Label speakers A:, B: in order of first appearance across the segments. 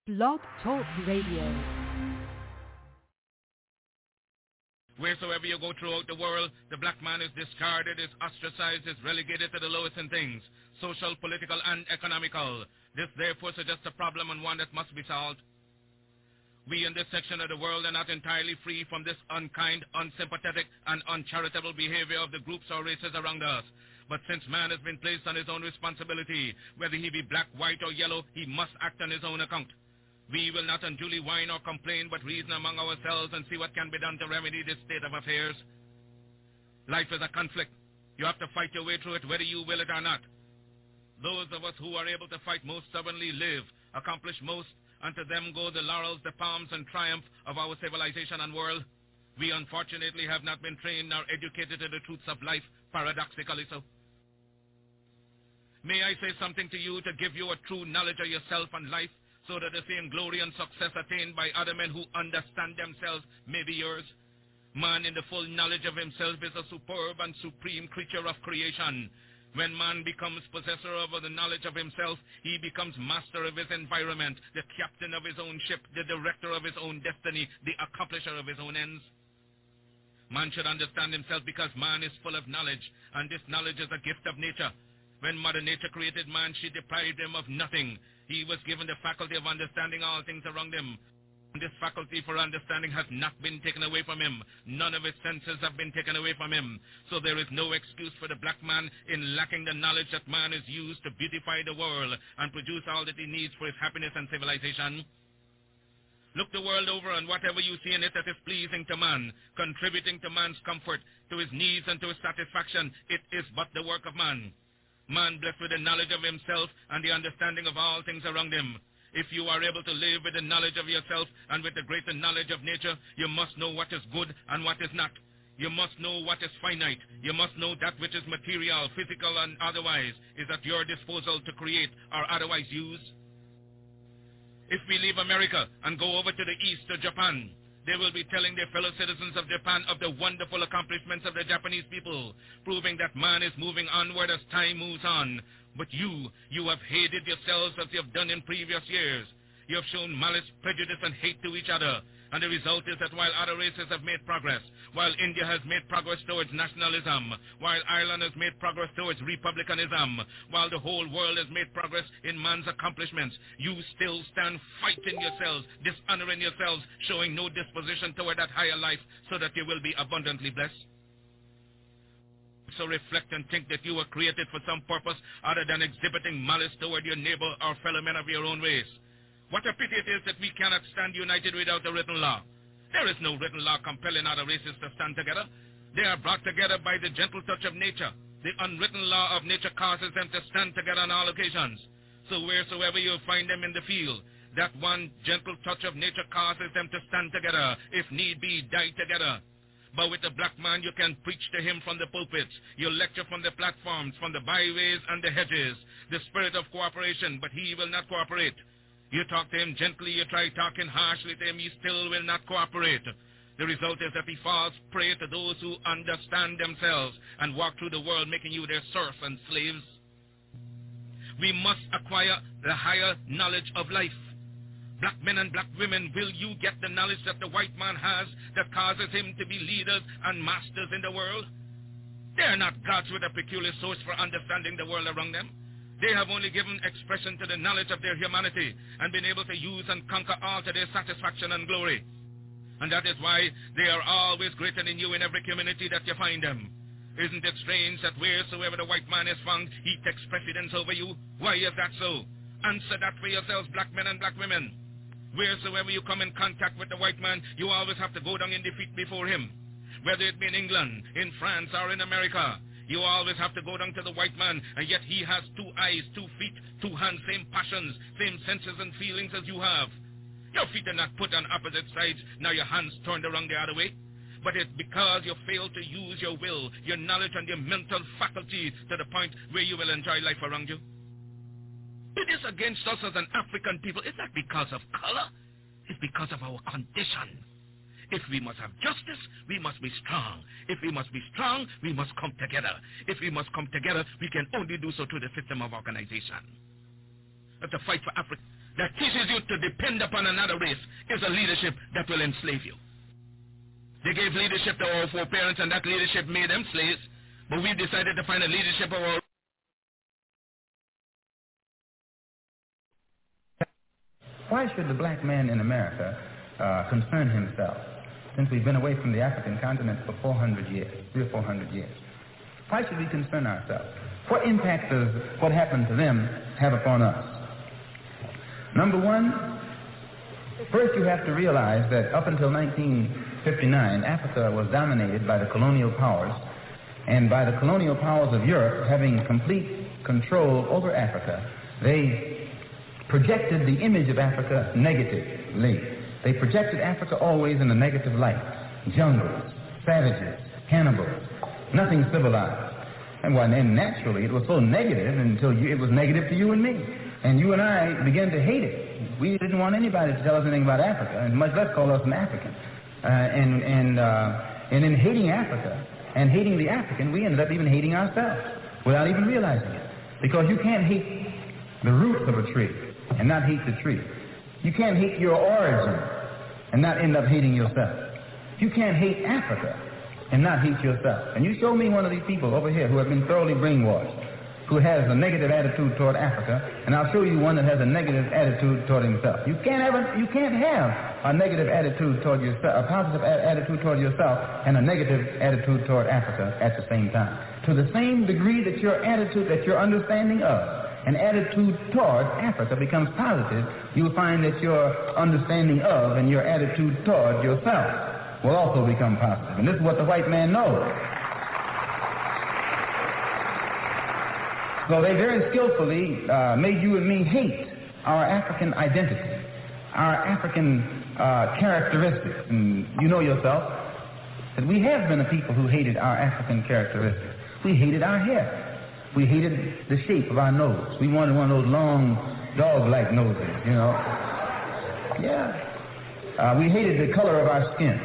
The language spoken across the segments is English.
A: Blog Talk Radio.
B: Wheresoever you go throughout the world, the black man is discarded, is ostracized, is relegated to the lowest in things, social, political, and economical. This therefore suggests a problem and one that must be solved. We in this section of the world are not entirely free from this unkind, unsympathetic, and uncharitable behavior of the groups or races around us. But since man has been placed on his own responsibility, whether he be black, white, or yellow, he must act on his own account. We will not unduly whine or complain, but reason among ourselves and see what can be done to remedy this state of affairs. Life is a conflict. You have to fight your way through it whether you will it or not. Those of us who are able to fight most stubbornly live, accomplish most, and to them go the laurels, the palms, and triumph of our civilization and world. We unfortunately have not been trained nor educated in the truths of life, paradoxically so. May I say something to you to give you a true knowledge of yourself and life, so that the same glory and success attained by other men who understand themselves may be yours. Man in the full knowledge of himself is a superb and supreme creature of creation. When man becomes possessor of the knowledge of himself, he becomes master of his environment, the captain of his own ship, the director of his own destiny, the accomplisher of his own ends. Man should understand himself because man is full of knowledge, and this knowledge is a gift of nature. When Mother Nature created man, she deprived him of nothing. He was given the faculty of understanding all things around him. This faculty for understanding has not been taken away from him. None of his senses have been taken away from him. So there is no excuse for the black man in lacking the knowledge that man is used to beautify the world and produce all that he needs for his happiness and civilization. Look the world over, and whatever you see in it that is pleasing to man, contributing to man's comfort, to his needs and to his satisfaction, it is but the work of man. Man blessed with the knowledge of himself and the understanding of all things around him. If you are able to live with the knowledge of yourself and with the greater knowledge of nature, you must know what is good and what is not. You must know what is finite. You must know that which is material, physical, and otherwise is at your disposal to create or otherwise use. If we leave America and go over to the east to Japan, they will be telling their fellow citizens of Japan of the wonderful accomplishments of the Japanese people, proving that man is moving onward as time moves on. But you have hated yourselves as you have done in previous years. You have shown malice, prejudice, and hate to each other. And the result is that while other races have made progress, while India has made progress towards nationalism, while Ireland has made progress towards republicanism, while the whole world has made progress in man's accomplishments, you still stand fighting yourselves, dishonoring yourselves, showing no disposition toward that higher life so that you will be abundantly blessed. So reflect and think that you were created for some purpose other than exhibiting malice toward your neighbor or fellow men of your own race. What a pity it is that we cannot stand united without a written law. There is no written law compelling other races to stand together. They are brought together by the gentle touch of nature. The unwritten law of nature causes them to stand together on all occasions. So wheresoever you find them in the field, that one gentle touch of nature causes them to stand together, if need be, die together. But with the black man, you can preach to him from the pulpits. You lecture from the platforms, from the byways and the hedges. The spirit of cooperation, but he will not cooperate. You talk to him gently, you try talking harshly to him, he still will not cooperate. The result is that he falls prey to those who understand themselves and walk through the world making you their serfs and slaves. We must acquire the higher knowledge of life. Black men and black women, will you get the knowledge that the white man has that causes him to be leaders and masters in the world? They are not gods with a peculiar source for understanding the world around them. They have only given expression to the knowledge of their humanity and been able to use and conquer all to their satisfaction and glory. And that is why they are always greater than you in every community that you find them. Isn't it strange that wheresoever the white man is found, he takes precedence over you? Why is that so? Answer that for yourselves, black men and black women. Wheresoever you come in contact with the white man, you always have to go down in defeat before him. Whether it be in England, in France, or in America, you always have to go down to the white man, and yet he has 2 eyes, 2 feet, 2 hands, same passions, same senses and feelings as you have. Your feet are not put on opposite sides, now your hands turned around the other way. But it's because you fail to use your will, your knowledge, and your mental faculty to the point where you will enjoy life around you. It is against us as an African people. It's not because of color. It's because of our condition. If we must have justice, we must be strong. If we must be strong, we must come together. If we must come together, we can only do so through the system of organization. To fight for Africa. that teaches you to depend upon another race is a leadership that will enslave you. They gave leadership to our foreparents, and that leadership made them slaves, but we decided to find a leadership of our...
A: Why should the black man in America concern himself, since we've been away from the African continent for 400 years, 300 or 400 years? Why should we concern ourselves? What impact does what happened to them have upon us? Number one, first you have to realize that up until 1959, Africa was dominated by the colonial powers, and by the colonial powers of Europe having complete control over Africa, they projected the image of Africa negatively. They projected Africa always in a negative light. Jungles, savages, cannibals, nothing civilized. And naturally it was so negative until it was negative to you and me. And you and I began to hate it. We didn't want anybody to tell us anything about Africa, and much less call us an African. And in hating Africa and hating the African, we ended up even hating ourselves without even realizing it. Because you can't hate the roots of a tree and not hate the tree. You can't hate your origin and not end up hating yourself. You can't hate Africa and not hate yourself. And you show me one of these people over here who have been thoroughly brainwashed, who has a negative attitude toward Africa, and I'll show you one that has a negative attitude toward himself. You can't have a negative attitude toward yourself, a positive attitude toward yourself, and a negative attitude toward Africa at the same time. To the same degree that your attitude, that your understanding of and attitude toward Africa becomes positive, you'll find that your understanding of and your attitude toward yourself will also become positive. And this is what the white man knows. So they very skillfully made you and me hate our African identity, our African characteristics. And you know yourself that we have been a people who hated our African characteristics. We hated our hair. We hated the shape of our nose. We wanted one of those long, dog-like noses, you know. Yeah. We hated the color of our skin.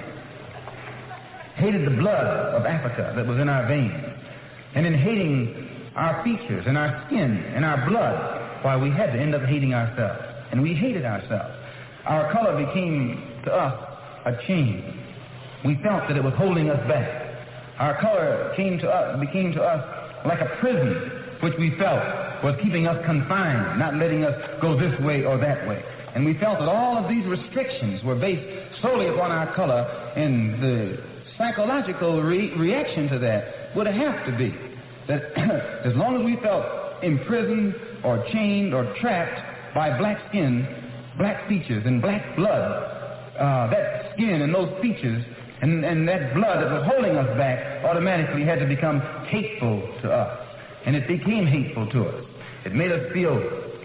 A: Hated the blood of Africa that was in our veins. And in hating our features and our skin and our blood, why we had to end up hating ourselves. And we hated ourselves. Our color became to us a chain. We felt that it was holding us back. Our color became to us like a prison, which we felt was keeping us confined, not letting us go this way or that way. And we felt that all of these restrictions were based solely upon our color, and the psychological reaction to that would have to be that as long as we felt imprisoned or chained or trapped by black skin, black features, and black blood, that skin and those features and that blood that was holding us back automatically had to become hateful to us. And it became hateful to us. It made us feel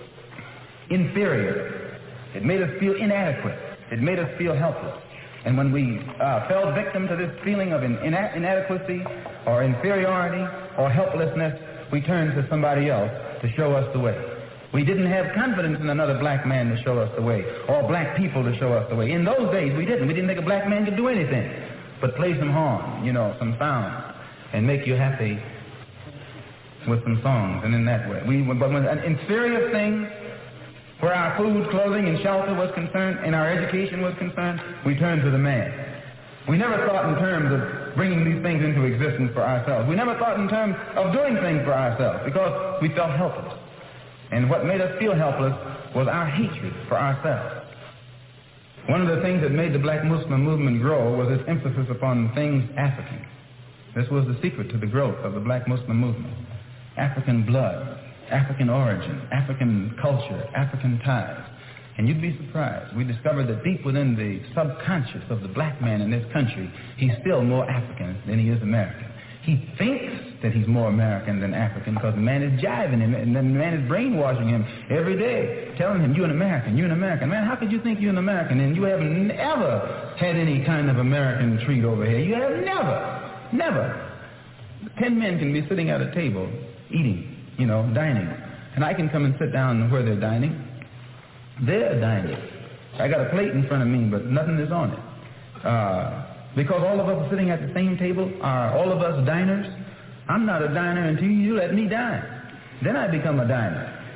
A: inferior. It made us feel inadequate. It made us feel helpless. And when we fell victim to this feeling of inadequacy or inferiority or helplessness, we turned to somebody else to show us the way. We didn't have confidence in another black man to show us the way, or black people to show us the way. In those days, we didn't. We didn't think a black man could do anything but play some horn, you know, some sound, and make you happy with some songs, and in that way. But when an inferior thing, where our food, clothing, and shelter was concerned, and our education was concerned, we turned to the man. We never thought in terms of bringing these things into existence for ourselves. We never thought in terms of doing things for ourselves, because we felt helpless. And what made us feel helpless was our hatred for ourselves. One of the things that made the black Muslim movement grow was its emphasis upon things African. This was the secret to the growth of the black Muslim movement. African blood, African origin, African culture, African ties. And you'd be surprised. We discovered that deep within the subconscious of the black man in this country, he's still more African than he is American. He thinks that he's more American than African because the man is jiving him, and the man is brainwashing him every day, telling him, you're an American, you're an American. Man, how could you think you're an American and you haven't ever had any kind of American treat over here? You have never. 10 men can be sitting at a table eating, you know, dining. And I can come and sit down where they're dining. They're dining. I got a plate in front of me, but nothing is on it. Because all of us are sitting at the same table, are all of us diners? I'm not a diner until you let me dine. Then I become a diner.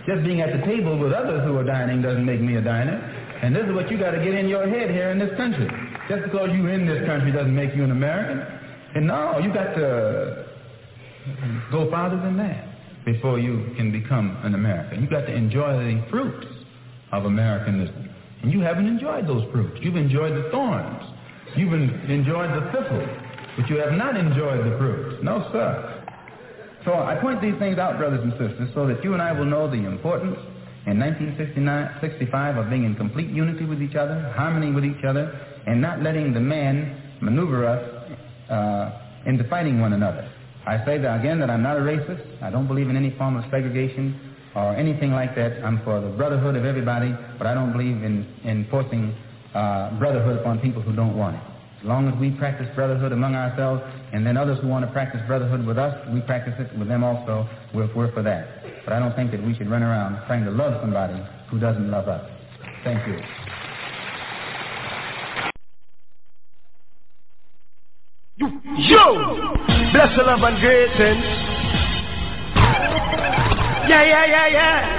A: Just being at the table with others who are dining doesn't make me a diner. And this is what you got to get in your head here in this country. Just because you're in this country doesn't make you an American. And no, you got to go farther than that before you can become an American. You got to enjoy the fruits of Americanism. And you haven't enjoyed those fruits. You've enjoyed the thorns. You've enjoyed the thistles, but you have not enjoyed the fruits. No, sir. So I point these things out, brothers and sisters, so that you and I will know the importance in 1965 of being in complete unity with each other, harmony with each other, and not letting the man maneuver us into fighting one another. I say that again that I'm not a racist. I don't believe in any form of segregation or anything like that. I'm for the brotherhood of everybody, but I don't believe in forcing brotherhood upon people who don't want it. As long as we practice brotherhood among ourselves, and then others who want to practice brotherhood with us, we practice it with them also. We're for that. But I don't think that we should run around trying to love somebody who doesn't love us. Thank you.
C: Yo! Bless the love and greatness. Yeah.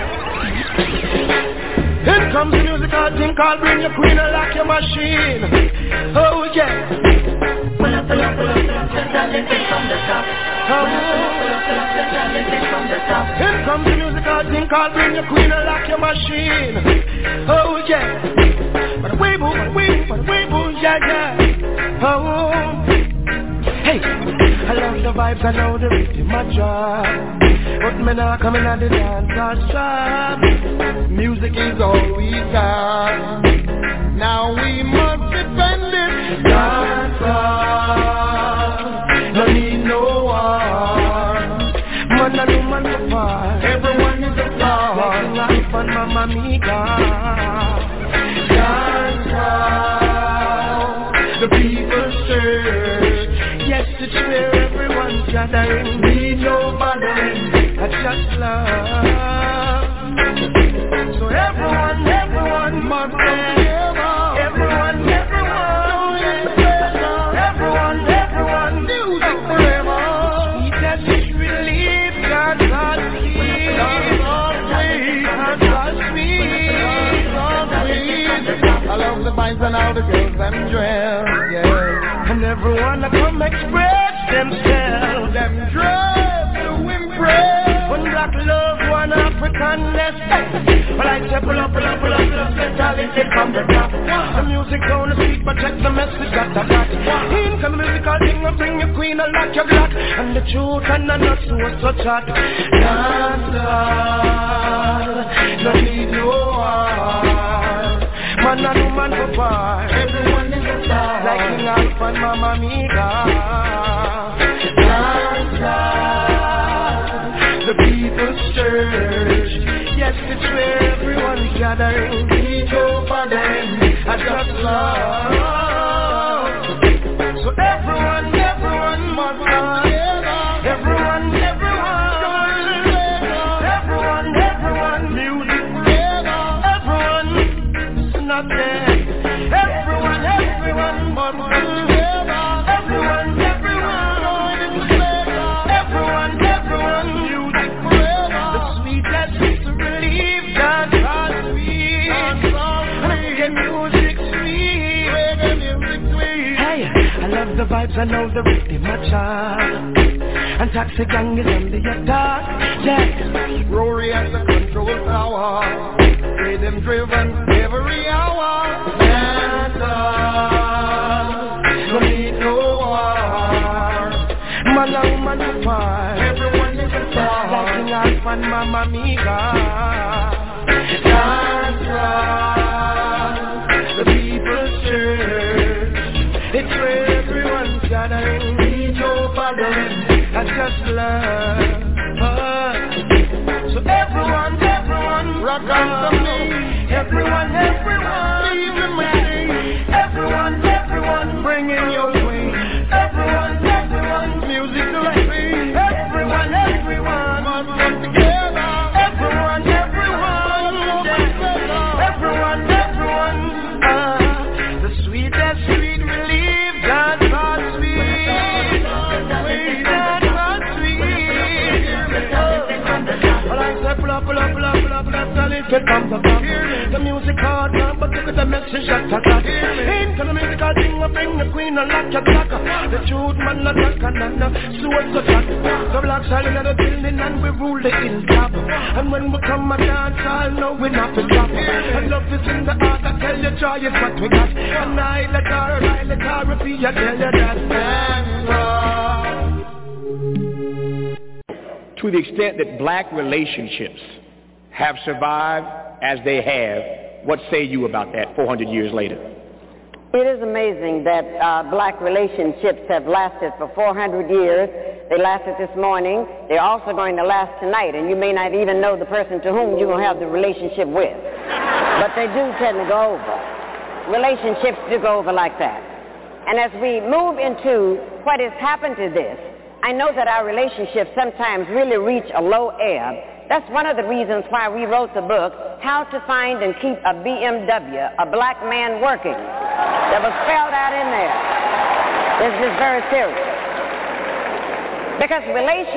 C: Here comes the musical thing called Bring Your Queen and Lock Your Machine. Oh yeah.
D: Pull up, darling, take from the top. Pull up, darling, take from the top.
C: Here comes the musical thing called Bring Your Queen and Lock Your Machine. Oh yeah. But way boo, yeah. Oh. Hey, I love the vibes, I know the rhythm, my job. But me not coming at the dance shop. Music is all we got. Now we must defend it. Dance no need no one. Man and woman apart. Everyone is a star. Making life and Mamma Mia. Dance the people search. Yes, it's where everyone's gathering. Need no bothering, I just love. So everyone must come together. Everyone, music forever. Sweet as relief, God's sweet. I love the vibes and how the girls them dress, yeah. And everyone that come express themselves. Them dress to impress. One black love, one African nest. But I say pull up, let darling take from the top. The music on the street, but check the message that I got. In come the musical thing and bring your queen and lock your glock. And the truth and the nuts so hot. Dance, no need no one. Man and woman for far. Everyone is a star. Like King Alpha and Mamma Mia. The people's church. Yes, it's where everyone's gathering. Need no bothering, I just love. So everyone must come together. Everyone, music together. Everyone, it's not there. Everyone must come together. Everyone, music forever. The sweetest relief, God's sweet. Reggae music sweet. Hey, I love the vibes, I know the rhythm, my child. And Taxi Gang is on the attack. Yeah, Rory has the control power. Rhythm driven every hour. No need no war. Man and woman apart. Everyone is a star. Like King Alpha and Mamma Mia. Dance, the people's church. It's where everyone's gathering. Need no bothering, I just love. So everyone, rock on to me. Everyone, even me. Everyone, bring in your way. Everyone, music to me. Everyone, must come together. Everyone, the sweetest sweet relief, God's sweet. God's sweet. Well, I said pull up. music from the top. The music hard now, but look at the message shot. Into the musical thing, I bring the queen and lock your clock. The truth man, the knock and the sword to shot. The black side in the building and we rule the hilltop. And when we come a dance, I'll know we're not to drop. And love is in the heart, I tell you joy is what we got. And I let her repeat, I tell you that.
E: To the extent that black relationships have survived as they have, what say you about that 400 years later?
F: It is amazing that black relationships have lasted for 400 years. They lasted this morning. They're also going to last tonight, and you may not even know the person to whom you're going to have the relationship with. But they do tend to go over. Relationships do go over like that. And as we move into what has happened to this, I know that our relationships sometimes really reach a low ebb. That's one of the reasons why we wrote the book, How to Find and Keep a BMW, a Black Man Working, that was spelled out in there. This is very serious. Because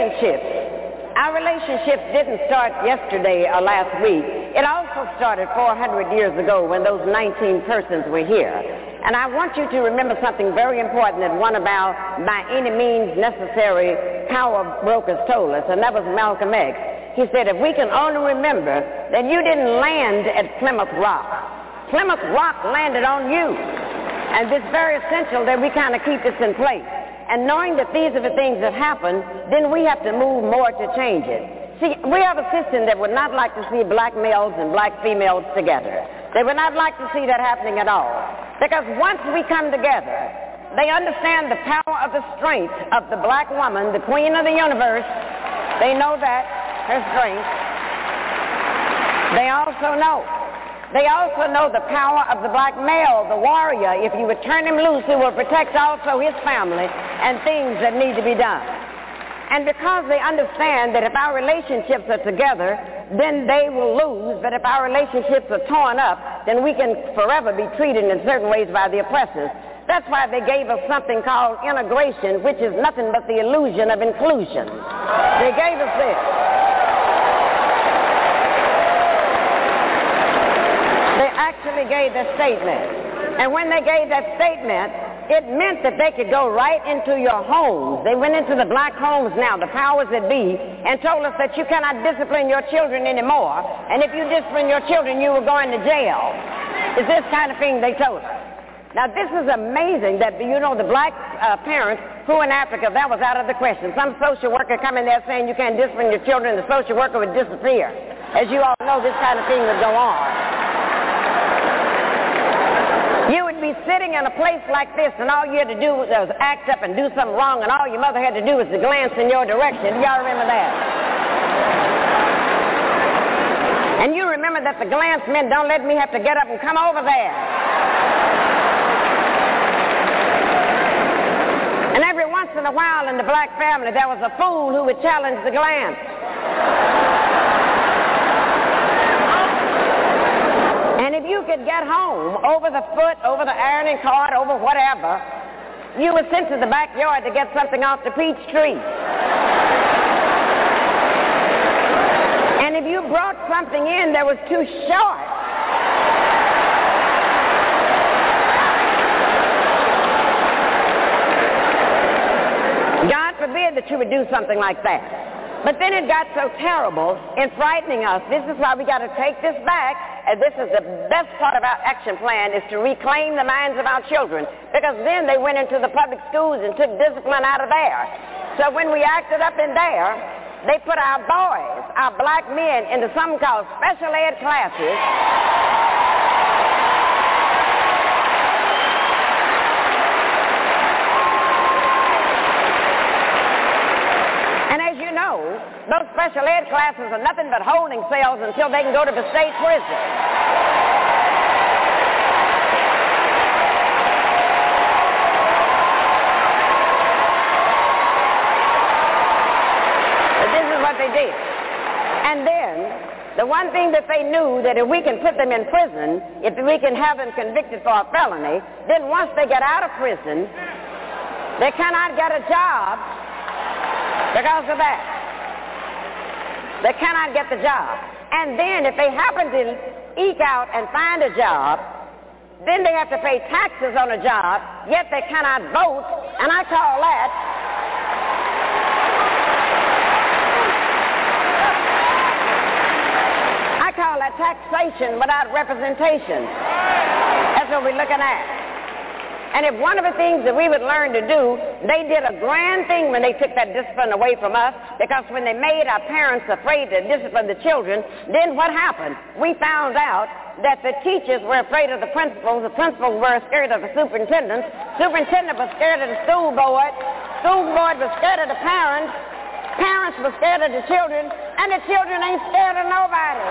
F: our relationships didn't start yesterday or last week. It also started 400 years ago when those 19 persons were here. And I want you to remember something very important that one of our by any means necessary power brokers told us, and that was Malcolm X. He said, if we can only remember that you didn't land at Plymouth Rock. Plymouth Rock landed on you. And it's very essential that we kind of keep this in place. And knowing that these are the things that happen, then we have to move more to change it. See, we have a system that would not like to see black males and black females together. They would not like to see that happening at all. Because once we come together, they understand the power of the strength of the black woman, the queen of the universe. They know that, her strength. They also know the power of the black male, the warrior. If you would turn him loose, he will protect also his family and things that need to be done. And because they understand that if our relationships are together, then they will lose. But if our relationships are torn up, then we can forever be treated in certain ways by the oppressors. That's why they gave us something called integration, which is nothing but the illusion of inclusion. They gave us this. They actually gave this statement. And when they gave that statement, it meant that they could go right into your homes. They went into the black homes now, the powers that be, and told us that you cannot discipline your children anymore. And if you discipline your children, you were going to jail. It's this kind of thing they told us. Now, this is amazing that, you know, the black parents who in Africa, that was out of the question. Some social worker come in there saying you can't discipline your children, the social worker would disappear. As you all know, this kind of thing would go on. You would be sitting in a place like this, and all you had to do was act up and do something wrong, and all your mother had to do was to glance in your direction. Y'all remember that? And you remember that the glance meant, don't let me have to get up and come over there. And every once in a while in the black family, there was a fool who would challenge the glance. And if you could get home over the foot, over the ironing cart, over whatever, you were sent to the backyard to get something off the peach tree. And if you brought something in that was too short, God forbid that you would do something like that. But then it got so terrible in frightening us. This is why we got to take this back, and this is the best part of our action plan, is to reclaim the minds of our children. Because then they went into the public schools and took discipline out of there. So when we acted up in there, they put our boys, our black men, into something called special ed classes. Those special ed classes are nothing but holding cells until they can go to the state prison. But this is what they did. And then, the one thing that they knew, that if we can put them in prison, if we can have them convicted for a felony, then once they get out of prison, they cannot get a job because of that. They cannot get the job. And then if they happen to eke out and find a job, then they have to pay taxes on a job, yet they cannot vote, and I call that taxation without representation. That's what we're looking at. And if one of the things that we would learn to do, they did a grand thing when they took that discipline away from us, because when they made our parents afraid to discipline the children, then what happened? We found out that the teachers were afraid of the principals were scared of the superintendent was scared of the school board was scared of the parents were scared of the children, and the children ain't scared of nobody.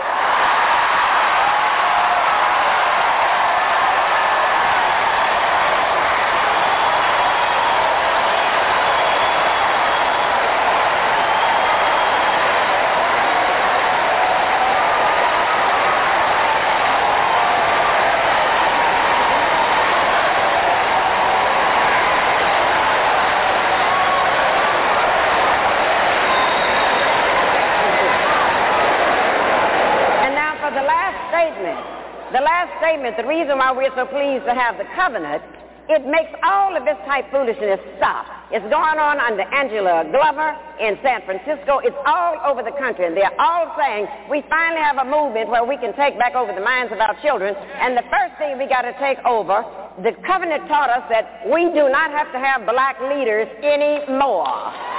F: The reason why we're so pleased to have the covenant, it makes all of this type foolishness stop. It's going on under Angela Glover in San Francisco. It's all over the country, and they're all saying we finally have a movement where we can take back over the minds of our children. And the first thing we got to take over, the covenant taught us that we do not have to have black leaders anymore.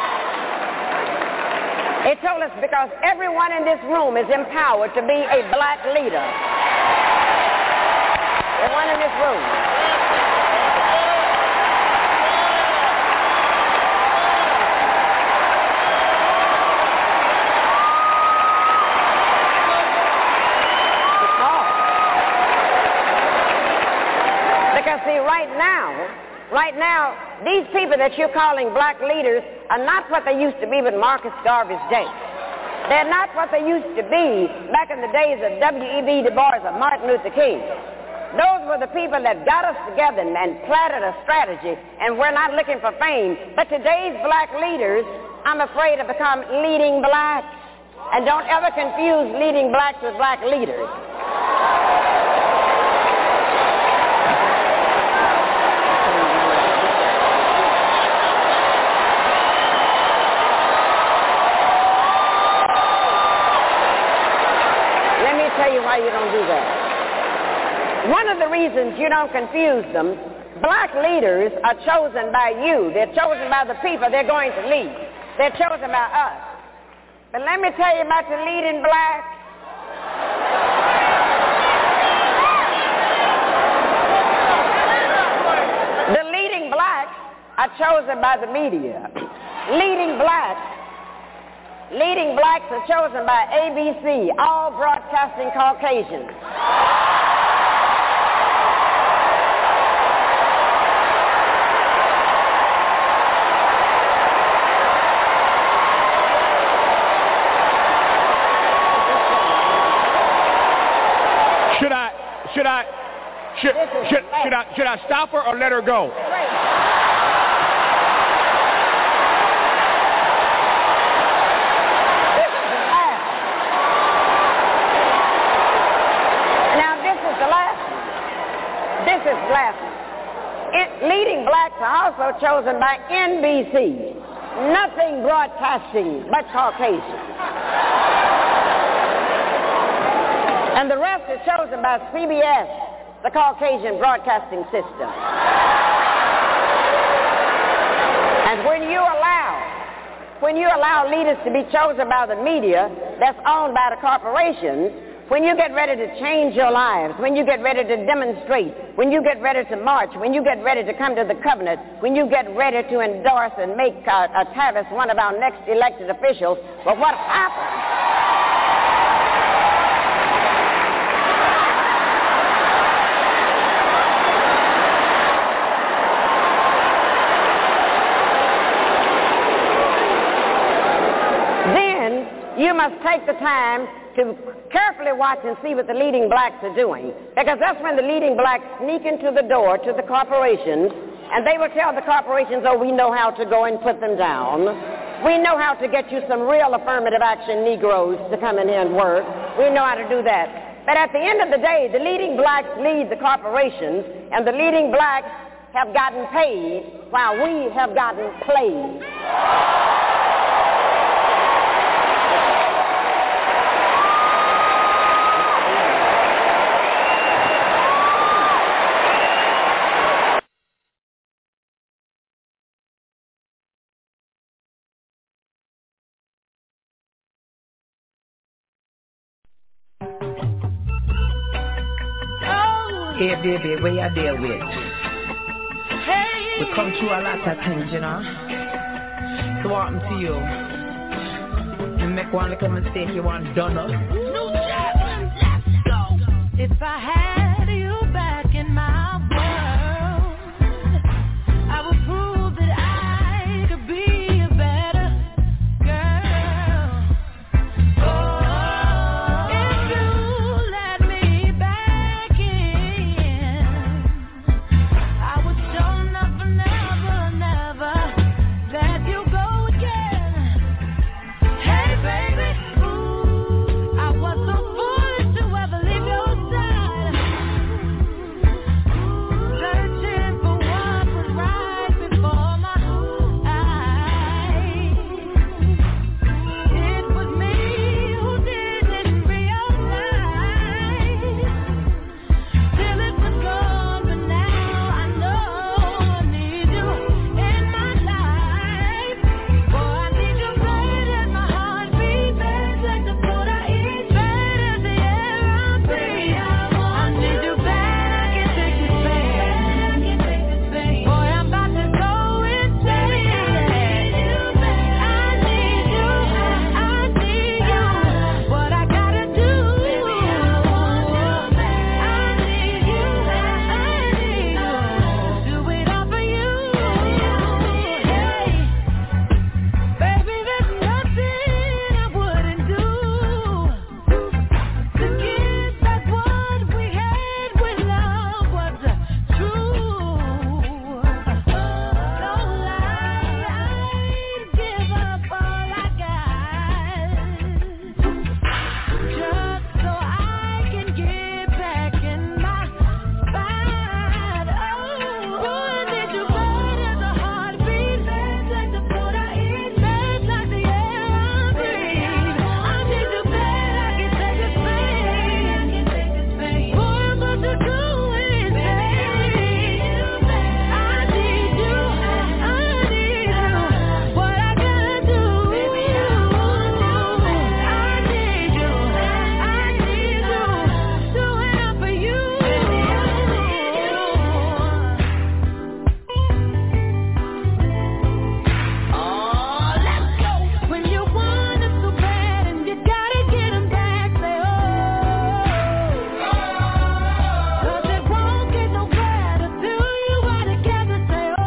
F: It told us because everyone in this room is empowered to be a black leader. Everyone in this room. Because see, right now, these people that you're calling black leaders are not what they used to be with Marcus Garvey's day. They're not what they used to be back in the days of W.E.B. Du Bois or Martin Luther King. Those were the people that got us together and planted a strategy, and we're not looking for fame. But today's black leaders, I'm afraid, have become leading blacks. And don't ever confuse leading blacks with black leaders. Let me tell you why you don't do that. One of the reasons you don't confuse them, black leaders are chosen by you. They're chosen by the people they're going to lead. They're chosen by us. But let me tell you about the leading blacks. The leading blacks are chosen by the media. Leading blacks are chosen by ABC, all broadcasting Caucasians.
E: Should I stop her or let her go?
F: Now this is the last one. This is blasphemy. Leading blacks are also chosen by NBC. Nothing broadcasting but Caucasian. And the rest is chosen by CBS, the Caucasian broadcasting system. And when you allow leaders to be chosen by the media that's owned by the corporations, when you get ready to change your lives, when you get ready to demonstrate, when you get ready to march, when you get ready to come to the covenant, when you get ready to endorse and make Tavis one of our next elected officials, well, what happens? You must take the time to carefully watch and see what the leading blacks are doing, because that's when the leading blacks sneak into the door to the corporations, and they will tell the corporations, oh, we know how to go and put them down. We know how to get you some real affirmative action Negroes to come in here and work. We know how to do that. But at the end of the day, the leading blacks lead the corporations, and the leading blacks have gotten paid while we have gotten played.
G: Hey baby, where you deal with? Hey. We come through a lot of things, you know. So what happened to you? You make one little mistake, you want done up. New Chapman, let's go. If I had you back in my world, I would prove that I could be a better girl. Oh, if you let me back in, I would show never, never, never let you go again. Hey baby, ooh, I was so foolish to ever leave your side. Searching for what was right before my eyes. It was me who didn't realize till it was gone, but now I know I need you in my life. Boy, I need you right as my heart beats, like the food I eat, right as the air I breathe. I need you bad, I can take this pain. Boy, I'm about to go insane. I need you, what I gotta do. I need you, do it all for you. Hey, baby, there's nothing I wouldn't do to get back what we had when love was true. No lie, I'd give up all I got just so I can get back in my spot. Oh, I need you bad as a heartbeat, like the food I eat, like the air I breathe. I need you bad, I can take this pain. Boy, I'm about to go insane. I need you, what I gotta do. I need you, do it all for you. Oh, let's go. When you want them so bad and you gotta get them back, say oh. 'Cause it won't get no better till you are together, say oh.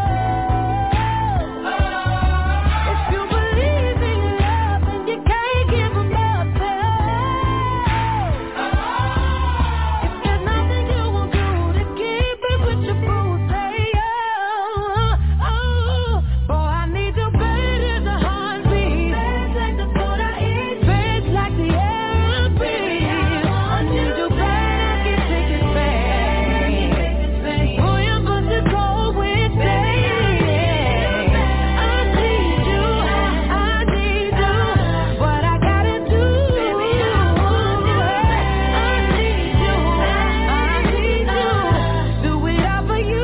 G: If you believe in love and you can't give them up, say oh. If there's nothing you won't do to keep it with your boo, say oh. Boy, I need you bad as a heartbeat, like the food I eat, like the air I breathe. I need you bad, I can take this pain. Boy, I'm about to go insane. I need you, what I gotta do. I need you, do it all for you.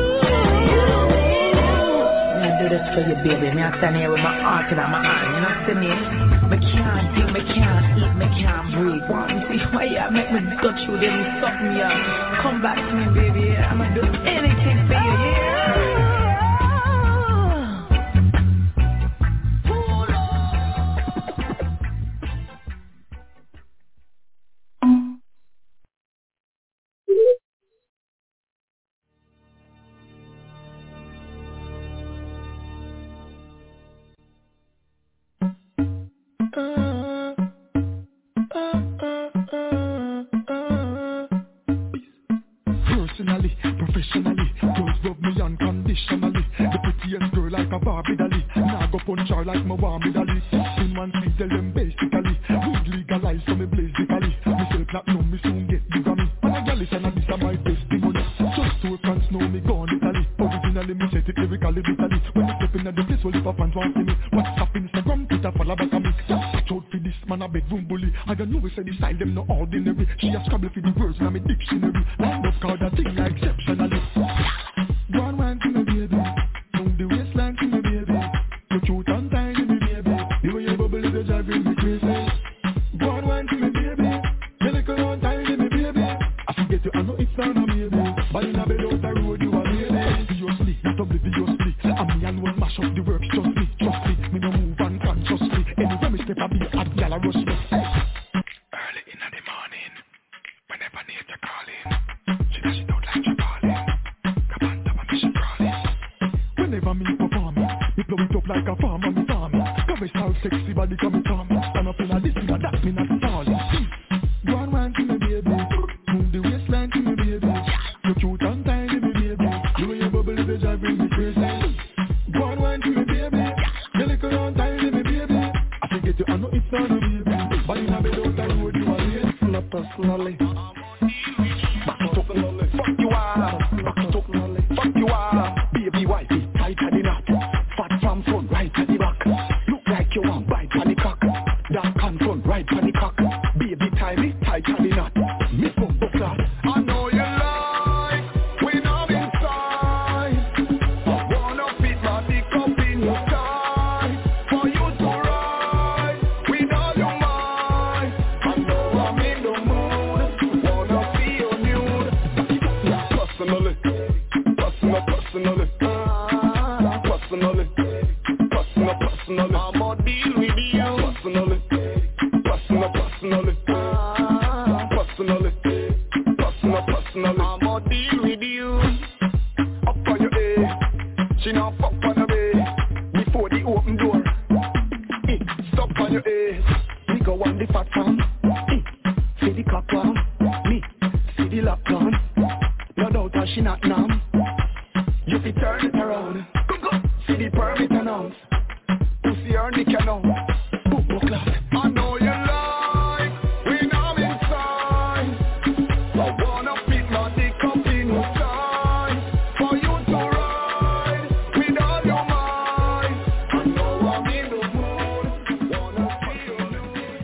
G: I do this for you, baby. Me I stand here with my heart in my hand. You know what I mean? Me can't think, me can't eat, me can't breathe. Want me see why you make me go through them, suck me up. Come back to me, baby. I'ma do anything for you, yeah.
H: Personally, professionally, girls love me unconditionally. The prettiest girl like a Barbie dolly. Now go punch her like my Muhammad Ali. In one feet, tell them basically. Weed legalized, so me blaze the cali. Me sell me gone Italy. Originally me set it lyrically bitterly. When I step in the place, well if a fans want to see me. What's up Instagram, Twitter, follow back on me. Just watch out for this man a bedroom bully. I don't know we say the style them no ordinary. She a scrabble for the words in my dictionary. Line up card a thing like exceptionally. Go on wine to me baby, move the waistline to me baby. You cute and tiny me baby. The way you bubble is driving me crazy. Go on wine to me baby, you little on tiny me baby. I forget you, I know it's not a baby. But in a bed out the road you a baby. Obviously, not obliviously. And me alone mash up the work, trust me. Me no move unconsciously. Anywhere me step a beat, hot gal a rush me.
I: Early in the morning, whenever nature calling, she dash it out like she calling. Come on, top of me she crawling.
H: Whenever me performing, me blow it up like a farmer, me farming. Cover style sexy body coming from me. Stand up in a this, in a that, me not falling. Go on wine to me baby, move the waistline to me baby. You cute and tiny me baby, the way you bubble is driving me crazy. Go on wine to me baby, you little on tiny me baby. I forget you, I know it's not a baby. But in a bed out the road you are here. Not personally. Back it up, fuck you are. Back it up, fuck you are. Baby wifey, tight at the knot. Fat from front, right at the back. Look like you want bite on the cock. Dark and front, right on the cock. Baby tiny, tight at the knot. Miss Bumbo class.
C: I know you like when I'm inside. I wanna fit my dick up in your side. For you to ride with all your mind. I know I'm in the mood. Wanna see you nude. Personally, personally. Personally, I'ma deal with you. Personally. Personally, I'ma deal with you. Up on your A, she now fuck on the bay. Before the open door, stop on your A. Me go on the fat farm, see the cock on. Me see the lap gun. No doubt that she not numb. You fi turn it around. See the permit announce. Pussy earn the cannon. Book class. I know you like when I'm inside. I wanna fit my dick up in your side. For you to ride with all your mind. I know I'm in the mood. Wanna see you nude.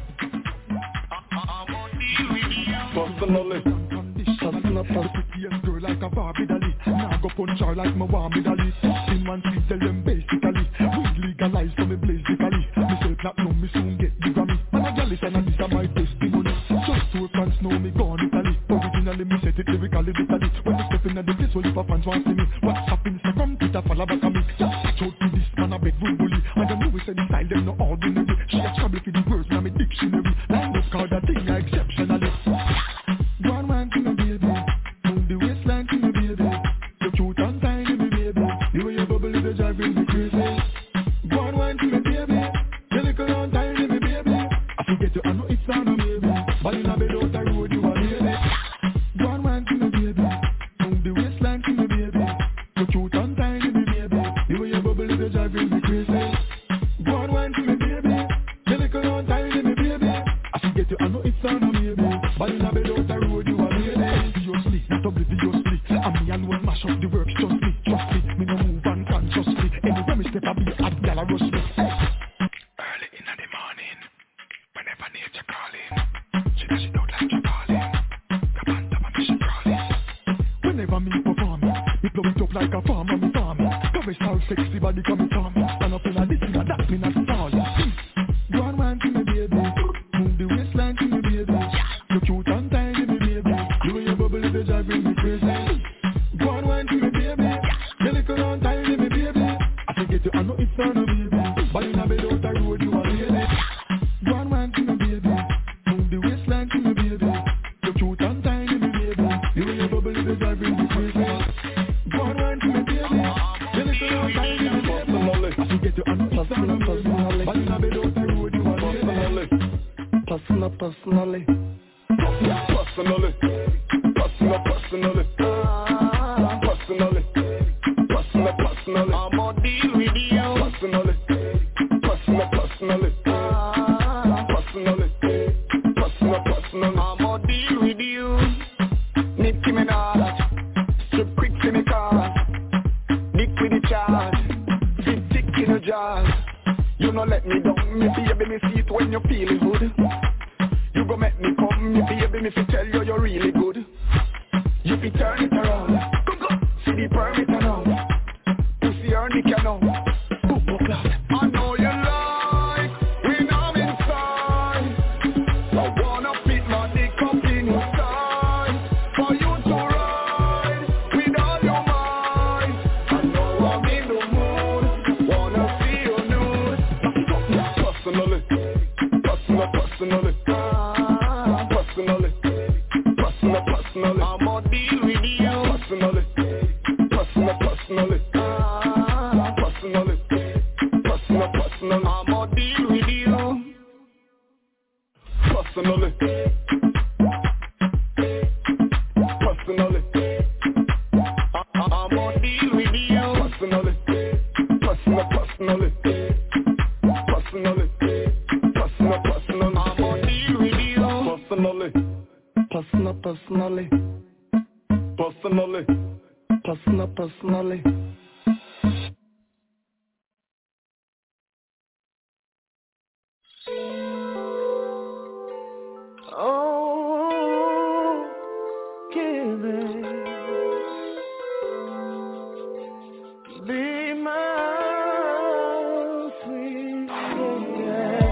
C: I'ma deal with you. Personally.
H: Prettiest girl like a Barbie dolly. Now go punch her like my warm dolly. In one seat tell them basically. We legalize so me basically. Me say platinum, me soon get the Grammy. And I jealous and this is my testimony. Just two fans know me gone Italy. Originally me set it lyrically bitterly. When I step in the place, well if a fans want to see me. What's up Instagram, Twitter, follow back on me. Just watch out for this man a bedroom bully. I don't know we say the style them no ordinary. She a scrabble for the words in my dictionary. Line up card a thing like exceptionally. Go on wine to me baby, move the waistline to me baby. You cute and tiny me baby, the way you bubble is driving me crazy. Go on wine to me baby, you little on tiny me baby. I forget you, I know it's not a baby. But in a bed out the road you are baby. Go on wine to me baby, move the waistline to me baby. You cute and tiny me baby, the way you bubble is driving me crazy. Go on wine to me baby, you little on tiny me baby. I forget you, I know it's not a baby. But in a bed out the road you are baby. Obviously, not obliviously. And me alone mash up the work, trust me. Me no move unconsciously. Anywhere me step a beat, hot gal a rush me.
I: Early in the morning, whenever nature calling, she dash it out like she calling. Come on, top of me she crawling.
H: Whenever me performing, me blow it up like a farmer, me farming. Cover style sexy body coming from me. Stand up in a this, in a that, me not falling. Go on wine to me baby, move the waistline to me baby. You cute and tiny me baby, the way you bubble is driving me crazy. Go on wine to me baby, you little on tiny me baby. I forget you, I know it's not a baby. But in a bed out the road you are baby. Go on wine to me baby, move the waistline to me baby. You cute and tiny me baby, the way you bubble is driving me crazy. Go on wine to me baby, you little on tiny me baby. I forget you, I know it's not a baby. But in a bed out the road you are baby. Personally.
C: I'ma deal with you. Personally, I'ma deal with you. Nicki Minaj, strip quick to me car.
H: God, you no let me down. Me baby, me see it when you feeling good. You go make me come, me baby, me fi tell you you're really good. You fi turn it around. Go, see the permit now. Pussy earn the canal. Boom, clap. I know you like when I'm inside. I wanna fit my dick up in your side. For you to ride with all your might. I know I'm in the mood. Wanna see you nude. Personally. I'ma deal with you. Personally. I'ma deal with you. Personally. I'ma deal with you. Personally. I'ma deal with you. Personally. Oh, give it. Be my sweet lady.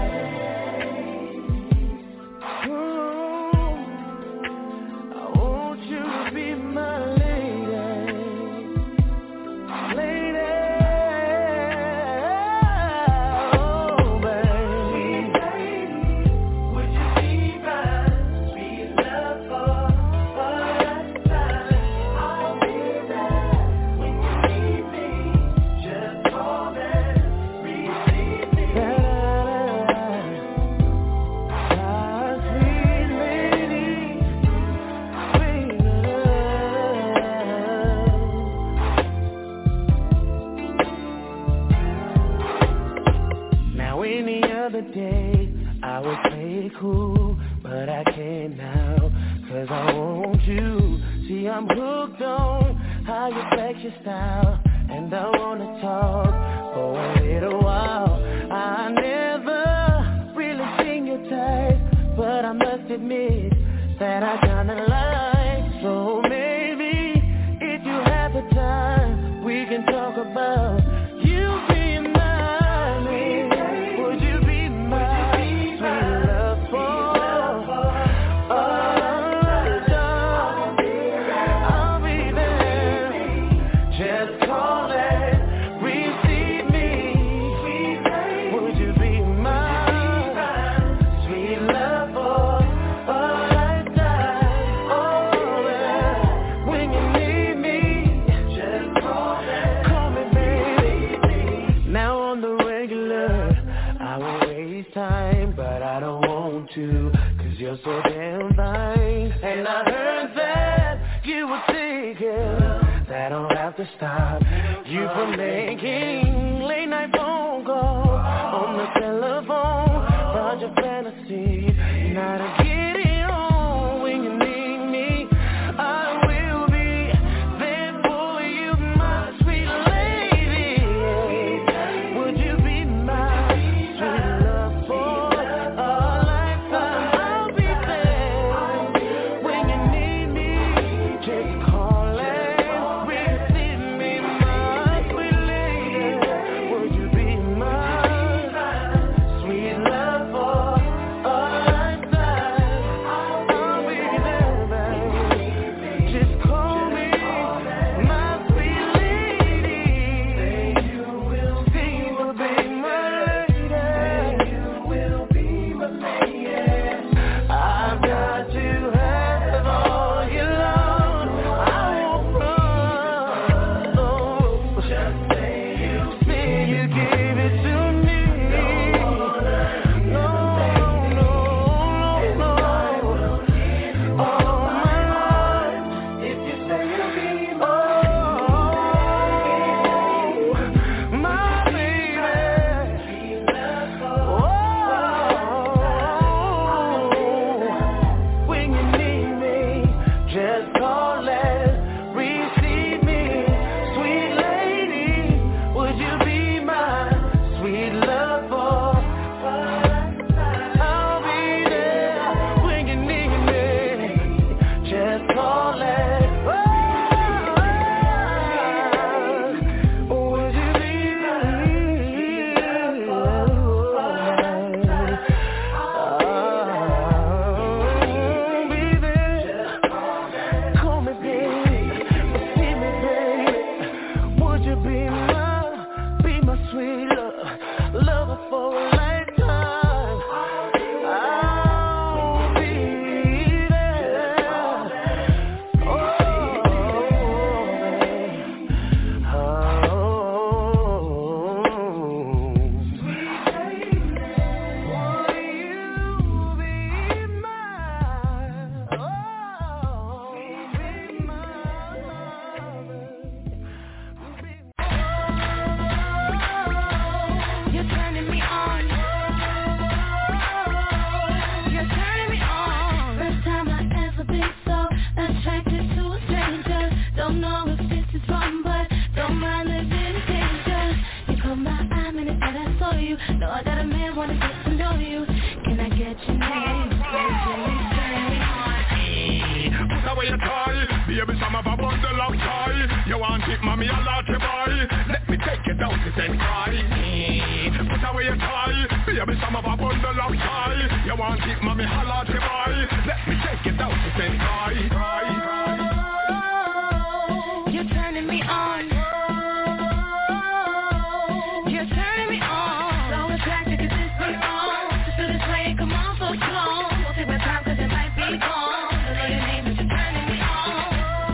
H: I want you to be my lady. Oh, baby. Would you be my sweet love for a lifetime? I'll be there when you need me. Just call and receive me. Sweet lady, sweet love. Now any other day I would play it cool, but I can't now, 'cause I want you. See, I'm hooked on how you flex your style, and I wanna talk for a little while. I never really seen your type, but I must admit that I kinda like. So maybe if you have the time, we can talk about you being mine. Would you be my sweet love for a lifetime? I'll be there. Just call and receive me. Would you be my sweet love for a lifetime? Oh, yeah. When you need me, just call me, baby. Now on the regular, I won't waste time, but I don't want to, 'cause you're so damn fine. And I heard that you were taken. That don't have to stop you from making late night phone calls on the telephone about your fantasy. Now to get it on when you need me, I will be there for you, my sweet lady. Would you be my sweet love for a lifetime? I'll be there when you need me. Just call and receive me, my sweet lady. Would you be my sweet love for a lifetime? Baby, some of a bundle of toy. You want it, mommy, a large boy. Let me take you down to St. Croix. Put away your toy. Baby, some of a bundle of toy. You want it, mommy, a large boy. Let me take you down to St. Croix.
D: You're turning me on. You're turning me on. So attracted to this way on. Just do this way, come on for slow. Won't take my time cause it might be gone. Don't know your name, but you're turning me on.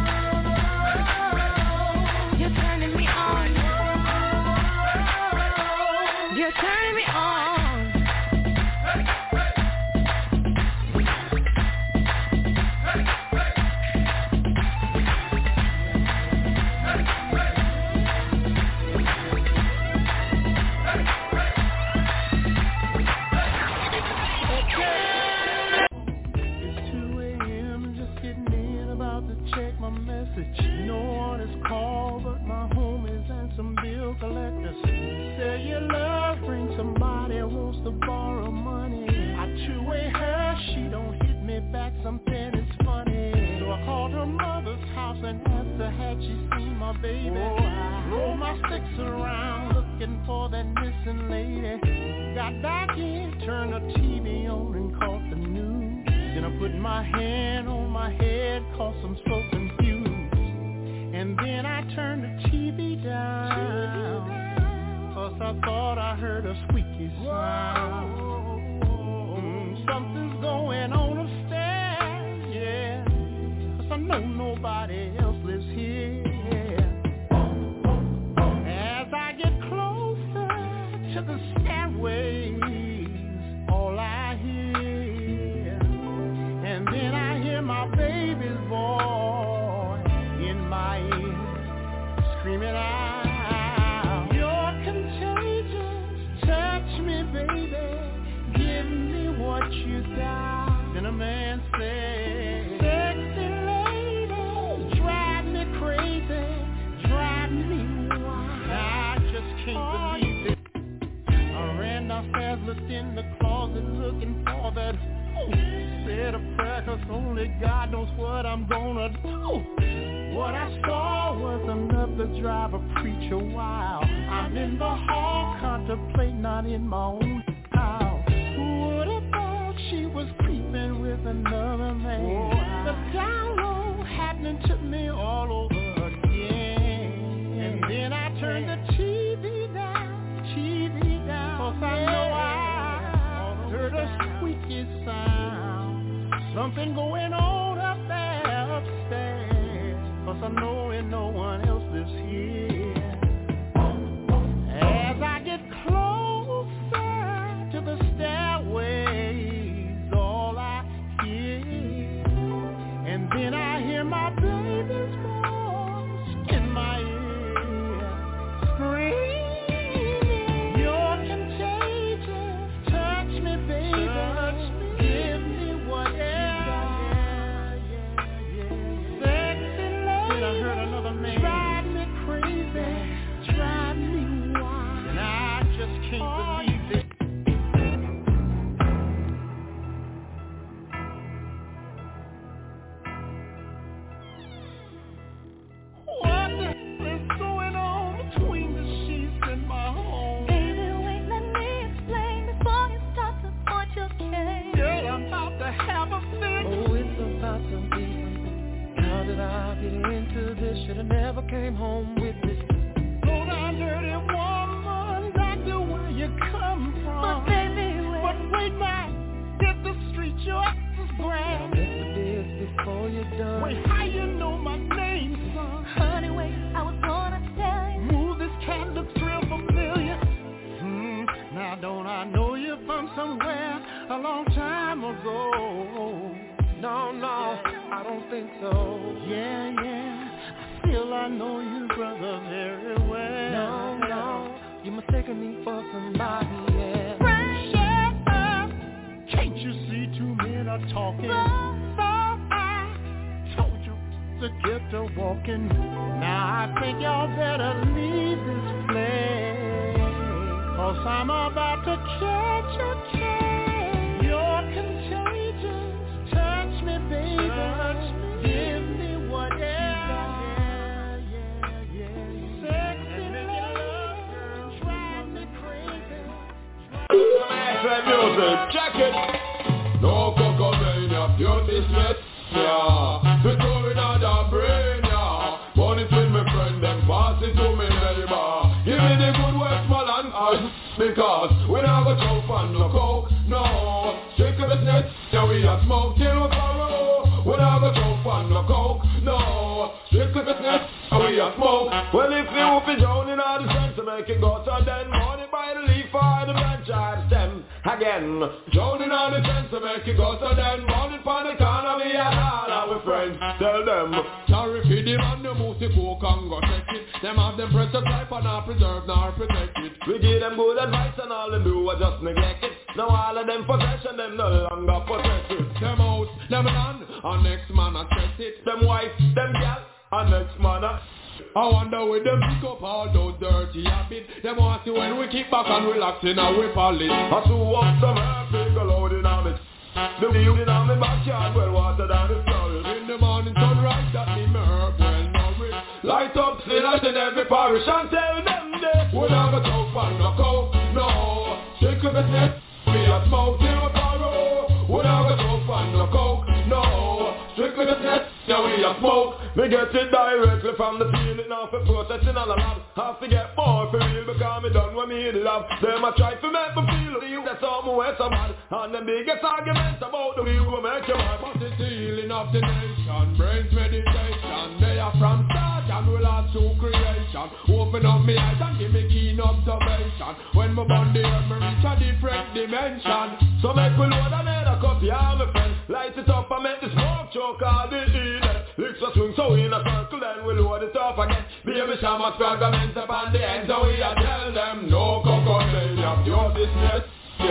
D: You're turning me on. You're turning me on.
C: No one is called but my homies and some bill collectors. Say your love brings somebody who wants to borrow money. I two-way her, she don't hit me back, something is funny. So I called her mother's house and asked her had she seen my baby. I rolled my sticks around looking for that missing lady. Got back in, turned the TV on and caught the news. Then I put my hand on my head, cause I'm so confused. And then I turned the TV down, cause I thought I heard a squeaky sound. Something's going on upstairs, yeah, cause I know nobody else lives here. As I get closer to the stairways, all I hear, and then I hear my baby's voice in my ear, screaming out, you're contagious, touch me baby, give me what you got. Then a man said, sexy lady, drive me crazy, drive me wild. I just can't believe it. I ran downstairs, looked in the closet, looking for that said a prayer, cause only God knows what I'm gonna do. What I saw was another driver preach a while. I'm in the hall, contemplating, not in my own house. Who would have thought she was creeping with another man? The download happening to me all over again. And then I turned the TV down, cause I know I heard a squeaky sound. Something going on up there upstairs, cause I know and no one else lives here. As I get closer to the stairways, all I hear, and then I hear my baby's voice in my ear, screaming, you're contagious, touch me baby, give me what you got. Sexy lady, I heard another man, drive me crazy, drive me wild, and I just can't believe it. What the hell is going on between the sheets in my home?
D: Baby, wait, let me explain before you start to point your cane.
C: Girl, I'm about to have a fit.
J: Oh, it's about to be. How did I get into this? Should've never came home with this.
C: Slow down, dirty woman, back to where you come from.
D: But baby, wait.
C: But wait, man, hit the street, your ass is grand.
J: Let the bids before you're done.
C: Wait, how you know my name, son?
D: Honey, wait, I was gonna tell you.
C: Move, this cat looks real familiar. Now don't I know you from somewhere a long time ago?
J: No, I don't think so.
C: Yeah, I feel I know you, brother, very well.
J: No, you're mistaking me for somebody else.
C: Shut up! Can't you see two men are talking? So I told you to get to walking. Now I think y'all better leave this place, cause I'm about to catch a case. You're contagious, touch me baby, give me whatever.
K: them music. Check it. No cocomania, pure business. Yeah, it's going on the brain. Yeah, burn it with my friend, then pass it to me neighbor. Give me the good Westmoreland because we never choke on no coke. No, strictly business. Yeah, we a smoke till we borrow. We never choke on no coke. No, strictly business. We a smoke. Well, if you be drowning all the strength to make it go, so then money by the leaf or the branch or the stem. Again, drowning all the strength to make it go, so then money for the corner we are all our friends. Tell them, sorry for the man, the music coke and go check it. Them have them press the type and not preserve nor protect it. We give them good advice and all they do are just neglect it. Now all of them possession, them no longer possess it. Them house, them land, and next man a check it. Them wife, them gal, and next man a I wonder with them pick up all those dirty habits. Them want to when we kick back and relax in our polish. I sew up some hair, figure loading on it. The view in on my backyard, well water down the storage. In the morning sunrise, that me herb well nourished. Light up sinners in every parish and tell them this. We never talk for no coke, no. Shake the business, we a smoke till we borrow. We never talk for no coke, no. Strictly business, now we a smoke. We get it directly from the field, it now for processing all the lab. Have to get more for real because me done what me love. Them a try to make me feel you, that's all me way so bad. And the biggest argument about the wheel will make you mad. But it's the healing of the nation, brains meditation. They are from start and will have to creation. Open up me eyes and give me keen observation. When my body me reach a different dimension. So make me load another cup, yeah my friend. Light it up and make the smoke choke all the healing. Licks a swing so in a circle then we load it up again. Baby shaman fragments upon the end so we a tell them no cocomania, pure business,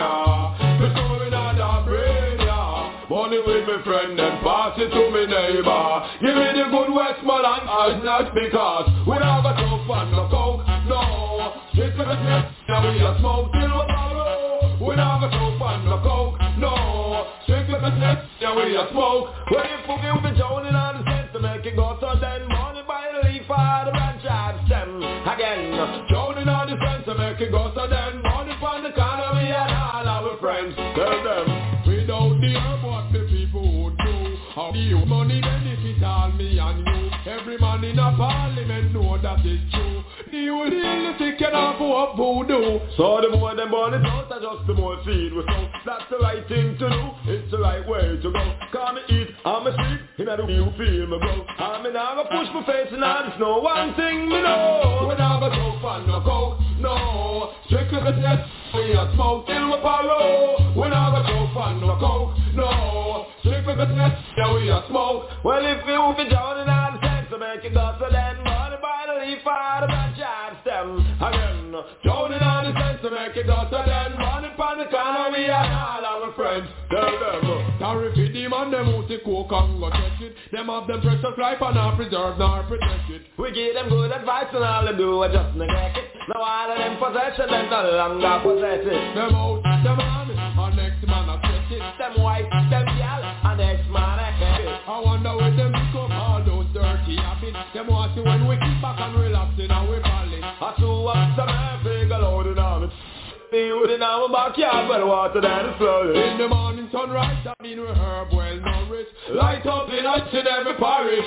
K: yeah. It's going on the brain, yeah. Money with my friend and pass it to me neighbor. Give me the good Westmoreland as not because we never talk for no coke, no. It's the business, now we a smoke till we borrow. We never talk for no coke, no. Strictly business, now we a smoke. Well if we be drowning on the sense to make it go, so then money by the leaf or the branch or the stem. Again, drowning on the sense to make it go, so then money from the corner we and all our friends. Tell them, without the herb what the people would do. How the money benefit all me and you. Every man in a parliament know that it's true. The old heal the sick and half of voodoo. So the more them born it out, just the more feed we sow. That's the right thing to do, it's the right way to go. Call me eat, I'm a sleep, in a you feel me bro. I'm in a push my face and there's no one thing me know. We never go for no coke, no. Strictly business, we a smoke till we borrow. We never go for no coke, no. Strictly business, yeah we a smoke. Well if we will be drowning all the sense to make it go, so then money by the leaf or the branch or the stem. Again, drowning all the sense to make it go, so then money from the corner we and all our friends. Tell them, sorry for the man, them out the coke and go check it. Them have them precious life and not preserve nor protect it. We give them good advice and all they do is just neglect it. Now all of them possession, them no longer possess it. Them out, them man, and next man a check it. Them white, them gal, and next man a check it. I wonder where them become all those dirty habits. Them want to when we kick back and relax in our palace. I sew up some hair, figure loading on it. Food in our backyard, well water down the flood. In the morning sunrise, that mean we herb well nourished. Light up the lights in every parish.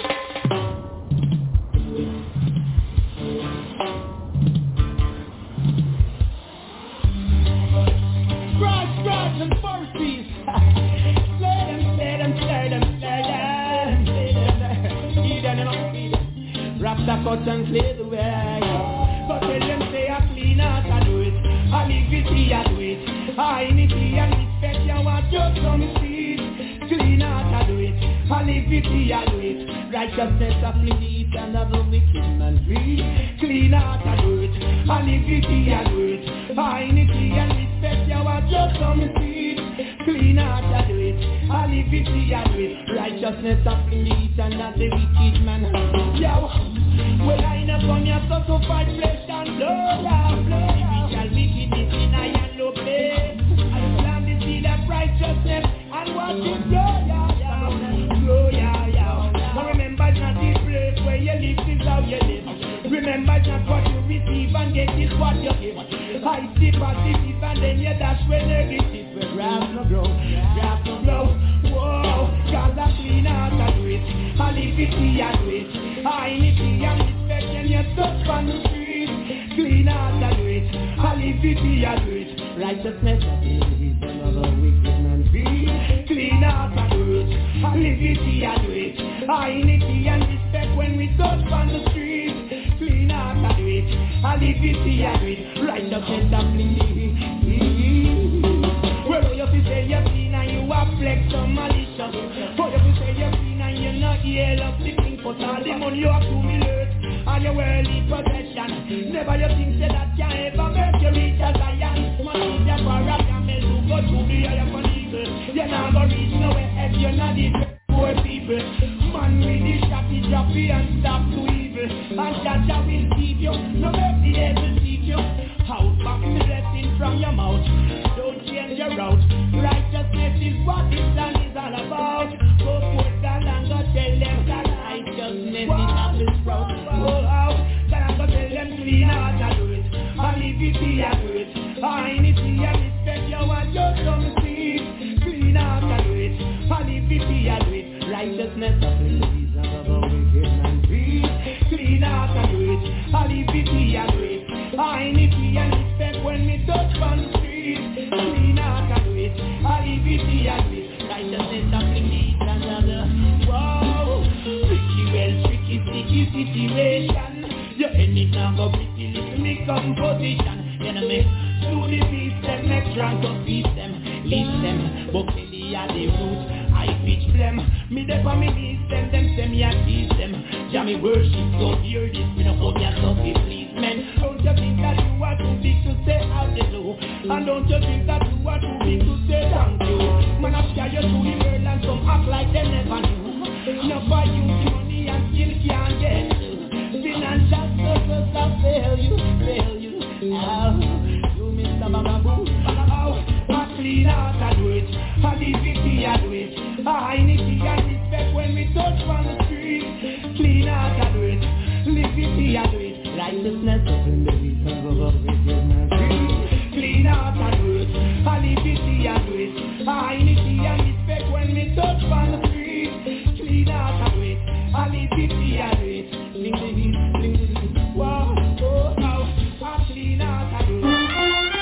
C: Scratch and Fursies. Slay them. Eat them, you know. Wrap the cuts and clear the way. But tell them say I clean out, I do it. I live it, I do it. I need and respect you want just some seed. Clean out, I do it. I live it, I do it. Righteousness of fleet and of the wicked man free. Clean out, I do it. I live it, I do it. I need and respect you want just some seed. Clean out, I do it. I live it, I do it. Righteousness of fleet and of the wicked man. Yo, well I know from your soul to fight flesh and blood. Wickedness in a yellow place. I plant the seed of righteousness and watch it grow, Now remember not the place where you live is how you live. Remember not what you receive and get is what you give. I see positive and then you dash when negative. where grass no grow, grass no blow. Whoa, God a clean out a do it, a live it, a do it. I need it and respect when you touch on the street. Clean out a do it, a live it, a do it. Righteousness of the son of a wicked man free. Clean out a do it, a live it, a do it. I need it and respect when we touch on the street. Clean out a do it, a live it, a do it. Righteousness of the well, you fi say you're clean and you are flex so malicious. But you fi say you're clean and you're not yellow sticking. But all the money you accumulate and your worldly possession, never you think say that can ever make you reach a lion. Money is just for a camel to go to the higher for eagle. You're not gonna reach nowhere if you're not the poor people. Man with the shotty droppy and stop to evil. And Jaja will keep you, no make the devil seek you. Out back the blessing from your mouth. Don't change your route. Righteousness is what this land is all about. Go forth the land, go tell them that righteousness is not this route. Go out, then go tell them clean out and do it. And if you see you do it, I need to see you respect you and just come see. Clean out and do it. And if you see you do it, righteousness of the reason of a wicked man free. Clean out and do it. And if you see you do it, I need to see you respect when we touch on the street. Clean out and do it. And if you see you do it, righteousness of the reason of the wow. Tricky, well, tricky, sticky situation. Your enemy now go pretty little me composition. Enemy, do the beast them, make drunk to feast them. Leave them, but Kelly are the root. I pitch them, me dey for me knees, them say me a tease them. Jammy worship, so hear this, me no come here so be please, men. Don't you think that you are too big to say out the low? And don't you think that you are too big to say thank you? Man, I scare you to the world and some act like they never knew. No for you money and still can't get you. Financial circles that fail you. Oh, you Mr. Bababoo, I clean out and do it, I leave it here do it. I need to and respect when we touch on the street. Clean out and do it, leave it here do it. Righteousness open the reason of a wicked man free. Clean out and do it, I leave it here do it. I need to and respect when we touch on the street. Clean out and do it, I leave it here do it. Sling the heat, wow, oh, I clean out and do it.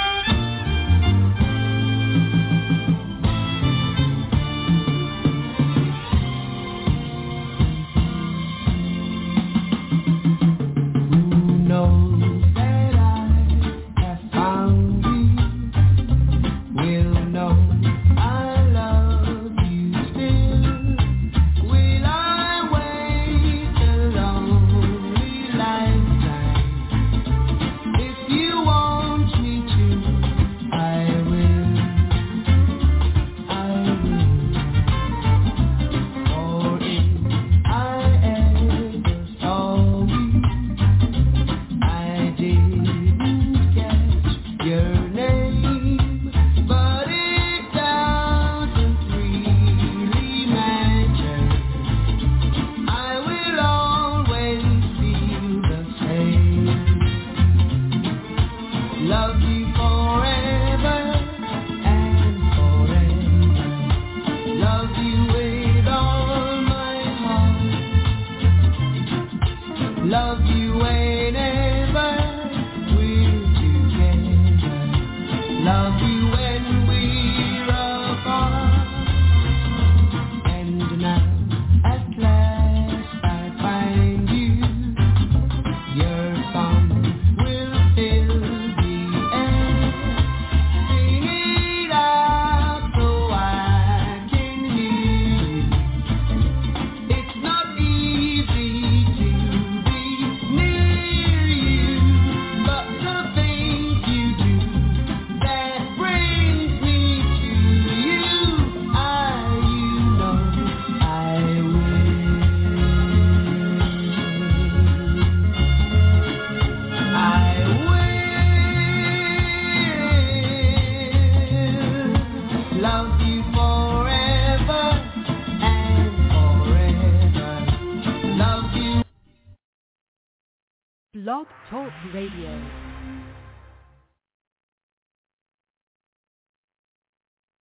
L: Blog Talk Radio.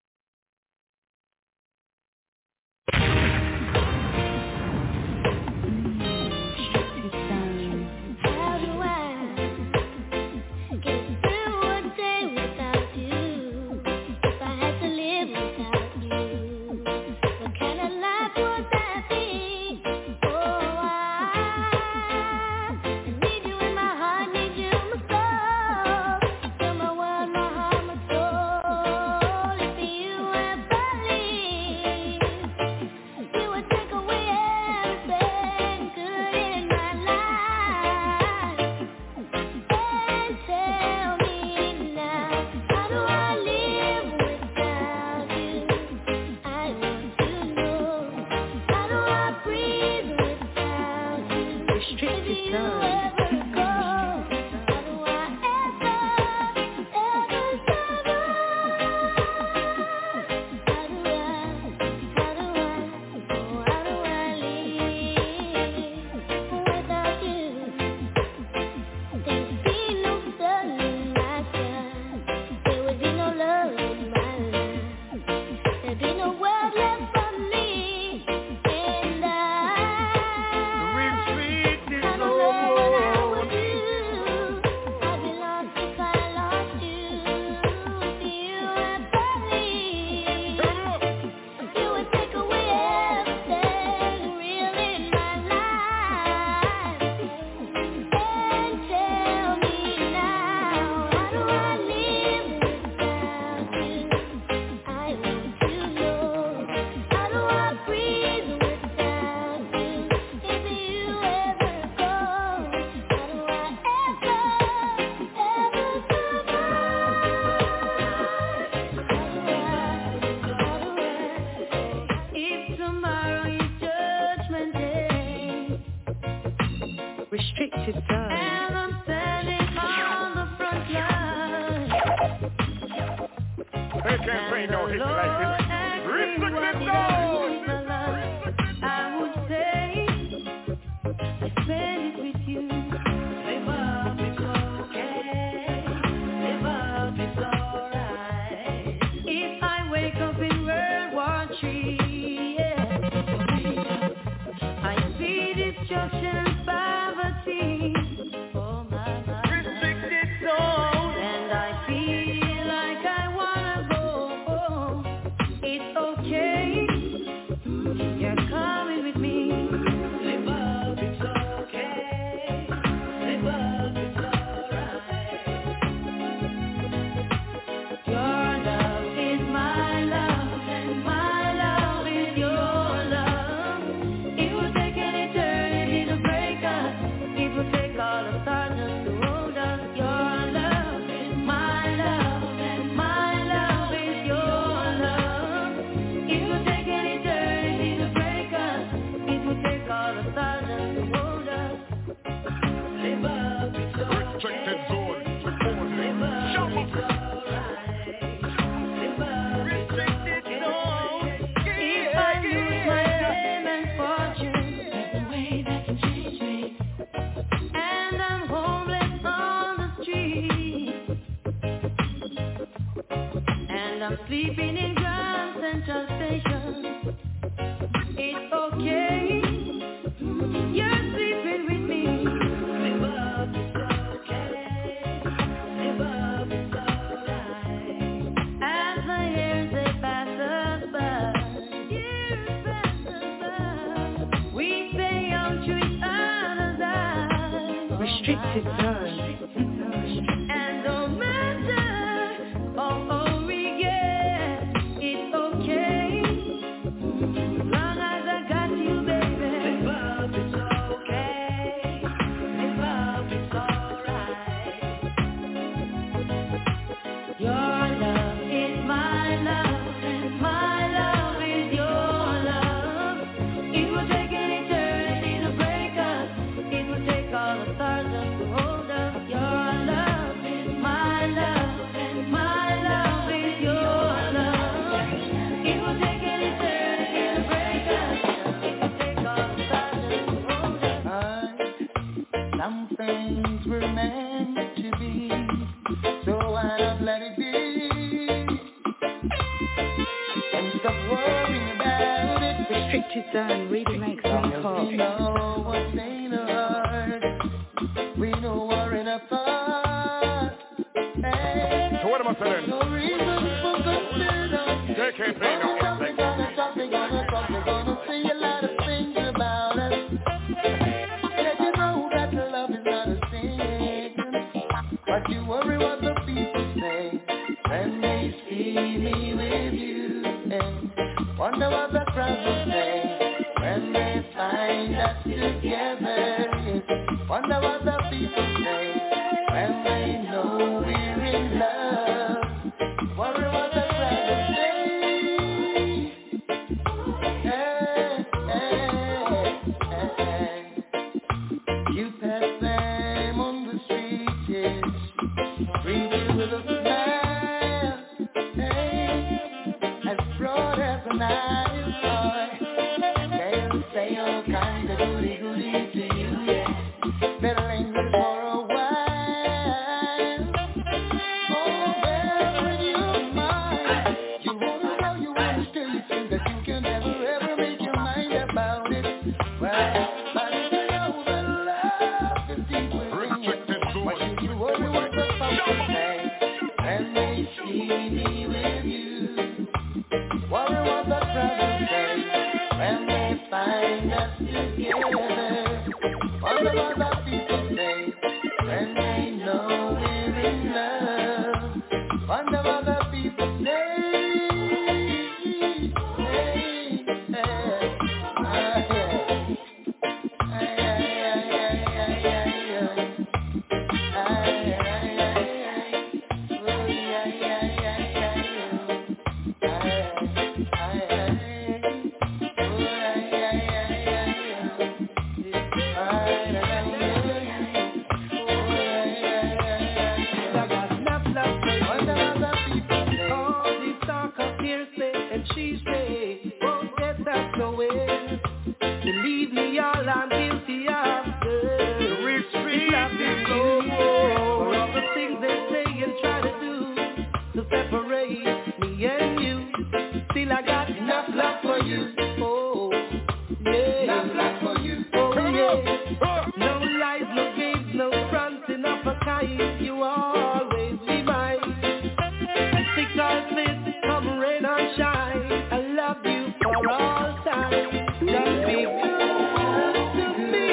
G: Restricted time.
D: And I'm standing on the front line.
M: They can't play no hits like this. Restricted zone.
D: I would say I spend it with you. Live up, it's okay. Live up, it's alright. If I wake up in World War III, yeah, I see destruction and poverty. Oh my,
M: restricted zone.
D: And I feel like I wanna go. It's okay. You're coming with me. Live up, it's okay. Live up, it's alright. Your love is my love, and my love is your love. It will take an eternity to break us. It will take all the stars just to hold us. Your love is my love, and my love is your love. It will take an eternity to break us. It will take all the stars just to hold us. Live up, it's
M: Restricted zone.
D: Live up, it's alright. Live up, restricted zone. If I lose my fame and fortune, there's a way that can change me. And I'm homeless on the street. And I'm sleeping in Grand Central Station. It's okay. You're sleeping with me. Live up, it's okay. Live up, it's alright. As the years they pass us by, we stay young to each other's eyes.
G: Restricted time.
D: And no matter all we get, it's okay. As long as I got you, baby. Live up, it's okay. Live up, it's alright. Your love is my love, and my love is your love. It will take an eternity to break us. It will take all the stars just to hold us. Your love is my love, and my love is your love. It will take an eternity to break us. It will take all the stars just to hold us.
C: Some things were meant to be, so why not let it be? And stop worrying about it.
G: Restricted time. Really makes me
C: We
G: cough.
C: know what's in our heart. We know we're in a fight. Hey,
M: So what am I saying?
C: no reason for concern.
M: They can't play no hits like this.
C: We're gonna say a lot of things about us. Yeah, you know that love is not a sin. But you worry what the people say when they see me with you. And wonder what the crowd will say when they find us together. Wonder what the people say when they know we're in love. Worry what the crowd will say. Hey, hey, hey. You pass them on the street, yes. Greet you with a smile. Hey, as broad as an eye, boy. They'll say all kinds of goody to you, yeah. They'll linger for a while. Oh, well, when you're mine, you wanna know, you wanna still, you think that you can never ever make your mind about it. Well, but if you know that love is deep within you, why should you worry what the folks say when they see me with you? Worry what the crowd will say when they find us together. Wonder what the people say when they know we're in love. Wonder what the people say. Hey, hey, hey. to separate me and you. Still I got enough love for you. Oh, yeah. Enough love for you. Oh, yeah. No lies, no games, no fronting of a kind. You will always be mine. Thick or thin, come rain or shine, I love you for all time. Just be good to me.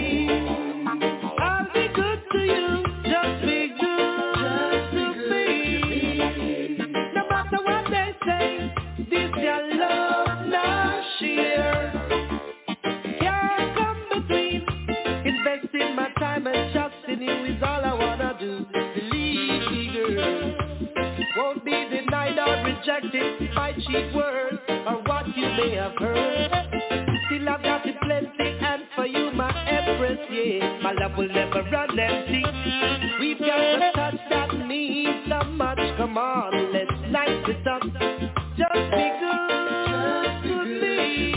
C: I'll be good to you. Just be good to me. No matter what they say, this your love now share. Can't come between. Investing my time and trust in you is all I wanna do. Believe me, girl. Won't be denied or rejected by cheap words or what you may have heard. Still I've got it plenty and for you my empress, yeah. My love will never run empty. We've got a touch that means so much. Come on, let's light it up. Just be good to me.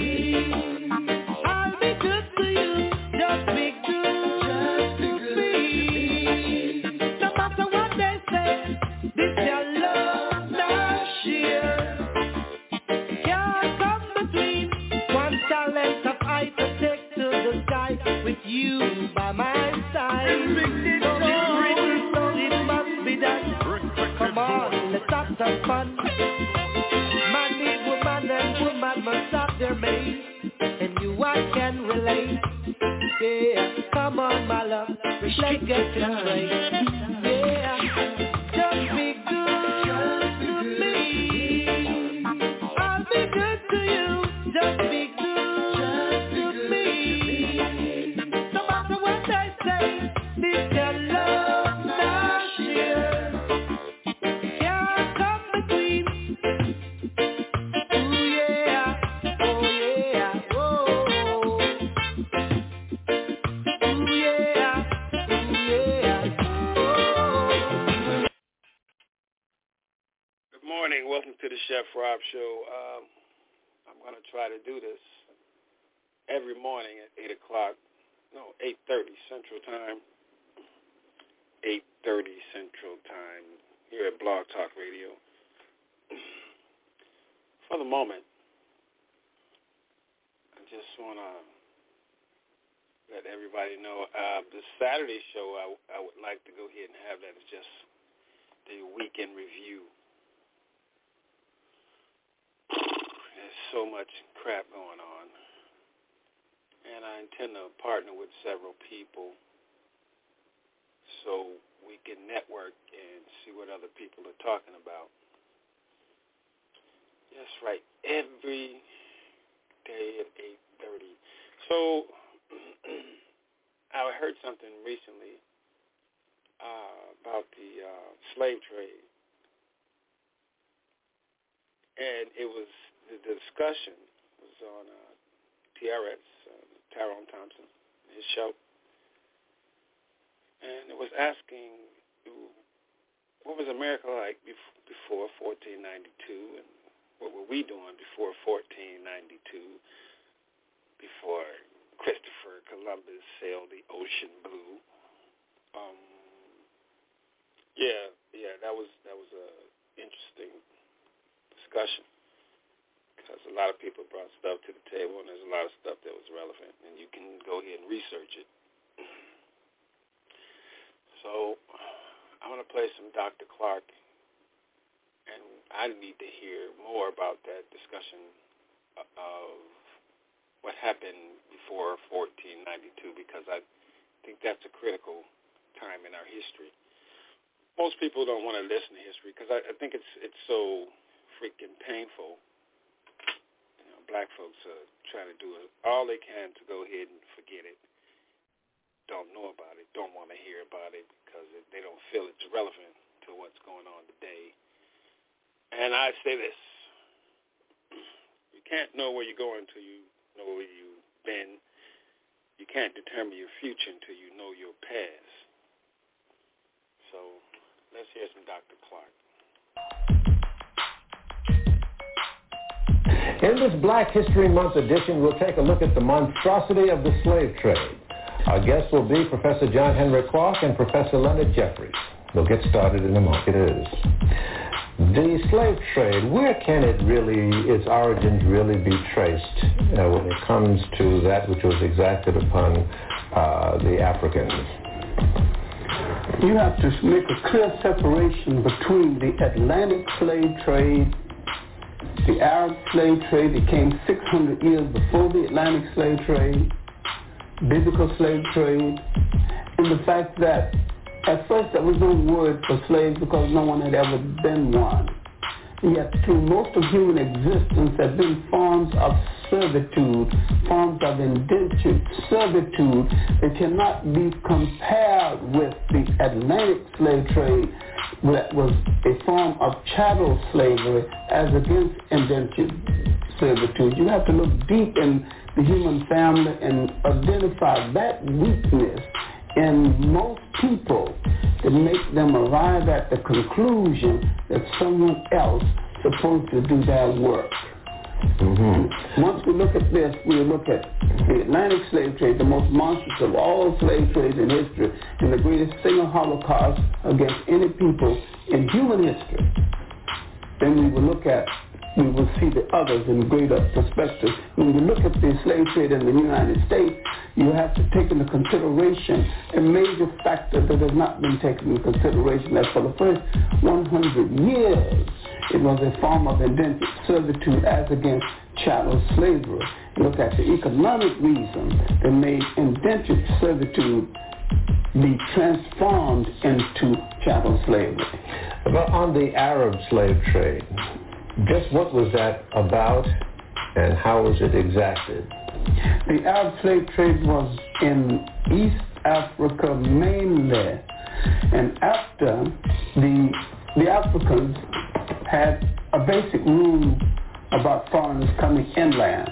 C: I'll be good to you. Just be good to me. No matter what they say, this your love now share. Can't come between. One talent of I to take to the sky with you by my side. So it must be done. Come on, let's have some fun. Man needs woman and woman must have their mate. And you I can relate. Yeah, come on my love, let's get it right. Yeah, just be good to me. I'll be good to you. Just be good to me. No matter what they say, this your love now share. Can't come between. Ooh yeah, oh yeah, oh. Ooh yeah, oh.
N: Good morning. Welcome to the Chef Rob Show. I'm going to try to do this every morning at 8:30 Central Time. 8:30 Central Time here at Blog Talk Radio. For the moment, I just want to let everybody know the Saturday show I would like to go ahead and have that is just the weekend review. There's so much crap going on, and I intend to partner with several people so we can network and see what other people are talking about. That's right, every day at 8:30. So I heard something recently about the slave trade. And it was, the discussion was on TRS, Tyrone Thompson, his show. And it was asking, what was America like before 1492? And what were we doing before 1492? Before Christopher Columbus sailed the ocean blue? That was a interesting discussion, because a lot of people brought stuff to the table, and there's a lot of stuff that was relevant, and you can go ahead and research it. So I'm going to play some Dr. Clark, and I need to hear more about that discussion of what happened before 1492, because I think that's a critical time in our history. Most people don't want to listen to history because I think it's so freaking painful. You know, black folks are trying to do all they can to go ahead and forget it. Don't know about it, don't want to hear about it because they don't feel it's relevant to what's going on today. And I say this, you can't know where you're going until you know where you've been. You can't determine your future until you know your past. So let's hear some Dr. Clark.
O: In this Black History Month edition, we'll take a look at the monstrosity of the slave trade. Our guests will be Professor John Henrik Clarke and Professor Leonard Jeffries. We'll get started in a moment. It is The slave trade, where can its origins really be traced when it comes to that which was exacted upon the Africans?
P: You have to make a clear separation between the Atlantic slave trade, the Arab slave trade that came 600 years before the Atlantic slave trade, biblical slave trade, and the fact that at first there was no word for slaves because no one had ever been one. Yet through most of human existence have been forms of servitude, forms of indentured servitude that cannot be compared with the Atlantic slave trade that was a form of chattel slavery as against indentured servitude. You have to look deep in the human family and identify that weakness in most people to make them arrive at the conclusion that someone else is supposed to do their work. Mm-hmm. Once we look at this, we look at the Atlantic slave trade, the most monstrous of all slave trades in history, and the greatest single holocaust against any people in human history. Then we will see the others in greater perspective. When you look at the slave trade in the United States, you have to take into consideration a major factor that has not been taken into consideration, that for the first 100 years, it was a form of indentured servitude as against chattel slavery. Look at the economic reason that made indentured servitude be transformed into chattel slavery.
O: But on the Arab slave trade, just what was that about and how was it exacted?
P: The Arab slave trade was in East Africa mainly, and after the Africans had a basic rule about foreigners coming inland,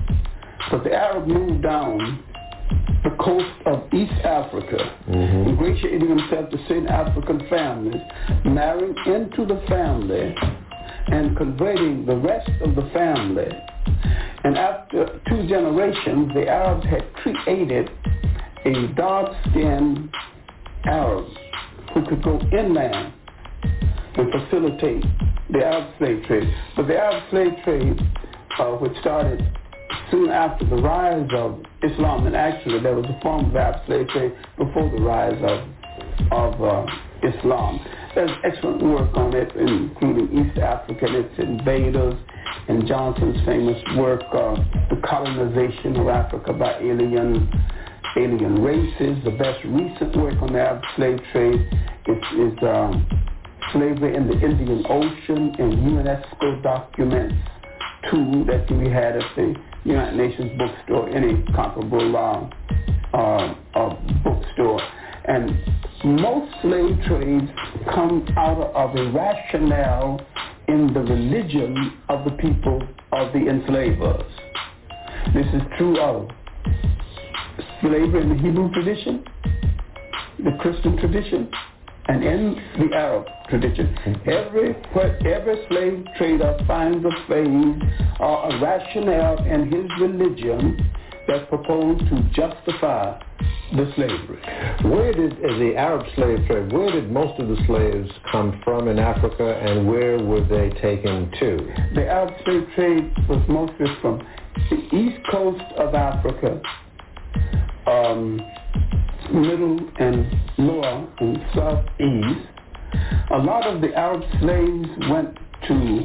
P: but the Arab moved down the coast of East Africa, ingratiating himself to certain African families, marrying into the family, and converting the rest of the family. And after 2 generations, the Arabs had created a dark-skinned Arab who could go inland and facilitate the Arab slave trade. But the Arab slave trade, which started soon after the rise of Islam, and actually there was a form of Arab slave trade before the rise of Islam. There's excellent work on it, including East Africa and its invaders, and Johnson's famous work, The Colonization of Africa by Alien Races. The best recent work on the Arab slave trade is Slavery in the Indian Ocean, and UNESCO Documents 2 that can be had at the United Nations bookstore, any comparable bookstore. And most slave trades come out of a rationale in the religion of the people of the enslavers. This is true of slavery in the Hebrew tradition, the Christian tradition, and in the Arab tradition. Every slave trader finds a phase or a rationale in his religion that proposed to justify the slavery.
O: Where did the Arab slave trade, where did most of the slaves come from in Africa, and where were they taken to?
P: The Arab slave trade was mostly from the east coast of Africa, middle and lower and southeast. A lot of the Arab slaves went to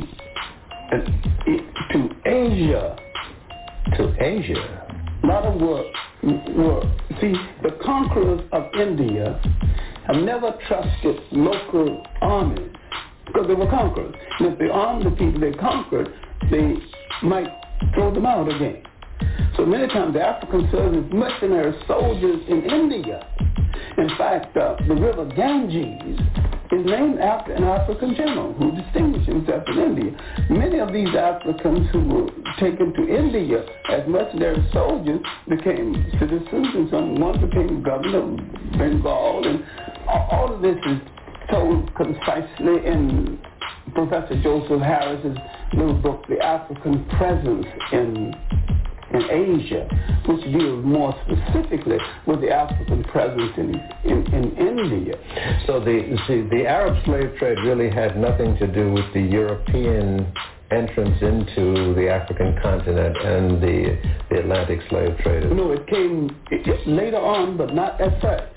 P: Asia.
O: To Asia?
P: A lot of see, the conquerors of India have never trusted local armies because they were conquerors. And if they armed the people they conquered, they might throw them out again. So many times the Africans served as mercenary soldiers in India. In fact, the river Ganges is named after an African general who distinguished himself in India. Many of these Africans who were taken to India as mercenary soldiers became citizens, and one became governor of Bengal, and all of this is told concisely in Professor Joseph Harris's little book, The African Presence in in Asia, which deals more specifically with the African presence in India.
O: So the Arab slave trade really had nothing to do with the European entrance into the African continent and the Atlantic slave trade.
P: No, it came later on, but not at first.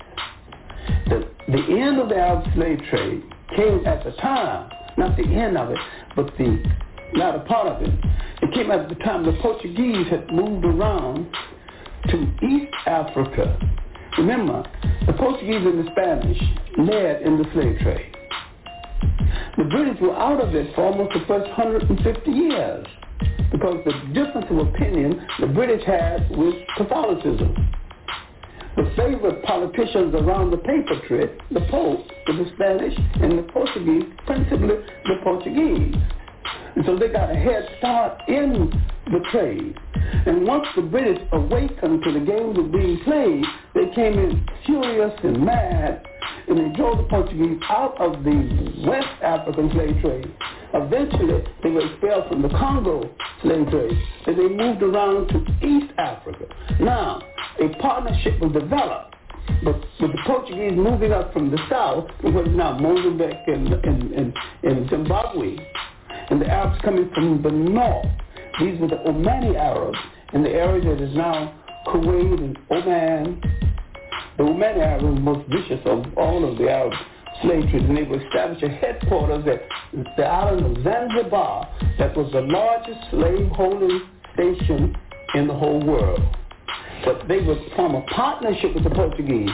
P: The end of the Arab slave trade came at the time, not the end of it, but the latter part of it. It came at the time the Portuguese had moved around to East Africa. Remember, the Portuguese and the Spanish led in the slave trade. The British were out of it for almost the first 150 years because the difference of opinion the British had with Catholicism. The favorite politicians around the paper trip, the Pope, the Spanish, and the Portuguese, principally the Portuguese. And so they got a head start in the trade. And once the British awakened to the game that was being played, they came in furious and mad, and they drove the Portuguese out of the West African slave trade. Eventually, they were expelled from the Congo slave trade, and they moved around to East Africa. Now, a partnership was developed, but with the Portuguese moving up from the south, what is now Mozambique and Zimbabwe, and the Arabs coming from the north. These were the Omani Arabs in the area that is now Kuwait and Oman. The Omani Arabs were the most vicious of all of the Arab slave trades, and they would establish a headquarters at the island of Zanzibar that was the largest slave-holding station in the whole world. But they would form a partnership with the Portuguese,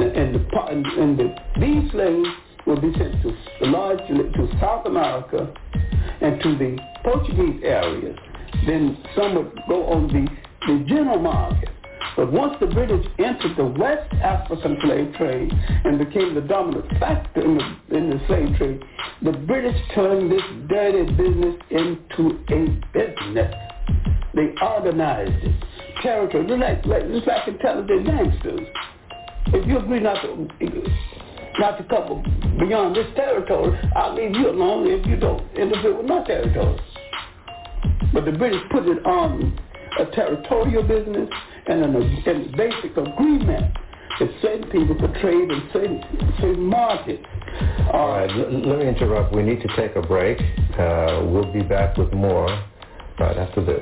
P: and these slaves would be sent to South America and to the Portuguese areas. Then some would go on the general market. But once the British entered the West African slave trade and became the dominant factor in the slave trade, the British turned this dirty business into a business. They organized it. Territory, just like intelligent gangsters. If you agree not to come beyond this territory, I'll leave you alone if you don't interfere with my territory. But the British put it on a territorial business and a basic agreement that certain people could trade in certain markets.
O: All right, let me interrupt. We need to take a break. We'll be back with more right after this.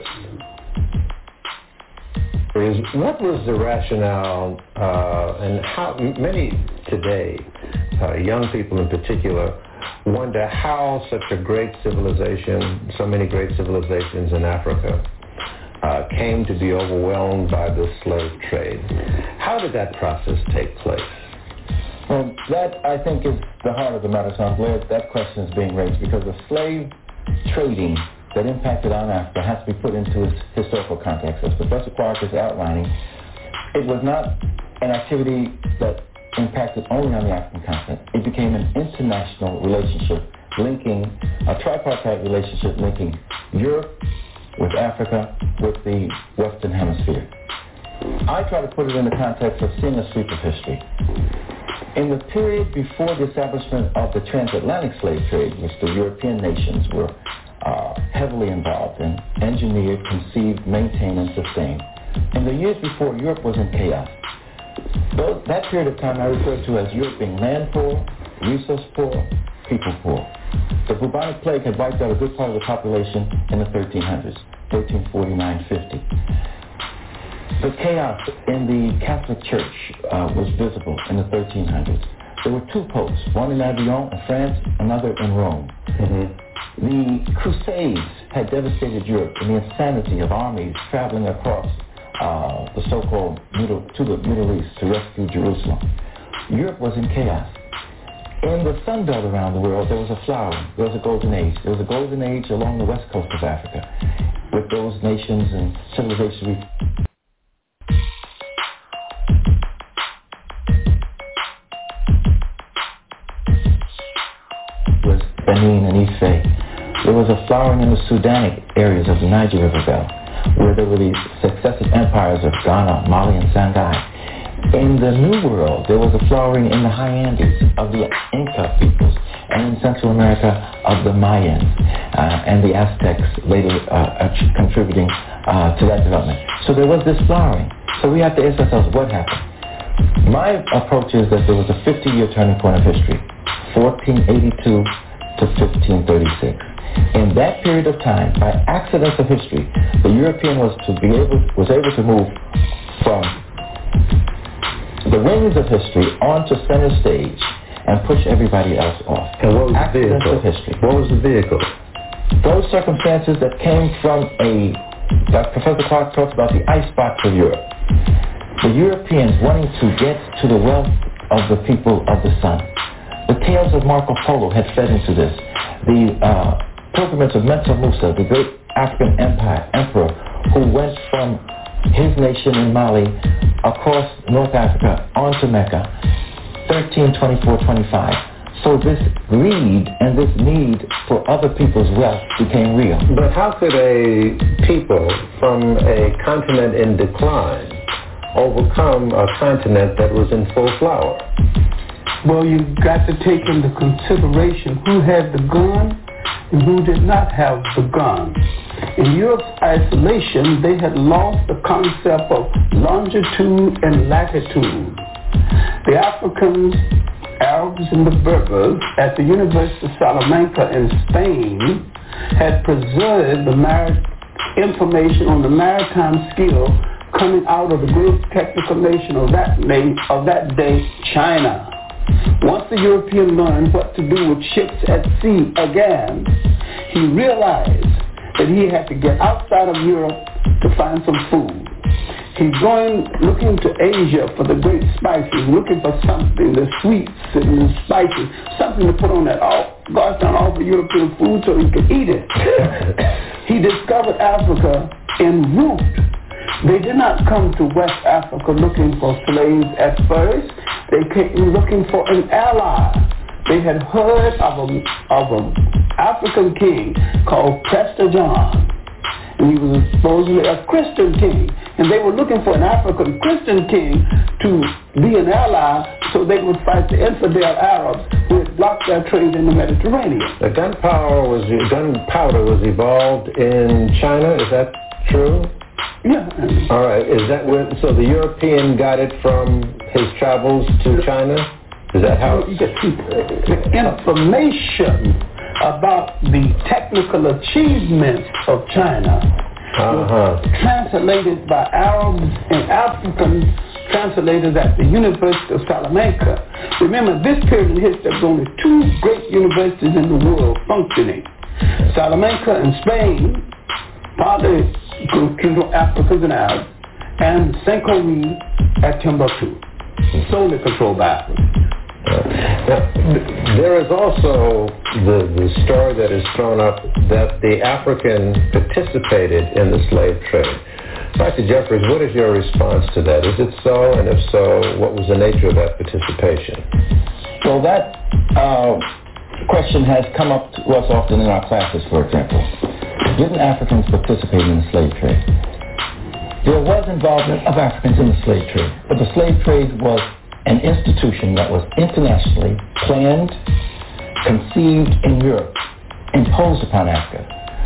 O: What was the rationale and how many today, young people in particular, wonder how such a great civilization, so many great civilizations in Africa, came to be overwhelmed by the slave trade. How did that process take place?
Q: Well, that, I think, is the heart of the matter, so I'm glad that question is being raised, because the slave trading that impacted on Africa has to be put into its historical context. As Professor Clark is outlining, it was not an activity that impacted only on the African continent. It became an international relationship a tripartite relationship linking Europe with Africa with the Western Hemisphere. I try to put it in the context of seeing a sweep of history. In the period before the establishment of the transatlantic slave trade, which the European nations were heavily involved in, engineered, conceived, maintained, and sustained. In the years before, Europe was in chaos. That period of time I refer to as Europe being land poor, resource poor, people poor. The bubonic plague had wiped out a good part of the population in the 1300s, 1349-50. The chaos in the Catholic Church was visible in the 1300s. There were two popes, one in Avignon in France, another in Rome. Mm-hmm. The Crusades had devastated Europe in the insanity of armies traveling across the so-called Middle East to rescue Jerusalem. Europe was in chaos. In the Sun Belt around the world, there was a flowering. There was a golden age. There was a golden age along the west coast of Africa with those nations and civilizations. Was Benin and Ife. There was a flowering in the Sudanic areas of the Niger River Belt, where there were the successive empires of Ghana, Mali, and Sangay. In the New World, there was a flowering in the high Andes of the Inca peoples, and in Central America of the Mayans and the Aztecs later contributing to that development. So there was this flowering. So we have to ask ourselves, what happened? My approach is that there was a 50-year turning point of history, 1482 to 1536. In that period of time, by accidents of history, the European was able to move from the wings of history onto center stage and push everybody else off.
O: And what was
Q: accidents
O: the vehicle?
Q: Of history.
O: What was the vehicle?
Q: Those circumstances that came from like Professor Clark talks about the icebox of Europe. The Europeans wanting to get to the wealth of the people of the sun. The tales of Marco Polo had fed into this. The pilgrimage of Mensa Musa, the great African emperor who went from his nation in Mali across North Africa onto Mecca, 1324-25. So this greed and this need for other people's wealth became real.
O: But how could a people from a continent in decline overcome a continent that was in full flower?
P: Well, you've got to take into consideration who had the gun and who did not have the gun. In Europe's isolation, they had lost the concept of longitude and latitude. The Africans, Arabs, and the Berbers at the University of Salamanca in Spain had preserved the information on the maritime skill coming out of the great technical nation of that day, China. Once the European learned what to do with ships at sea again, he realized that he had to get outside of Europe to find some food. He's going looking to Asia for the great spices, looking for something, the sweets and the spices, something to put on that gosh darn all the European food so he could eat it. He discovered Africa en route. They did not come to West Africa looking for slaves at first. They came looking for an ally. They had heard of an African king called Prester John. And he was supposedly a Christian king. And they were looking for an African Christian king to be an ally so they would fight the infidel Arabs who had blocked their trade in the Mediterranean.
O: The gunpowder was evolved in China, is that true?
P: Yeah.
O: All right. Is that where? So the European got it from his travels to China? Is that how?
P: You get the information about the technical achievements of China was translated by Arabs and Africans, translated at the University of Salamanca. Remember, this period in history, there were only two great universities in the world functioning: Salamanca in Spain, partly Africans and Arabs, and Saint-Corne at Timbuktu, solely controlled by Africans.
O: Now, there is also the story that is thrown up that the African participated in the slave trade. Dr. Jeffries, what is your response to that? Is it so? And if so, what was the nature of that participation?
Q: Well, that question has come up to us often in our classes, for example. Didn't Africans participate in the slave trade? There was involvement of Africans in the slave trade, but the slave trade was an institution that was internationally planned, conceived in Europe, imposed upon Africa.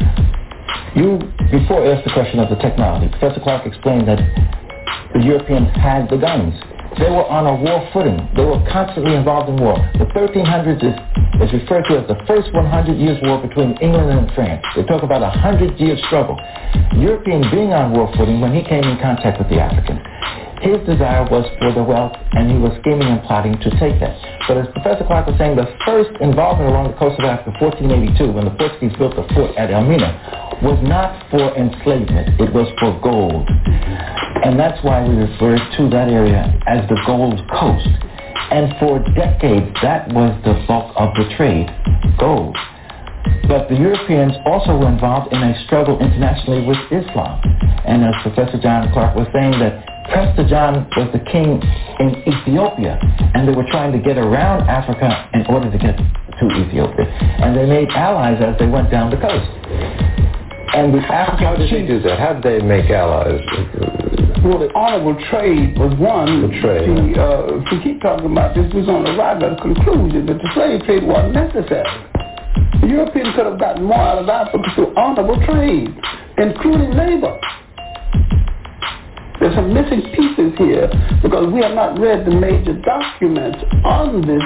Q: You, before, asked the question of the technology. Professor Clark explained that the Europeans had the guns. They were on a war footing. They were constantly involved in war. The 1300s is referred to as the first 100 years war between England and France. They talk about a 100-year struggle. European being on war footing when he came in contact with the Africans. His desire was for the wealth, and he was scheming and plotting to take that. But as Professor Clark was saying, the first involvement along the coast of Africa, 1482, when the Portuguese built the fort at Elmina, was not for enslavement. It was for gold. And that's why we refer to that area as the Gold Coast. And for decades, that was the bulk of the trade, gold. But the Europeans also were involved in a struggle internationally with Islam. And as Professor John Clark was saying, that Prester John was the king in Ethiopia, and they were trying to get around Africa in order to get to Ethiopia. And they made allies as they went down the coast. And the Africans...
O: How did they do that? How did they make allies?
P: Well, the honorable trade was one.
O: The trade.
P: If we keep talking about this, we're going to arrive at a conclusion that the slave trade wasn't necessary. The Europeans could have gotten more out of Africa through honorable trade, including labor. There's some missing pieces here because we have not read the major documents on this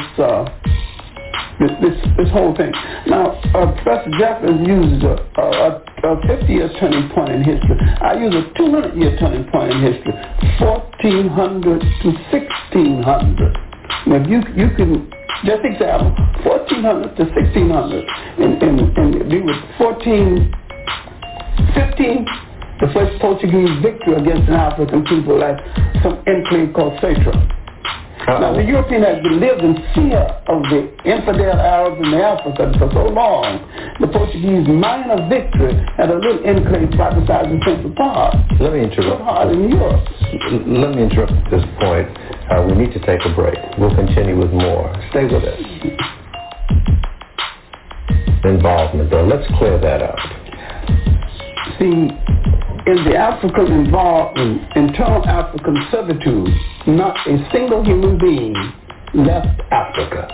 P: whole thing. Now, Professor Jeffers uses a 50-year turning point in history. I use a 200-year turning point in history, 1400 to 1600. Now, if you can just examine 1400 to 1600, and it was 1415. The first Portuguese victory against an African people at some enclave called Satra. Now, the European has lived in fear of the infidel Arabs and the Africans for so long. The Portuguese minor victory at a little enclave right beside the Central Park.
O: Let me interrupt.
P: In Europe.
O: Let me interrupt at this point. We need to take a break. We'll continue with more. Stay with us. Involvement, though. Let's clear that up.
P: See, in the African involvement, internal African servitude, not a single human being left Africa.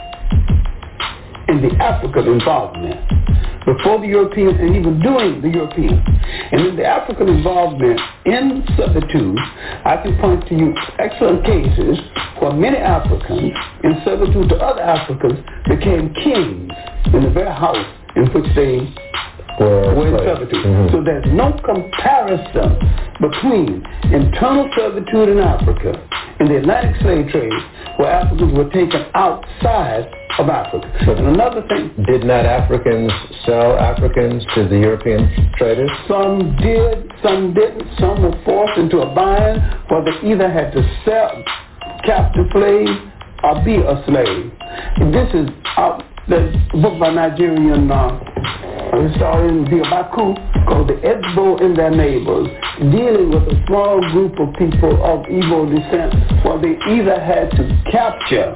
P: In the African involvement, before the Europeans and even during the Europeans, and in the African involvement in servitude, I can point to you excellent cases where many Africans in servitude to other Africans became kings in the very house in which they were in servitude. Mm-hmm. So there's no comparison between internal servitude in Africa and the Atlantic slave trade, where Africans were taken outside of Africa. And another thing,
O: did not Africans sell Africans to the European traders?
P: Some did, some didn't. Some were forced into a bind where they either had to sell captive slaves or be a slave. And this is the book by Nigerian historian Biobaku called The Ejbo and Their Neighbors, dealing with a small group of people of Igbo descent where they either had to capture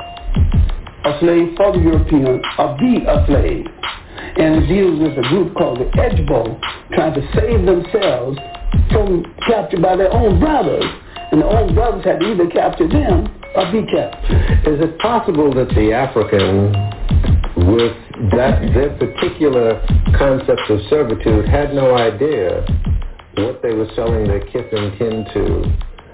P: a slave for the European or be a slave. And it deals with a group called the Ejbo trying to save themselves from capture by their own brothers. And the own brothers had to either capture them or be captured.
O: Is it possible that the African, with their particular concept of servitude, had no idea what they were selling their kith and kin to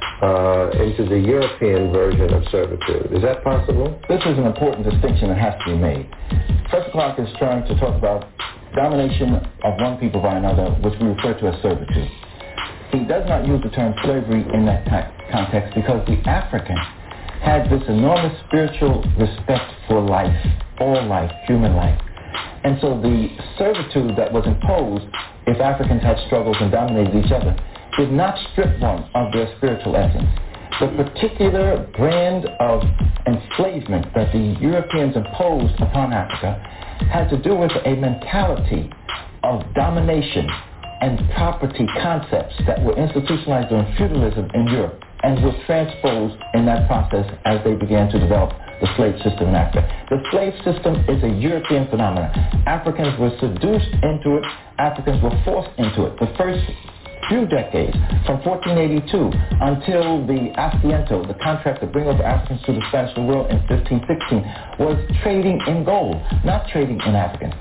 O: into the European version of servitude? Is that possible?
Q: This is an important distinction that has to be made. Professor Clark is trying to talk about domination of one people by another, which we refer to as servitude. He does not use the term slavery in that context because the African had this enormous spiritual respect for life, all life, human life. And so the servitude that was imposed, if Africans had struggles and dominated each other, did not strip one of their spiritual essence. The particular brand of enslavement that the Europeans imposed upon Africa had to do with a mentality of domination and property concepts that were institutionalized during feudalism in Europe and were transposed in that process as they began to develop the slave system in Africa. The slave system is a European phenomenon. Africans were seduced into it. Africans were forced into it. The first few decades, from 1482 until the Asiento, the contract to bring over Africans to the Spanish New World in 1516, was trading in gold, not trading in Africans.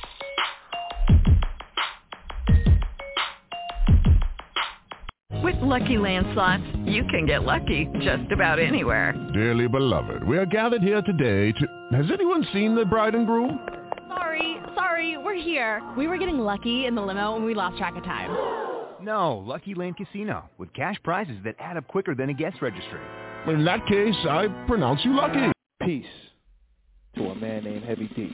R: With Lucky Land Slots, you can get lucky just about anywhere.
S: Dearly beloved, we are gathered here today to... Has anyone seen the bride and groom?
T: Sorry, we're here. We were getting lucky in the limo and we lost track of time.
U: No, Lucky Land Casino, with cash prizes that add up quicker than a guest registry.
S: In that case, I pronounce you lucky.
J: Peace to a man named Heavy D.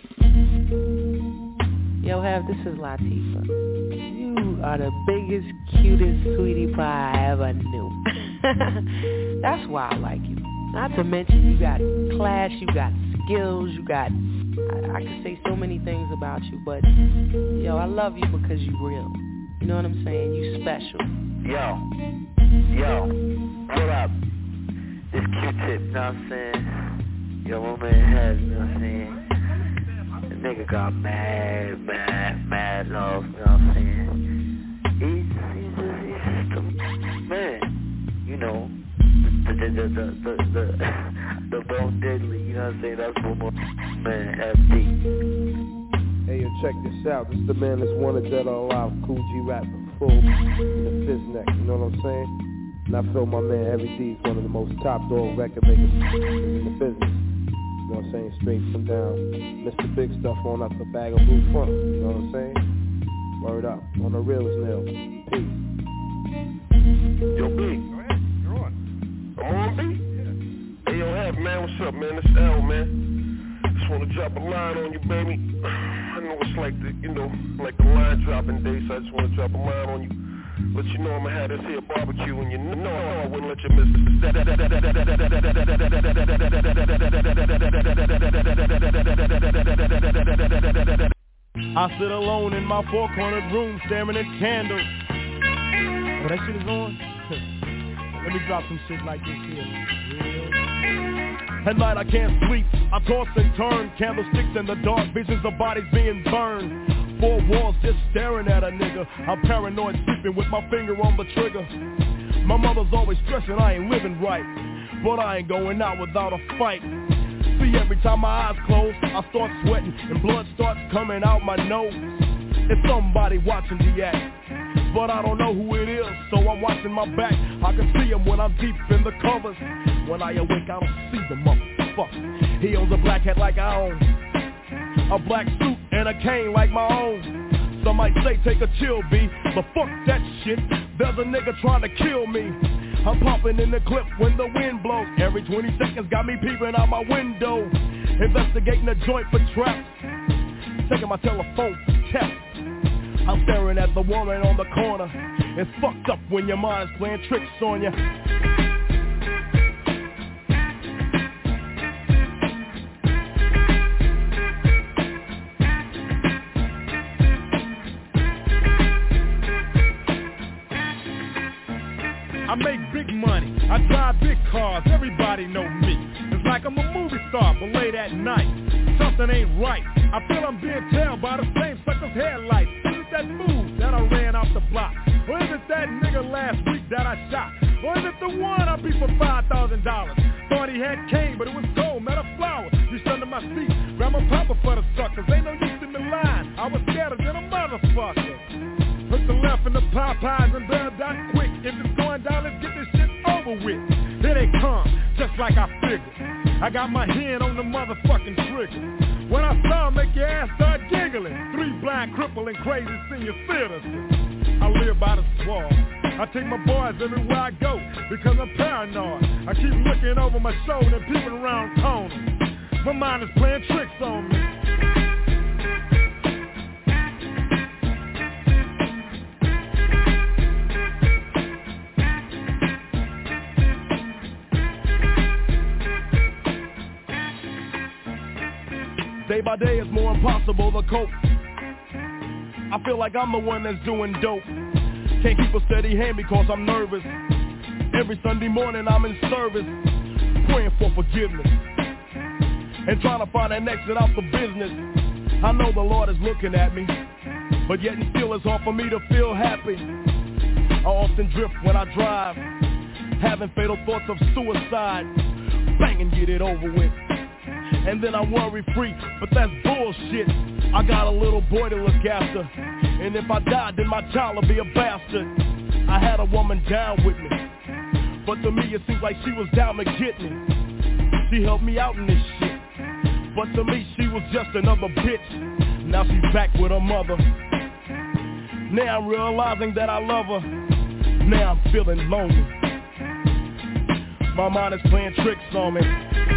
J: Yo, Hev, this is Latifah. You are the biggest, cutest sweetie pie I ever knew. That's why I like you. Not to mention you got class, you got skills, you got... I could say so many things about you, but, yo, I love you because you real. You know what I'm saying? You special.
V: Yo, what up? This Q-Tip, you know what I'm saying? Yo, my man Hev, you know what I'm saying? The nigga got mad love, you know what I'm saying? He's just the man. You know, the Bone Diddley, you know what I'm saying? That's what my man FD.
A: Hey, yo, check this out. This is the man that's wanted dead or alive. Cool G rapping full in the fizz neck, you know what I'm saying? And I feel my man Heavy D is one of the most top dog record makers in the business. You know what I'm saying? Straight from down. Mr. Big Stuff on up the bag of blue funk, you know what I'm saying? Word up. On the realest nail. Peace.
B: Yo, B. Go ahead. You're on. I'm on, B? Yeah. Hey, yo, Hev, man. What's up, man? It's L, man. Just want to drop a line on you, baby. I know it's like the, you know, like the line dropping day, so I just want to drop a line on you. But you know I'ma have this here barbecue, and you know I wouldn't let you miss this.
C: I sit alone in my four-cornered room staring at candles. Oh, that shit is on? Let me drop some shit like this here. At night I can't sleep, I toss and turn. Candlesticks in the dark, visions of bodies being burned. Four walls just staring at a nigga. I'm paranoid, sleeping with my finger on the trigger. My mother's always stressing I ain't living right, but I ain't going out without a fight. See, every time my eyes close, I start sweating and blood starts coming out my nose. It's somebody watching the act, but I don't know who it is, so I'm watching my back. I can see him when I'm deep in the covers. When I awake, I don't see the motherfucker. He owns a black hat like I own, a black suit and a cane like my own. Some might say take a chill, B, but fuck that shit. There's a nigga trying to kill me. I'm popping in the clip when the wind blows. Every 20 seconds got me peeping out my window, investigating the joint for traps, taking my telephone for text. I'm staring at the woman on the corner. It's fucked up when your mind is playing tricks on you.
W: I make big money, I drive big cars, everybody know me. It's like I'm a movie star, but late at night, something ain't right. I feel I'm being tailed by the same sucker's headlights. Is it that move that I ran off the block? Or is it that nigga last week that I shot? Or is it the one I beat for $5,000? Thought he had cane, but it was gold, not a flower. Reached under my seat, grabbed my papa for the suckers. Ain't no use in the line, I was scared than a motherfucker. Hook the left in the Popeyes and bail down quick. If it's going down, let's get this shit over with. Here they come, just like I figured. I got my hand on the motherfucking trigger. When I saw 'em, make your ass start giggling. 3 blind, crippling, crazy senior citizens. I live by the swamp. I take my boys everywhere I go because I'm paranoid. I keep looking over my shoulder and peeping around corners. My mind is playing tricks on me.
C: Day by day it's more impossible to cope. I feel like I'm the one that's doing dope. Can't keep a steady hand because I'm nervous. Every Sunday morning I'm in service, praying for forgiveness and trying to find an exit out the business. I know the Lord is looking at me, but yet and still it's hard for me to feel happy. I often drift when I drive, having fatal thoughts of suicide. Bang and get it over with, and then I'm worry-free, but that's bullshit. I got a little boy to look after, and if I die, then my child will be a bastard. I had a woman down with me, but to me it seems like she was down to get me. She helped me out in this shit, but to me she was just another bitch. Now she's back with her mother. Now I'm realizing that I love her. Now I'm feeling lonely. My mind is playing tricks on me.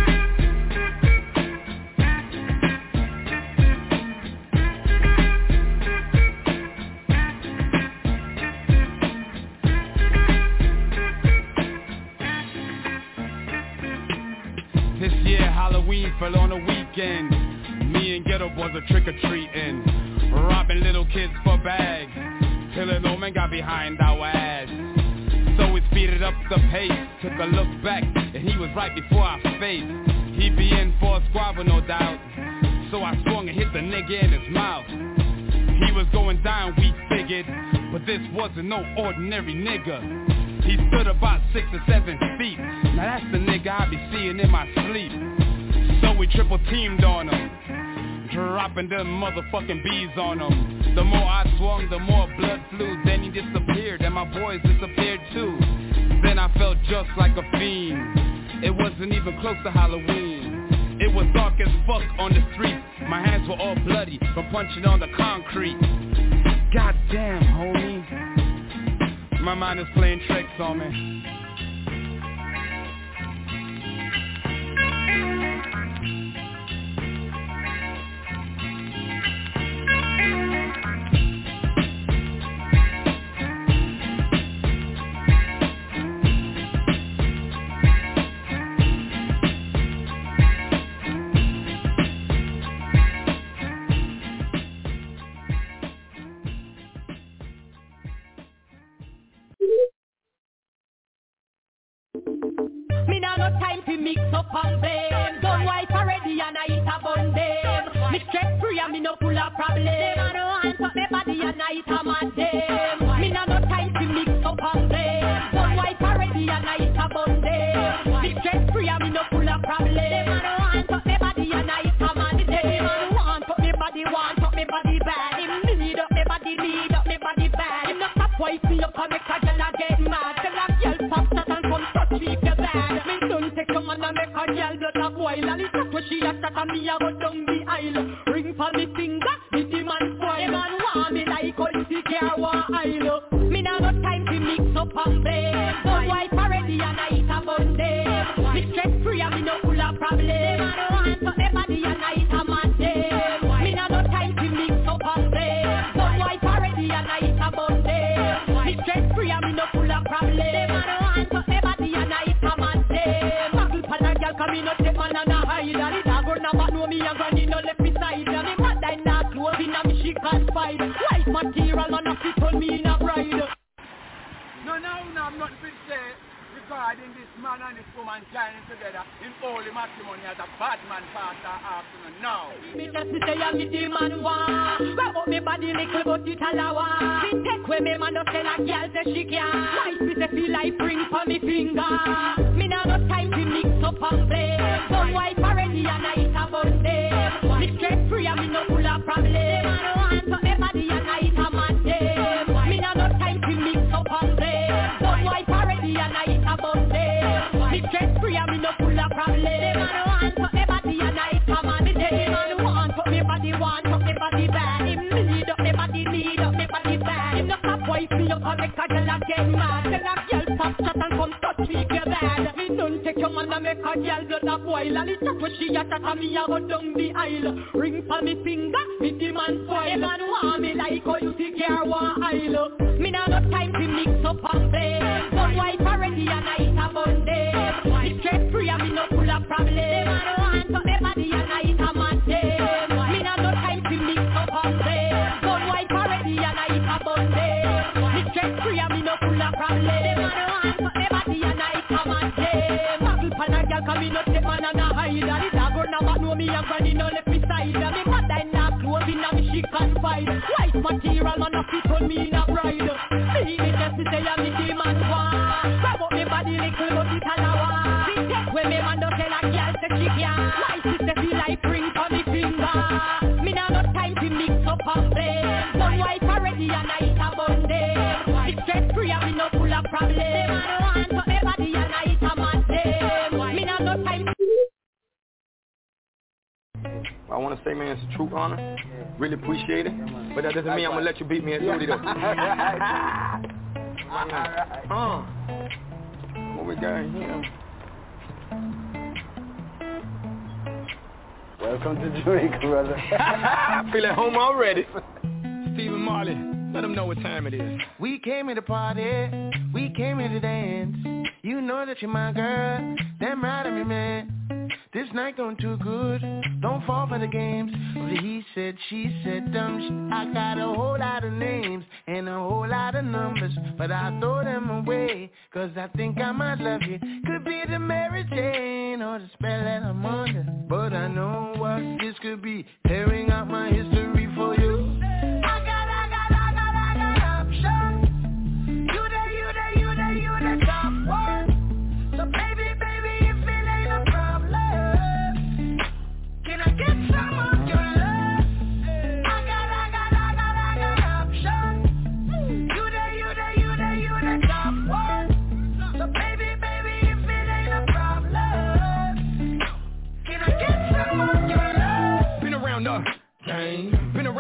X: This year Halloween fell on a weekend. Me and Ghetto Boys are trick-or-treating, robbing little kids for bags, till an old man got behind our ass. So we speeded up the pace, took a look back, and he was right before our face. He'd be in for a squabble, no doubt, so I swung and hit the nigga in his mouth. He was going down, we figured, but this wasn't no ordinary nigga. He stood about 6 or 7 feet. Now that's the nigga I be seeing in my sleep. So we triple teamed on him, dropping them motherfucking bees on him. The more I swung, the more blood flew. Then he disappeared and my boys disappeared too. Then I felt just like a fiend. It wasn't even close to Halloween. It was dark as fuck on the street. My hands were all bloody from punching on the concrete. Goddamn, homie, my mind is playing tricks on me.
E: Me nah no time to mix up and blame. Done wife already and I eat a bun them. Me stress free and me no full of problem. I no want up me body and I eat a mad them. Me nah no time to mix up and blame. Done wife already and I eat a bun them. Me stress free and me no full of problem. I no want up me body and I eat a mad them. I no want up me body bad. Him need up me body bad. Him no stop wife me up and make a girl a get mad. Tell a girl stop that and come touch me if you bad. Me don't take some man and make a girl blood a boil. And it's not what she a shot and me a go down the aisle. Ring for me finger, the man spoil. The man want me like how the car want aisle. Me nah no time to mix up and blame. Done wife already and I eat a bun them. Me stress free and me no full of problem. I no want up me body and I eat a mad them. Me nah no time to mix up and blame. Done wife already and I eat a bun them. Me stress free and me no full of problem. I no want up me body and I eat a mad them. Muggle pan a girl come in no take man and a hide. And it a go never know me and granny no left beside. And me mad and not clothes in a me she can't find. White material man a fit on me in a bride.
F: No, I'm not fit say regarding this man and this woman joining together in holy matrimony as a bad man pastor afternoon now.
E: Me just say I'm the man one. Grab up me body little but it allow. Me take away me man don't tell a girl say she can. Life is a feel like ring for me finger. Me nah no time to mix up and play. Some wife already and I eat a bun them. Me stress free and me no full of problem. I no want up me body and I eat a man them. Me nah no time to mix up and play. Some wife already and I eat a bun them. Me stress free and me no full of problem. I no want up me body and I eat a man them. I no want up me body bad. Him need up me body bad. Him no stop wife me up and make a girl a get mad. Tell a girl stop chat and come touch me if you bad. Me don't take your man and make a girl blood a boil. And it's not what she a chat and me a go down the aisle. Ring for me finger, me the man spoil. Man want me like how you see care want aisle. Me nah no time to mix up and play. Some wife already and I eat a bun them. Me stress free and me no full of problem. I no want up me body and I eat a man them. Me nah no time to mix up and play. Some wife already and I eat a bun them. Me stress free and me no full of problem. I no want up me body and I eat a man them. Muggle pan a girl come in no take man and a hide. And it a go never know me and granny no left beside. And me mad and not clothes in a me she can't find. White material man a fit on me in a bride. See me just say I'm the man one. Grab up me body little but it allow. See take when me man don't tell a girl say she can. Life is a feel like ring for me finger. Me nah no time to mix up and play. Some wife already and I eat a bun them. Me stress free and me no full of problem. I no want up me body and I eat a man them. Me nah no time.
F: I want to say, man, it's a true honor. Really appreciate it. But that doesn't mean I'm going to let you beat me at duty, though. What we got here?
P: Welcome to Jamaica, brother.
F: I feel at home already. Stephen Marley, let them know what time it is.
C: We came here to party, we came here to dance. You know that you're my girl, damn right I'm your man. This night going too good, don't fall for the games. He said, she said, dumb shit. I got a whole lot of names and a whole lot of numbers, but I throw them away, cause I think I might love you. Could be the Mary Jane or the spell that I'm under, but I know what this could be, tearing out my history for you. I got options. You the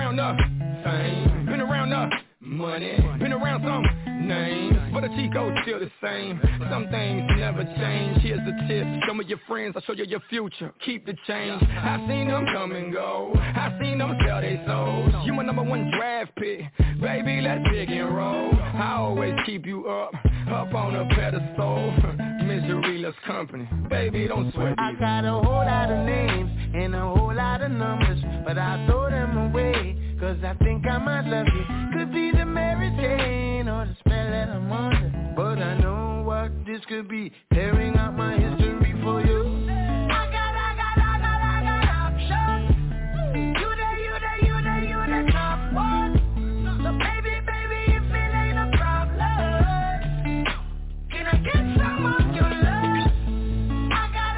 H: around the fame, been around the money, been around some names, but the Chico's still the same. Some things never change. Here's the tip: show me your friends, I'll show you your future. Keep the change. I've seen them come and go. I've seen them sell their souls. You my number one draft pick, baby. Let's pick and roll. I always keep you up on a pedestal. Misery loves company, baby. Don't sweat.
C: I got a whole lot of names and a whole lot of numbers, but I throw them away, 'cause I think I might love you. Could be the Mary Jane or the spell that I'm under, but I know what this could be, tearing out my history for you. I got options. You the top one. So baby, if it ain't a problem, can I get some of your love? I got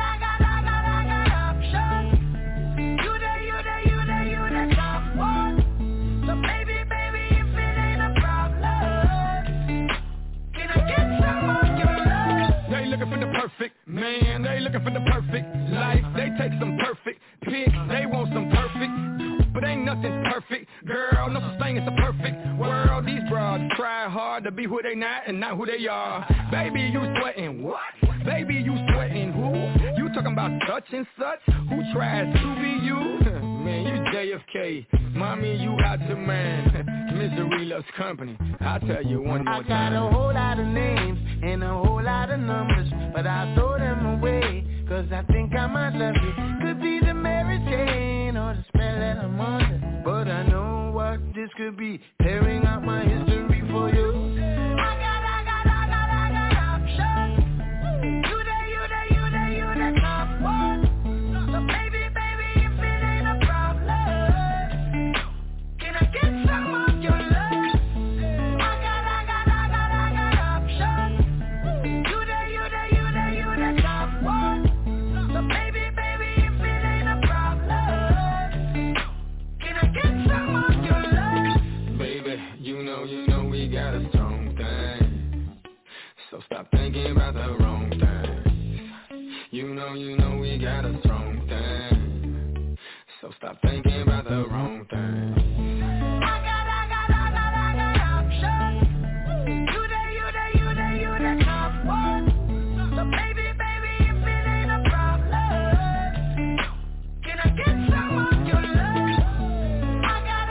C: options. You the top one. So baby, if it ain't a problem, can I get some of your love?
H: They looking for the perfect man, they looking for the perfect life. They take some perfect pics, they want some perfect, but ain't nothing perfect, girl. No such thing as a perfect world. These broads try hard to be who they not and not who they are. Baby, you sweating what? Baby, you sweating who? You talking about such and such? Who tries to be you? Man, you JFK. Mommy, you out your man. Misery loves company. I'll tell you one more time.
C: I got a whole lot of names and a whole lot of numbers, but I throw them away, 'cause I think I might love you. Could be the Mary Jane or the spell that I'm under, but I know what this could be, tearing out my history for you. I got options. You the top one. So baby, if it ain't a problem, can I get some of your love? I got options. You the top one. So baby, if it ain't a problem, can I get some of your love?
H: Baby, you know we got a strong thing, so stop thinking about the wrong things. You know we got a strong thing, so stop thinking about the wrong things.
C: I got options. You the top one. So baby, if it ain't a problem, can I get some of your love? I got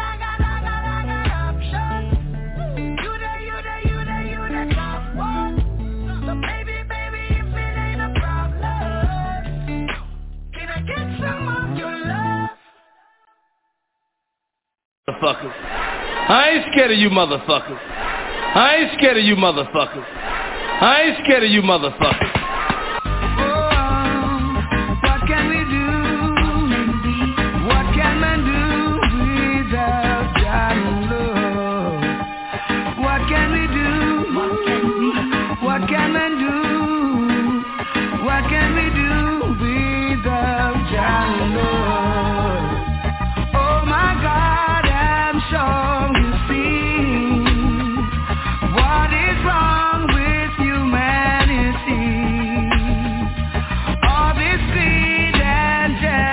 C: options. You the top one. So baby, if it ain't a problem, can I get some of your love?
A: Motherfuckers. I ain't scared of you motherfuckers. I ain't scared of you motherfuckers. I ain't scared of you motherfuckers.
C: What can we do? What can man do without your love? What can we do? What can man do? What can we do without your love? Oh my God, I'm sure you see what is wrong with humanity. All this greed and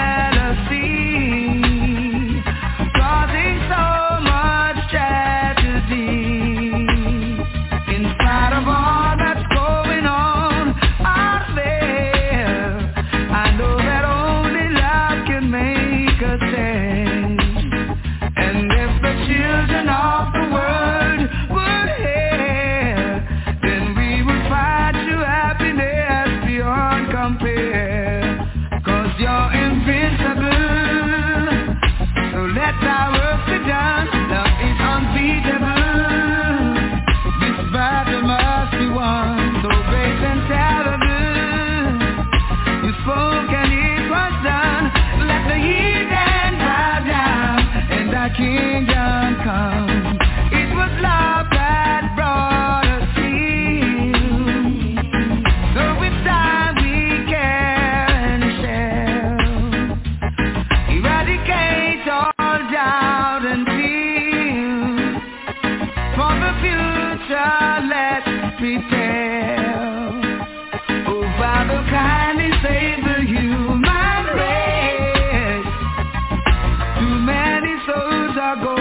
C: jealousy, causing so much tragedy. In spite of all that's going on out there, I know that only love can make a change. And if the children of the world would hear, then we would find true happiness beyond compare. 'Cause you're invincible, so let our work be done. Love is unbeatable. This battle must be won, so great and terrible. You spoke and it was done. Let the heathen bow down and the kingdom come. It was love that brought us here. So with time we care and share. Eradicate all doubt and fear. For the future, let's prepare. Oh, Father, kindly save the human race. Too many souls are going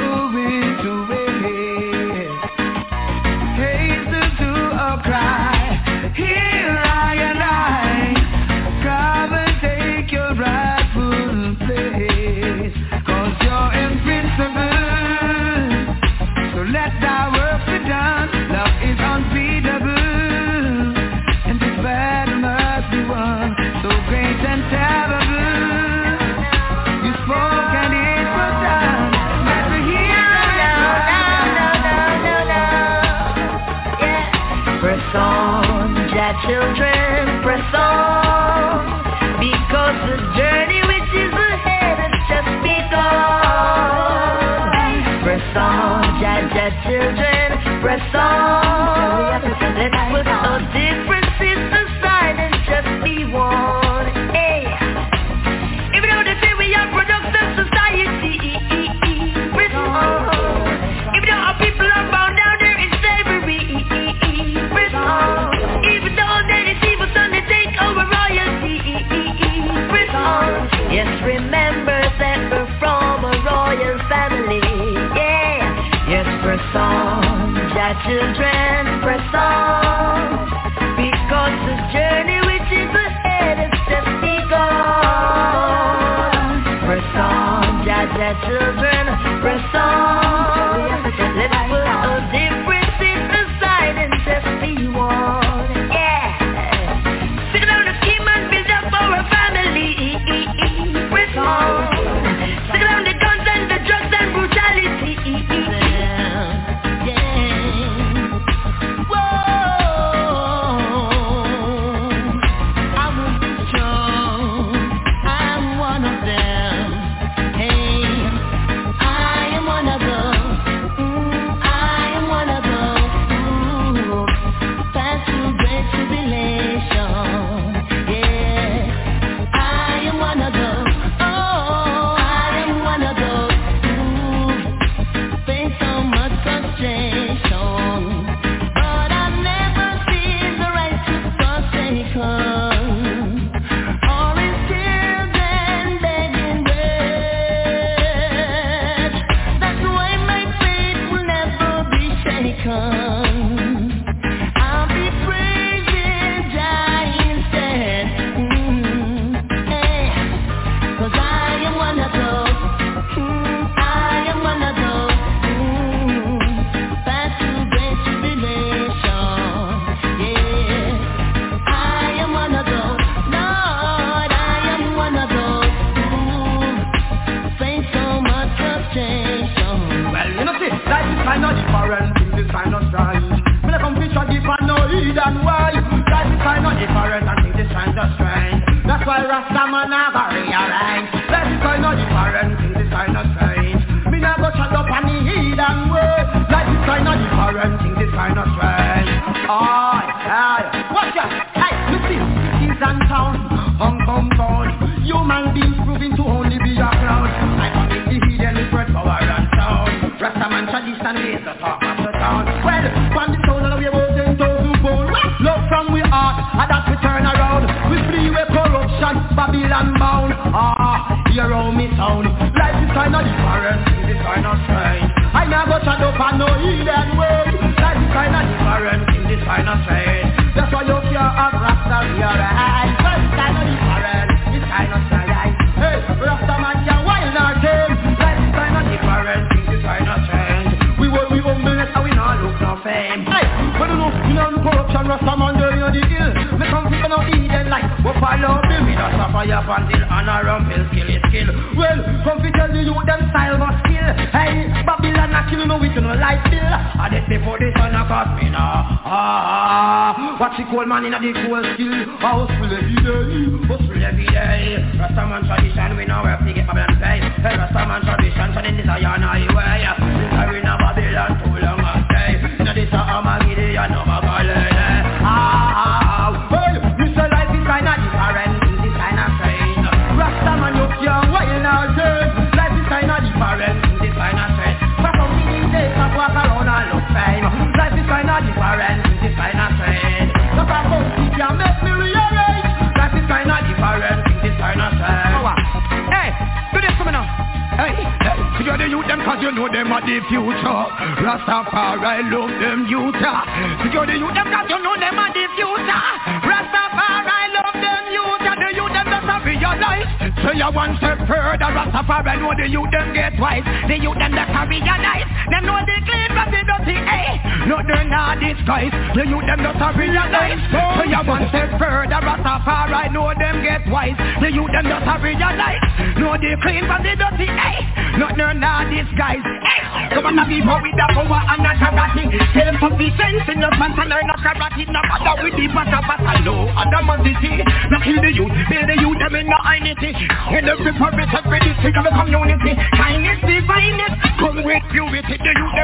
C: Jah children, press on. Let's put our differences aside and just be one. Hey, even though they say we are products of society, press on. Even though our people are bound down there in slavery, press on. Even though they deceive us and they take our royalty, press on. Yes, remember that we're from a royal family. Yeah, yes, press on, Jah children, press on. Because the journey which is ahead has just begun. Press on, Jah children, press on. Let's put our differences aside and just be one. Yeah, stick down the scheme and build up our family. Press on, stick down the guns and the drugs and brutality. Cold man in a the cool skill, hustle every day, hustle every day. Rastaman tradition, we know where to get Babylon pay. Hey, Rastaman tradition, so in this a yarn highway. We in a Babylon too long a stay. Now this a Armageddon, no Magalele. Well, you say life is kinda different, things is kinda strange. Rastaman, you can't wild now turn. Life is kinda different, things is kinda strange. But some things they can walk around and look fine. Life is kinda different, things is kinda strange. Look at how you can make me realize life is kinda different, things is kinda strange. Hey, do this for me now. Hey, secure the youth them cause you know them are the future. Rastafari love them youth. Secure the youth them cause you know them are the future. Rastafari love them youth. The youth them just have realize. So you one step further, Rastafari know the youth them get wise. The youth them that have realize. Them know the clean from the dirty, eh? No, they're not disguise. The youth them just have realize. So you one step further, Rastafari know them get wise. The youth them just have realize. Know the clean from the dirty, eh? No, they're not disguise, eh? Come on, people with the power and not karate. Tell them some sense in the pants and they're not karate. No matter with the bata low and the mandity. Not kill the youth, build the youth them in the unity. In the people with every district of the community. Kindness, divineness, come with purity. The youth them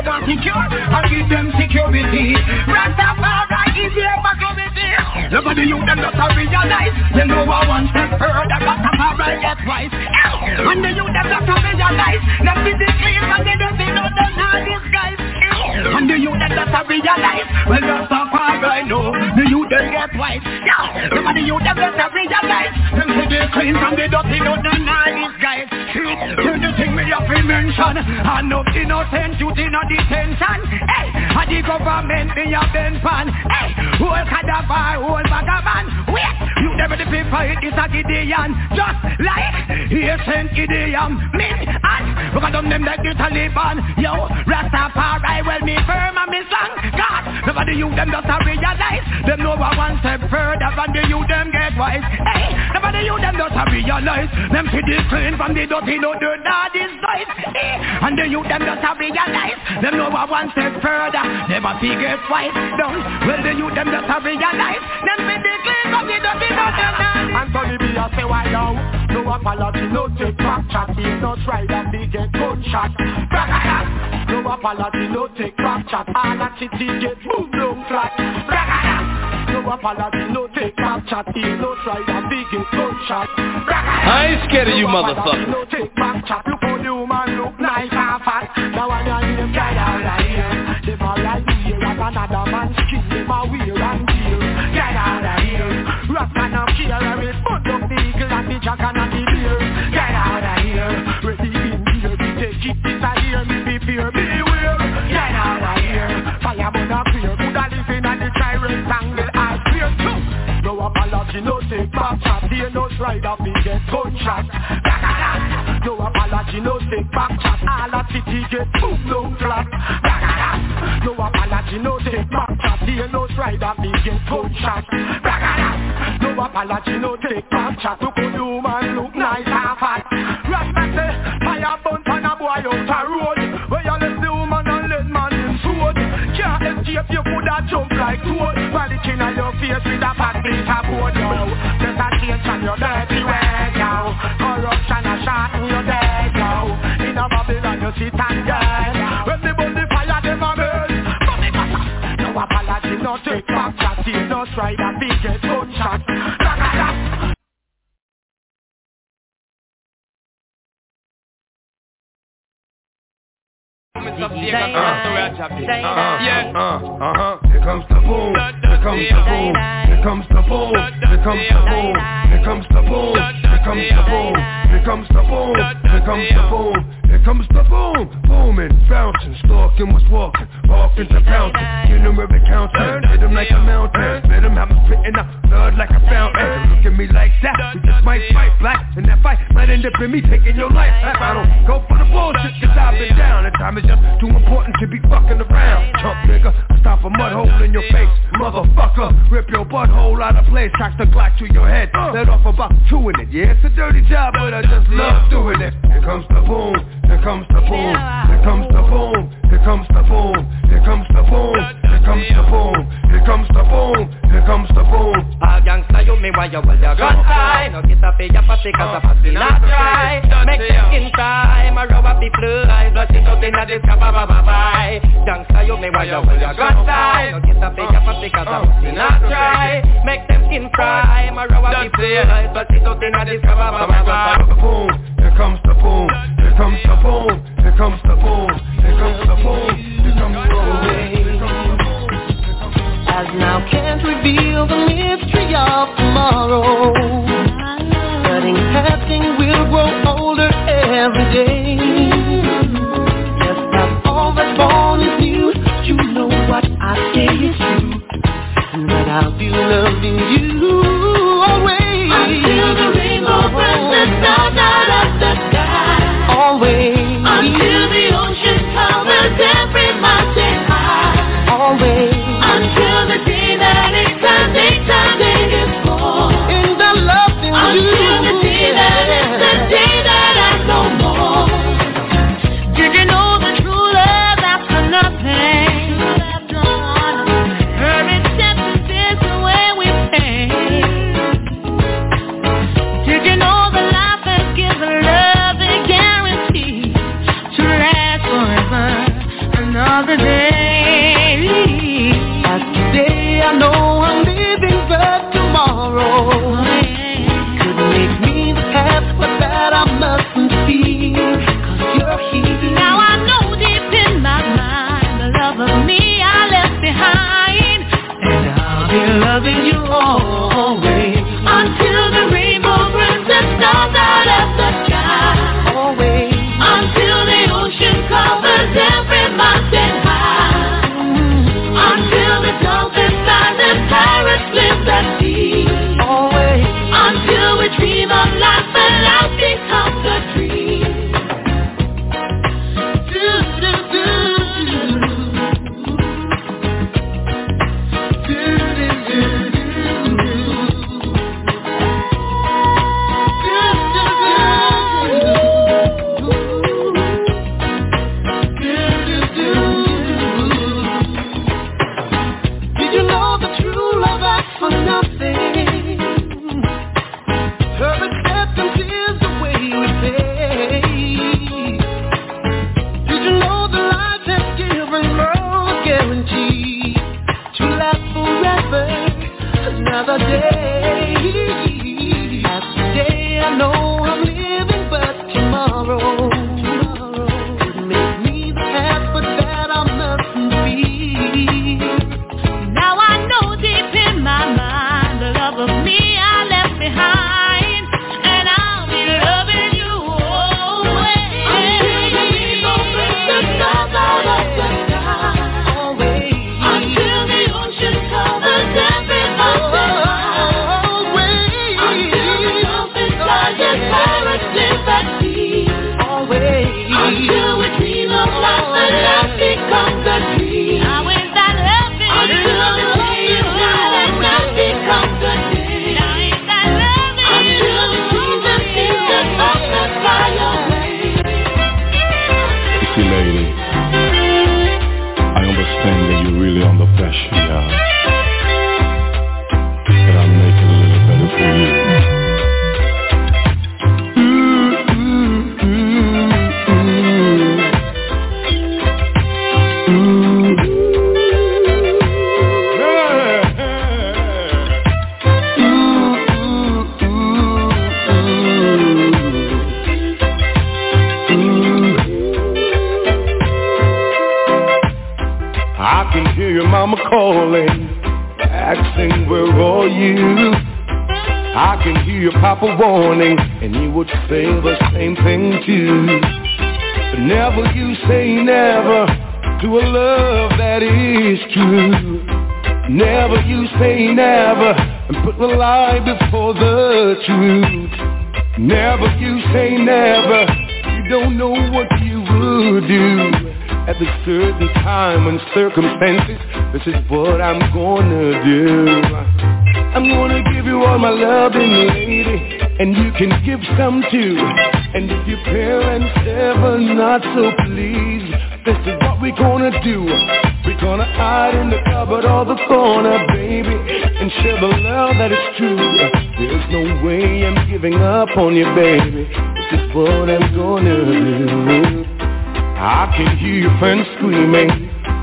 C: them want secure, and give them security. Rastafari is here for community. Nobody you them not to realize. They know I one step further, Rastafari get wise. And the you them not to realize. Them be the clean, and they don't be no done all these guys. And the you them not to realize. Well, Rastafari know, the you them get wise. Nobody you them not to realize. Them see the clean, and they don't be no done all these guys. Here's the thing me have to mention. And no innocent youth in a detention. Hey, and the government me have been pan. Hey, whole cadaver, whole vagabond. Wait, you never the people it is a Gideon. Just like ancient Gideon. Me and look at them like the Taliban. Yo, Rastafari, well me firm and me strong. God, nobody you them just a realize. Them know I one step further than the you them get wise. Hey, nobody you them just a realize. Them see the clean from the dirty, no dirt, not this size. And the you them just a realize. Them know I one step further. Never see get wise down. Well the you them just a realize. Them see the clean from the dirty, no dirt, not. And Tony B I say why now? No apology, no take back chat. If not right and they get gunshot. No apology, no take back chat. All a city get boom down flat. No apology, no take back chat. If not right and they get gunshot.
D: I ain't scared of you motherfuckers.
C: No take back chat. Look how you man look nice and fat. Now when you them get out of here. They are right here as another man's skin. They are weird and dear. Get out of here. Rock and a care. I will put up the eagle and the jack and the deer. Get out of here. Ready in here. We take it disappear. Me be fear. Beware. Get out of here. Fire burn up here. Could I live in the tyrant angle? I fear too. No apology. No take back chat. Here no stride up. We get gunshot. No apology. No take back chat. All a city get boom down flat. No apology. No take back chat. Here no stride up. We get gunshot. No apology, no take back chat. Look how you man look nice and fat. Rasta say, fire burn on a boy out a road. Where you let the woman and let man in sword. Can't escape, you coulda jump like toad. While the chin on your face with a fat piece of board, yo. Just a change on your dirty way, yo. Corruption a shot in your dead, yo. In a Babylon you sit and dead. When they burn the fire, them a burn. No apology, no take back chat. You no try that big get gunshot.
D: Here
B: comes the boom. Here comes the boom. Here comes the boom. Here comes the boom. Here comes the boom. Here comes the boom. Here comes the boom. Here comes the boom. Here comes the boom. Booming, bouncing, stalking, was walking, walking to pouncing. Get him every counter, hit him like a mountain. Let him have him spitting out blood like a fountain. Look at me like that, we just might fight black. And that fight might end up in me taking your life. I don't go for the bullshit, cause I've been down. And time is just too important to be fucking around. Chump nigga, stop a mud hole in your face. Motherfucker, rip your butthole out of place. Cock the Glock to your head, let off about two in it. Yeah, it's a dirty job, but I just love doing it. Here comes the boom, here comes the boom, here comes the boom, here comes the boom, here comes the boom, here comes the boom, here comes the boom, here comes the boom.
I: A gangsta you me why you hold your gun tight. No get up in your pussy cause the pussy not dry. Make the skin time, a rub up the fly. Blood it out in the disc, bye. Gangsta you me why you hold your gun tight. No get up in your pussy cause the pussy not dry. Make them skin fry, a rub up the fly. Blood it out in the disc, bye.
B: Boom, here comes the boom, here comes the boom, here comes the boom, here comes the boom, here comes the boom.
C: As now can't reveal the mystery of tomorrow. Studying passing will grow older every day. Just not all that's born is new. You know what I say is true, and that I'll be loving you always. Until the rainbow burns the sun out of the sky. Always. Until the ocean another day. After day I know I'm living, but tomorrow could make me the path, but that I mustn't be.
E: Now I know deep in my mind the love of me I left behind, and I'll be loving you always. Until the rainbow breaks the stars out of the sky, always. Until the ocean covers every mountain high, always. Until the dolphins fly their pirates live at sea, always. Until we dream of life and life becomes a dream. Now is that loving? Until the day is night and night becomes a day. Now is that loving? Until we see the things that must not fly away.
W: You see, lady, I understand that you're really under pressure, yeah. But I'll make it a little better for you. I can hear your mama calling, asking where are you. I can hear your papa warning, and he would say the same thing too. But never you say never to a love that is true. Never you say never and put the lie before the truth. Never you say never, you don't know what you would do. At a certain time and circumstances, this is what I'm gonna do. I'm gonna give you all my loving, lady, and you can give some too. And if your parents ever not so pleased, this is what we're gonna do. We're gonna hide in the cupboard or the corner, baby, and share the love that is true. There's no way I'm giving up on you, baby. This is what I'm gonna do. I can hear your friends screaming,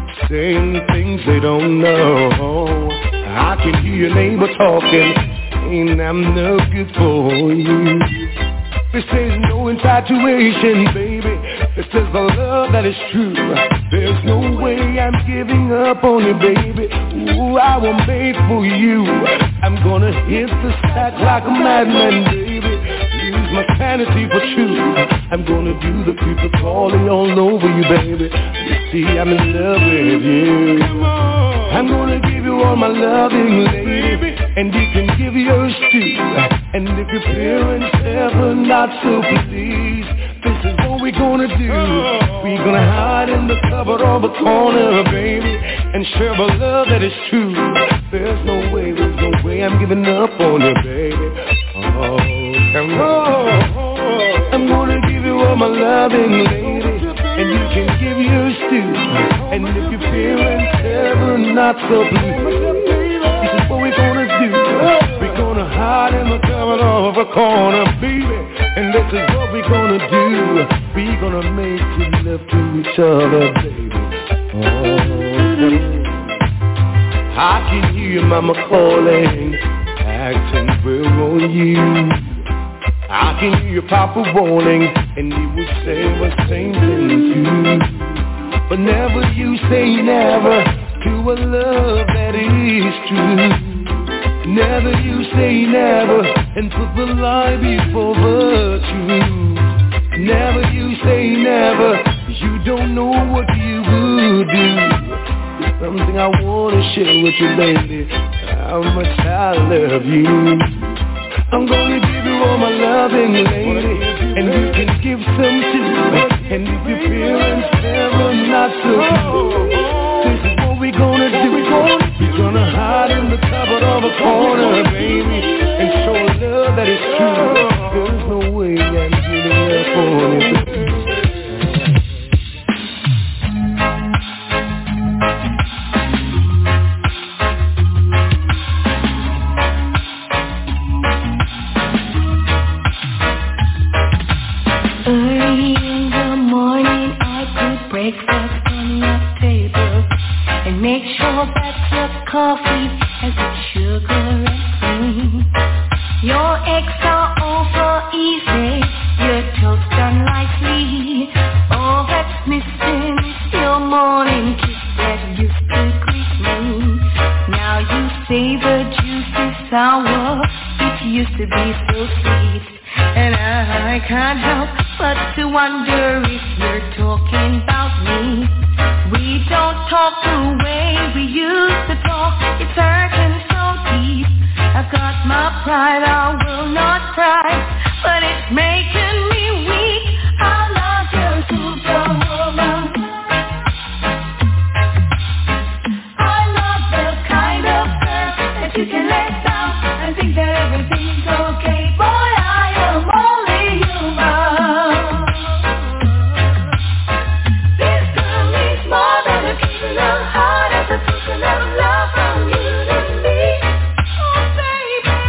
W: saying things they don't know. I can hear your neighbor talking, saying I'm no good for you. This is no infatuation, baby. This is the love that is true. There's no way I'm giving up on you, baby. Ooh, I was made for you. I'm gonna hit the stack like a madman, baby. Use my sanity for truth. I'm gonna do the people calling all over you, baby. You see, I'm in love with you. I'm gonna give you all my loving, lady, and you can give yours too. And if your parents ever not so pleased, this is what we're gonna do. We're gonna hide in the cupboard or the corner, baby, and share the love that is true. There's no way I'm giving up on you, baby. Oh, come on. I'm gonna give you all my loving, lady, and you can give yours too. And if your parents ever not so pleased, this is what we're gonna do. We're gonna hide in the cupboard of a corner, baby, and this is what we're gonna do. We're gonna make love to each other, baby. Oh, I can hear your mama calling, asking where are you. I can hear your papa warning, and he would say the same thing too. But never you say never to a love that is true. Never you say never and put the lie before the truth. Never you say never, you don't know what you would do. Something I wanna share with you, baby, how much I love you. I'm gonna give you all my loving, lady, and you can give some too. And if your parents ever not so good, this is what we're gonna do. We're gonna hide in the cupboard of a corner, baby, and show love that is true. There's no way I'm giving up on you.
E: Breakfast on your table, and make sure that your coffee has its sugar and
G: me. Your eggs are over easy, your toast unlikely. All that's missing is your morning kiss that used to greet me. Now you say the juice is sour, it used to be so sweet. And I can't help but to wonder if you're talking about me. We don't talk the way we used to talk, it's hurting so deep. I've got my pride, I will not cry, but it's making me weak. I'm not your superwoman. I'm not the kind of girl that you can let down and think that everything's okay. Boy, I am only human. This girl needs more than a kiss in her heart, as a token of love from you to me. Oh baby,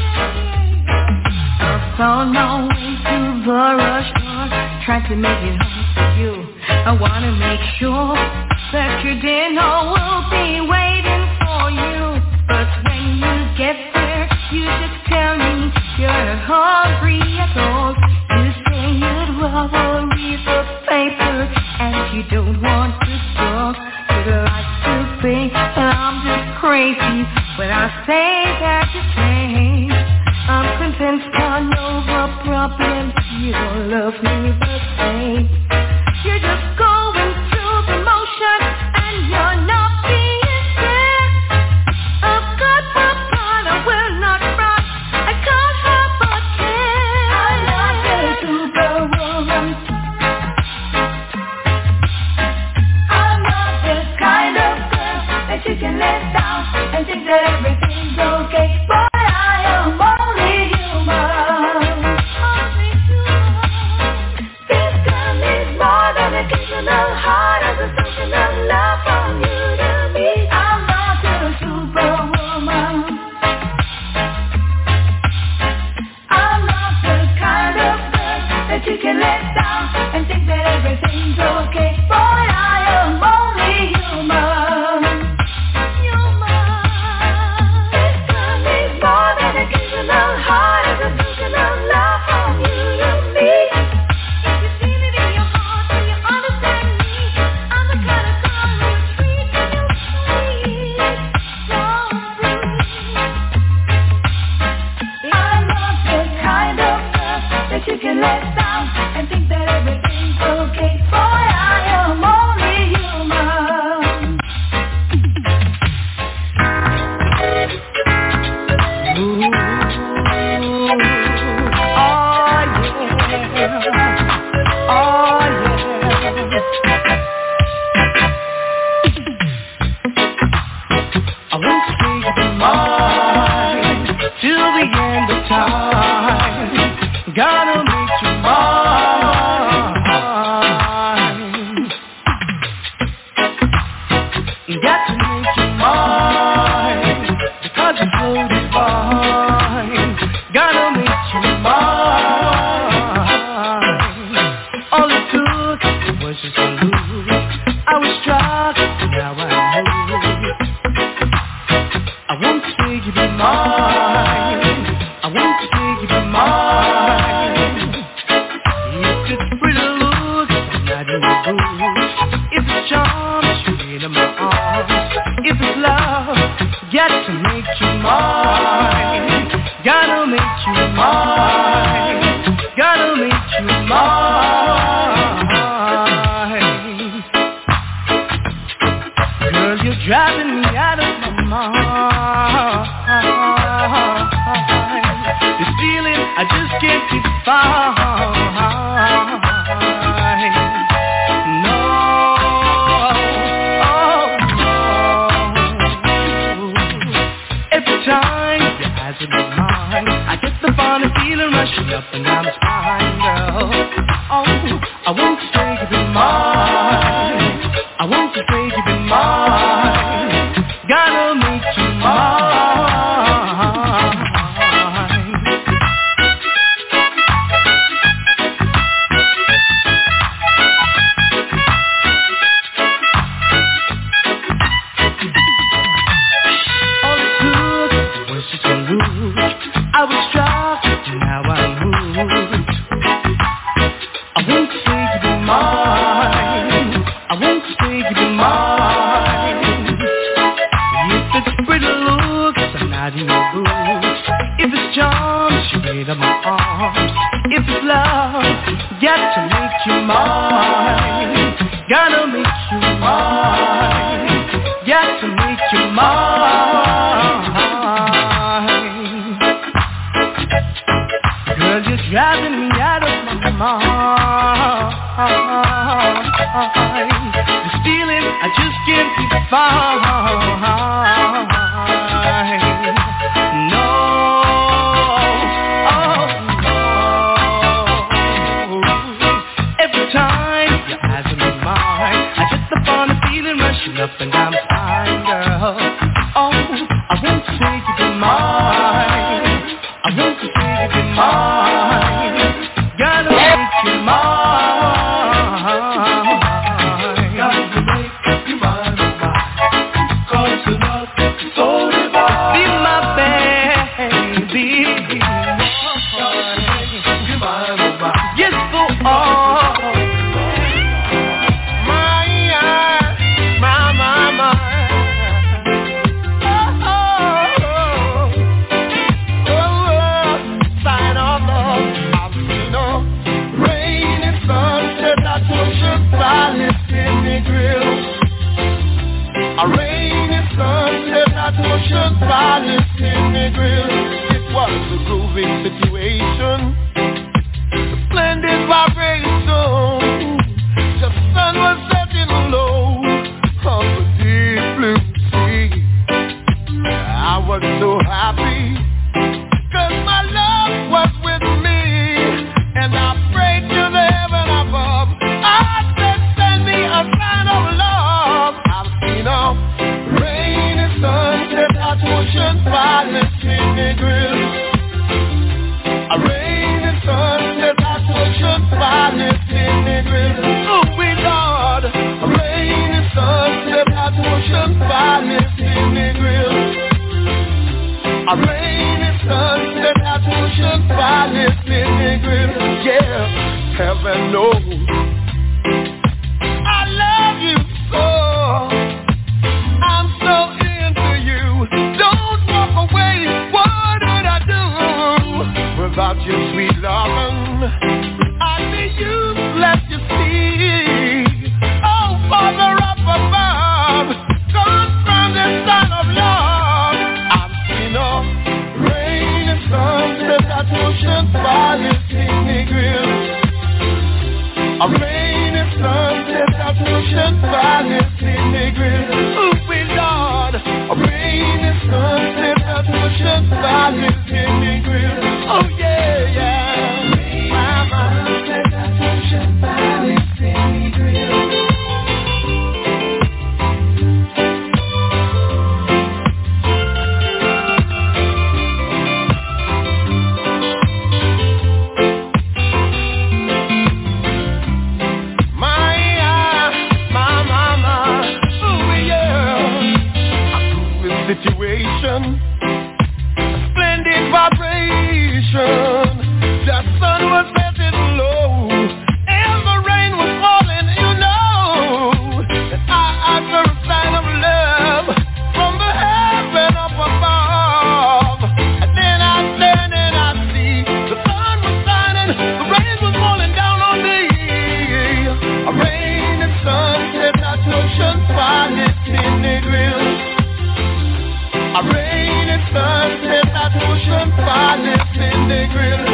G: I found my way to the rush bar, trying to make it home for you. I wanna make sure that your dinner will be waiting for you. But when you get there, you just tell me you're not hungry at all. You say you'd rather read the paper and you don't want to talk. You'd like to think that I'm just crazy when I say that you change. I'm convinced I know the problem. You don't love me the same. You're just going through the motion and you're not being fair. I've got my pride, I will not cry. I can't help but care. I'm not a superwoman. I'm not the kind of girl that you can let down and think that everything's okay. Boy, I am only human. This girl needs more than a kiss in her heart, as a token of love from you to me. I'm not a superwoman. I'm not the kind of girl that you can let down and think that everything's okay. Boy, I am only human. This girl needs more than a kiss in her heart, as a token of love from you to me. If you feel it in your heart, do you understand me? I'm the kind of girl who treats you sweet, so sweet. I'm not the kind of girl that you can let down and think that everything's okay. Boy, I am only human. Ooh, oh yeah, oh yeah. I want to see you mine till the end of time. Gotta make you mine. Got to make you mine because you're so divine. Gotta make you mine. All it took was just a look. I was struck, now I'm moved. I want to say you be mine. I want to say you be mine. If it's pretty look, I do it good. If it's charm, straight in my arms. If it's love, got to make you mine. Gotta make you mine. Gotta make you mine. Girl, you're driving me out of my mind. This feeling I just can't define. No, oh no. Every time your eyes in my mind, I get the funny feeling rushing up and down my spine, girl. Oh, I want to say you be mine. I want to say you be mine. Gotta make you mine. All it took was just a look.
C: want to say you be mine. If it's pretty looks, I'm not in your boots. If it's charms, you made of my arms. If it's love, got to make you mine. Gotta make you mine. Got to make you mine. Girl, you're driving me out of my mind. This feeling I just can't define. No, oh no. Every time your eyes are in mine, I just upon a feeling rushing up and down spine, girl. Oh, I want to say you be mine. I want to say you be mine. Gotta make you mine. Gotta make you mine, cause your love is so divine. Be my baby. Gotta make you mine, yes, go on. A rainy sunset at Ocean Palace in the grill. It was a groovy situation, a splendid vibration. The sun was setting low on the deep blue sea. I was so happy, cause my love was with me. And I prayed to the heaven above. I said, send me a sign of love. I've seen a rainy sunset at Ocean Palace in the grill. A rainy sunset at Ocean Palace in the grill. Oh, we Lord. A rainy sunset at Ocean Palace in the grill. A rainy sunset at Ocean Palace in the grill. Yeah, heaven knows I love you so. I'm so into you. Don't walk away. What would I do without your sweet loving? I'd be useless, you see. Oh, Father up above, come from the sun of love. I've seen a rainy sunset at Ocean Palace in the grill. A rainy sunset at Ocean Palace in the grill. Ooh, we Lord. A rainy sunset at Ocean Palace in the grill. Oh yeah, yeah. Mama, sunset at Ocean Palace in the grill. Situation, a splendid vibration. The sun was setting low and the rain was falling, you know. And I asked for a sign of love from the heaven up above. And then I stand and I see the sun was shining, the rain was falling down on me. A rainy sunset at Ocean Palace in the grill. A rainy sunset at Ocean Palace in the grill.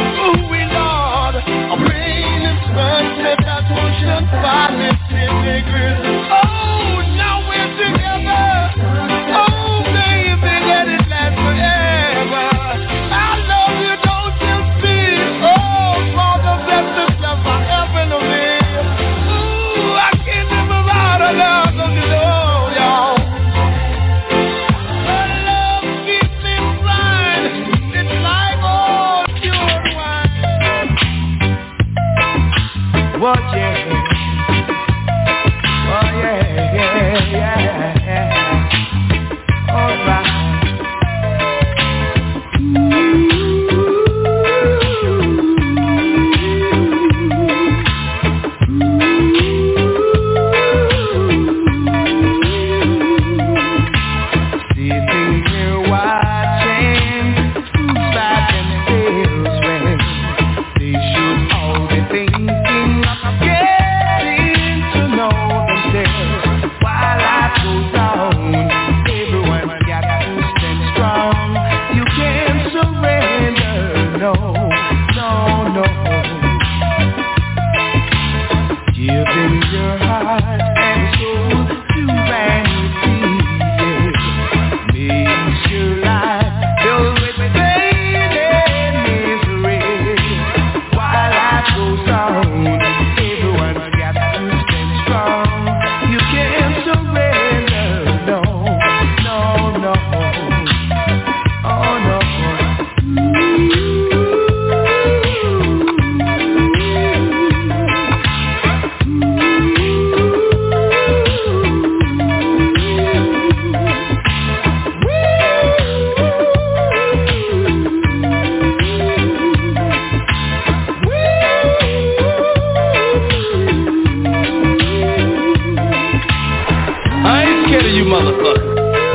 D: of you motherfuckers.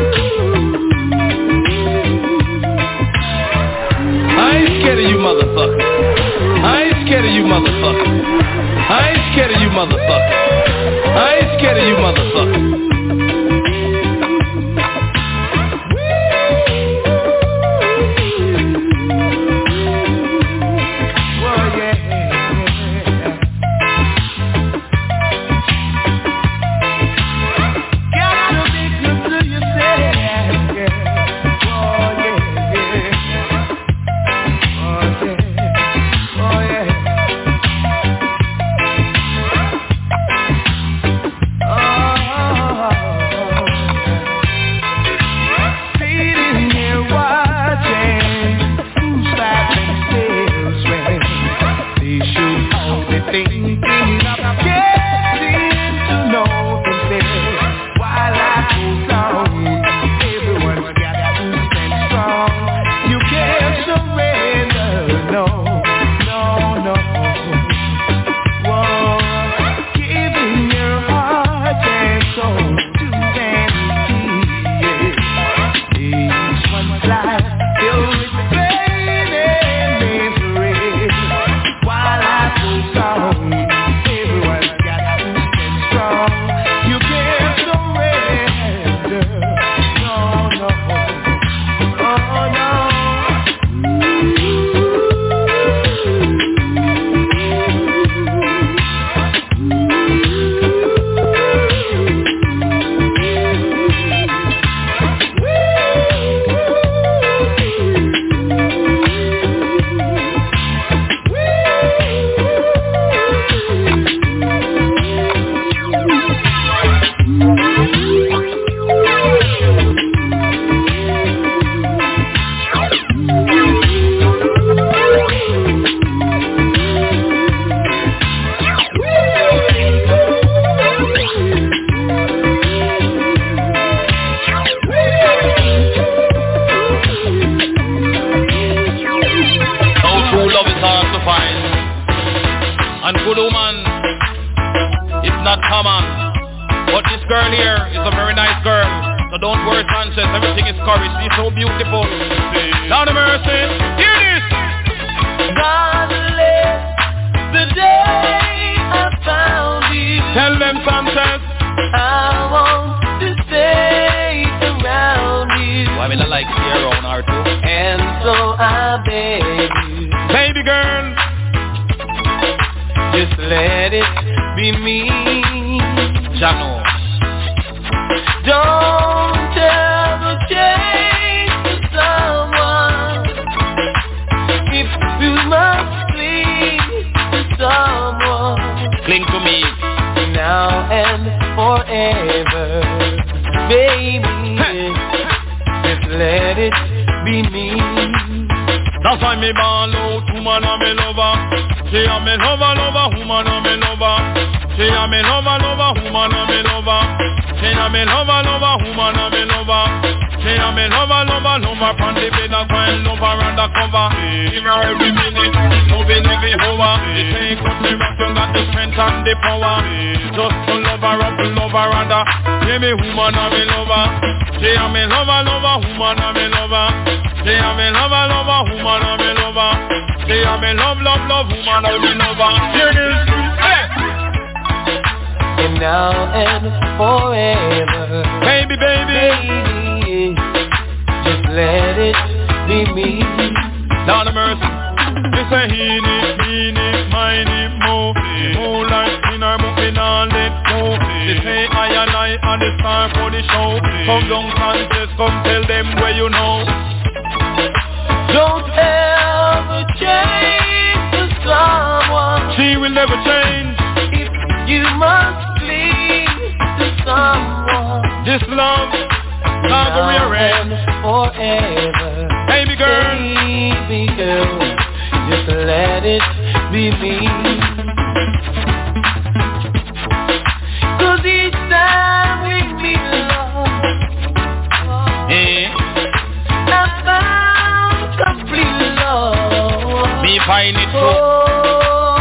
D: I ain't scared of you motherfuckers. I ain't scared of you motherfuckers. I ain't scared of you motherfuckers. I ain't scared of you motherfuckers.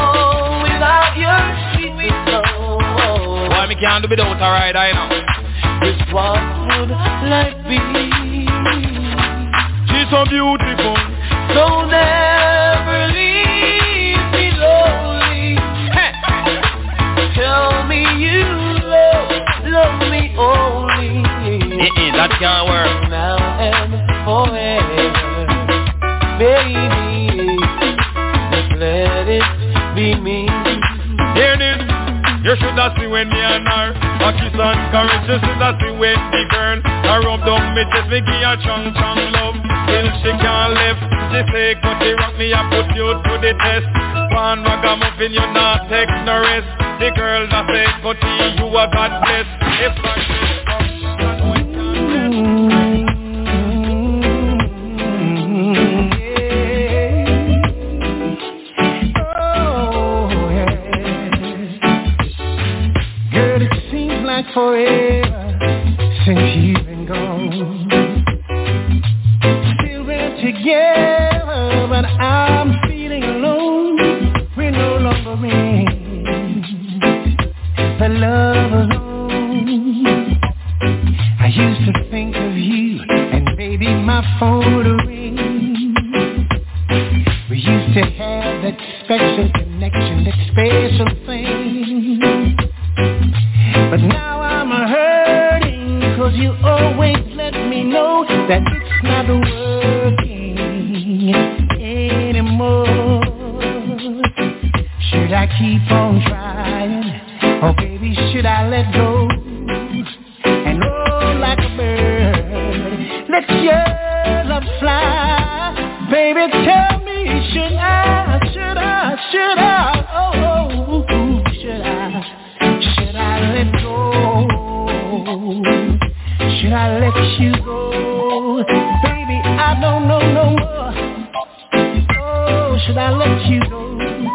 K: Can't do without a ride, I know.
C: Just what would life be?
H: She's so beautiful.
C: So never leave me lonely. Hey. Tell me you love me only.
I: That can't work.
C: Now and forever, baby. Just let it be me.
H: Hear this? You should have seen when me and her a kiss and caress. You should have seen when the girl I rub down me chest, me give her chung love till she can't left. She say, cut the rock me and put you to the test. One ragamuffin, you not take no rest. The girl that say, cut you a God bless. If I say,
C: forever since you've been gone. Still we're together, but I'm feeling alone. We're no longer in the love alone. I used to think of you, and baby, my phone would ring. We used to have that special connection, that special thing. But now I'm hurting, 'cause you always let me know that it's not working anymore. Should I keep on trying, or baby, should I let go? And oh, like a bird, let your love fly. Baby, tell me, should I, should I, should I, oh, should I? Should I let go? Should I let you go? Baby, I don't know no more. Oh, should I let you go?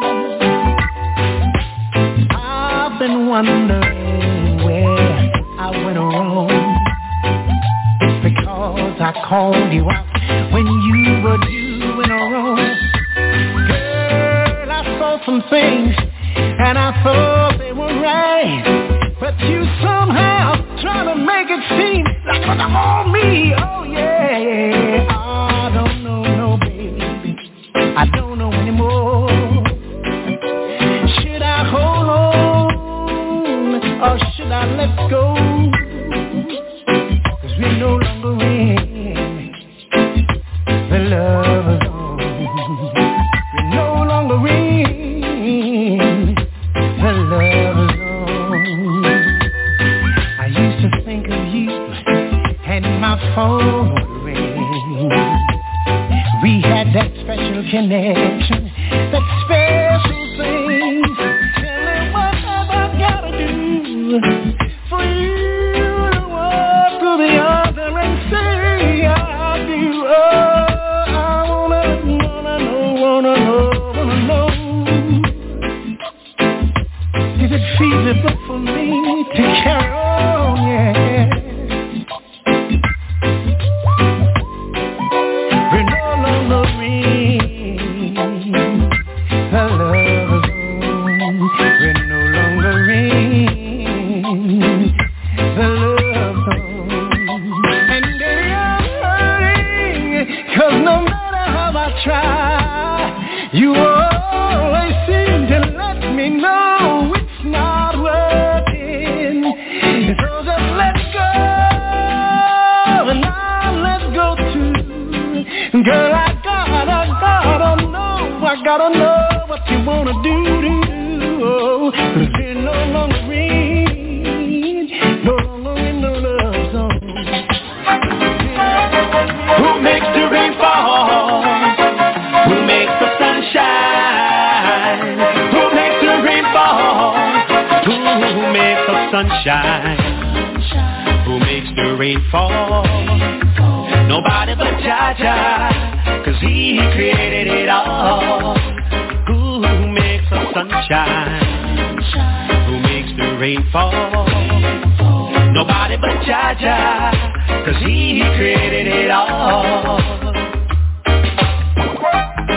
C: I've been wondering where I went wrong. It's because I called you out when you were doing wrong. Girl, I saw some things and I thought they were right, but you somehow trying to make it seem like it was all me. Oh yeah, I don't know, no baby, I don't know anymore. Should I hold on, or should I let go? 'Cause we're no longer in the love zone. We're no longer in the love zone. I used to think of you, and my phone would ring. We had that special connection, that special thing. Tell me what have I gotta do for you to walk to the other and say I do. Oh, I wanna know. Is it feasible for me to carry on, yeah? We're no longer in the love zone. We're no longer in the love zone. And baby, I'm hurting, 'cause no matter how I try, you always seem to let me know it's not working. So just let go, and I'll let go too. Girl, I gotta know what you wanna do. Oh, 'cause we're no longer in the love zone. Who makes the rain fall? Who makes the sun shine? Who makes the rain fall? Who makes the sunshine? Who makes the rain fall? Nobody but Jah, 'cause He created it all. Who makes the sunshine? Who makes the rain fall? Nobody but Jah, 'cause He created it all.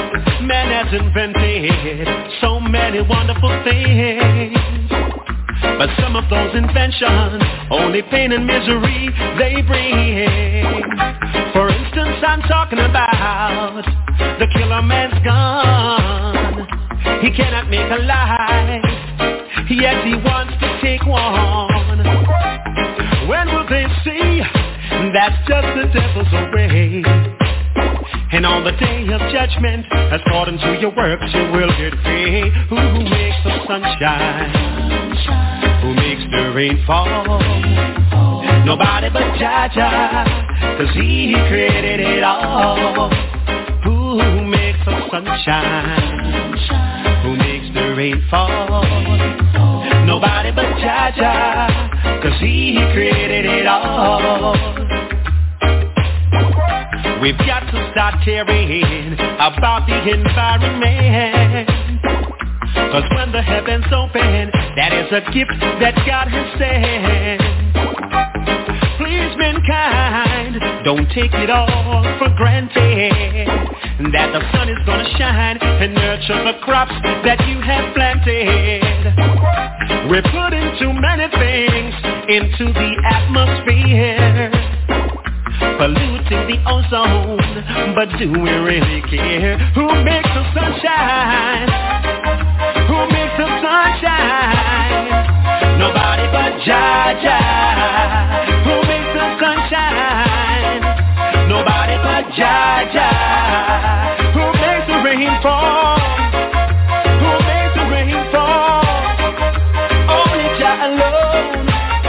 C: Man has invented so many wonderful things. But some of those inventions, only pain and misery they bring. For instance, I'm talking about the killer man's gun. He cannot make a life, yet he wants to take one. When will they see that's just the devil's way? And on the day of judgment, according to your works, you will get paid. Who makes the sunshine? Who makes the rain fall? Nobody but Jah, 'cause he created it all. Who makes the sunshine? Who makes the rain fall? Nobody but Jah, 'cause he created it all. We've got to start caring about the environment, 'cause when the heavens open, that is a gift that God has sent. Please, mankind, don't take it all for granted, that the sun is gonna shine and nurture the crops that you have planted. We're putting too many things into the atmosphere, polluting the ozone, but do we really care? Who makes the sunshine? Who makes the sunshine? Nobody but Jah. Who makes the sunshine? Nobody but Jah. Who makes the rain fall? Who makes the rain fall? Only Jah alone.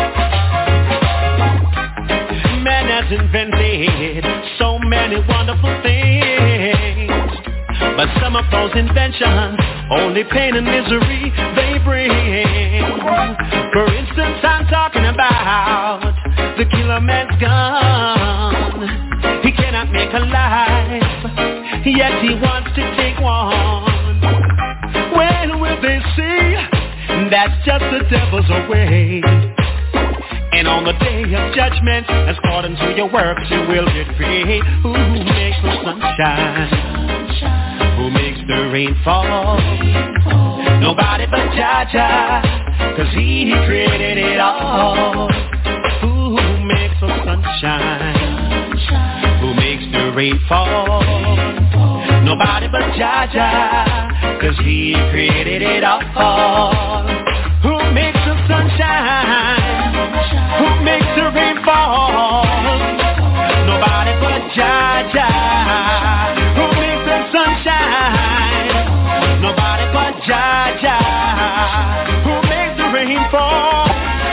C: Man has invented so many wonderful things, but some of those inventions, only pain and misery they bring. For instance, I'm talking about the killer man's gun. He cannot make a life, yet he wants to take one. When will they see that's just the devil's way? And on the day of judgment, according to your works, you will get paid. Who makes the sunshine? Who makes the rain fall? Nobody but Jah, 'cause he created it all. Who makes the sunshine? Who makes the rain fall? Nobody but Jah, 'cause he created it all. Who makes the sunshine? Who makes the rain fall? Nobody but Jah. Who makes the sunshine? Nobody but Jah. Who makes the rain fall?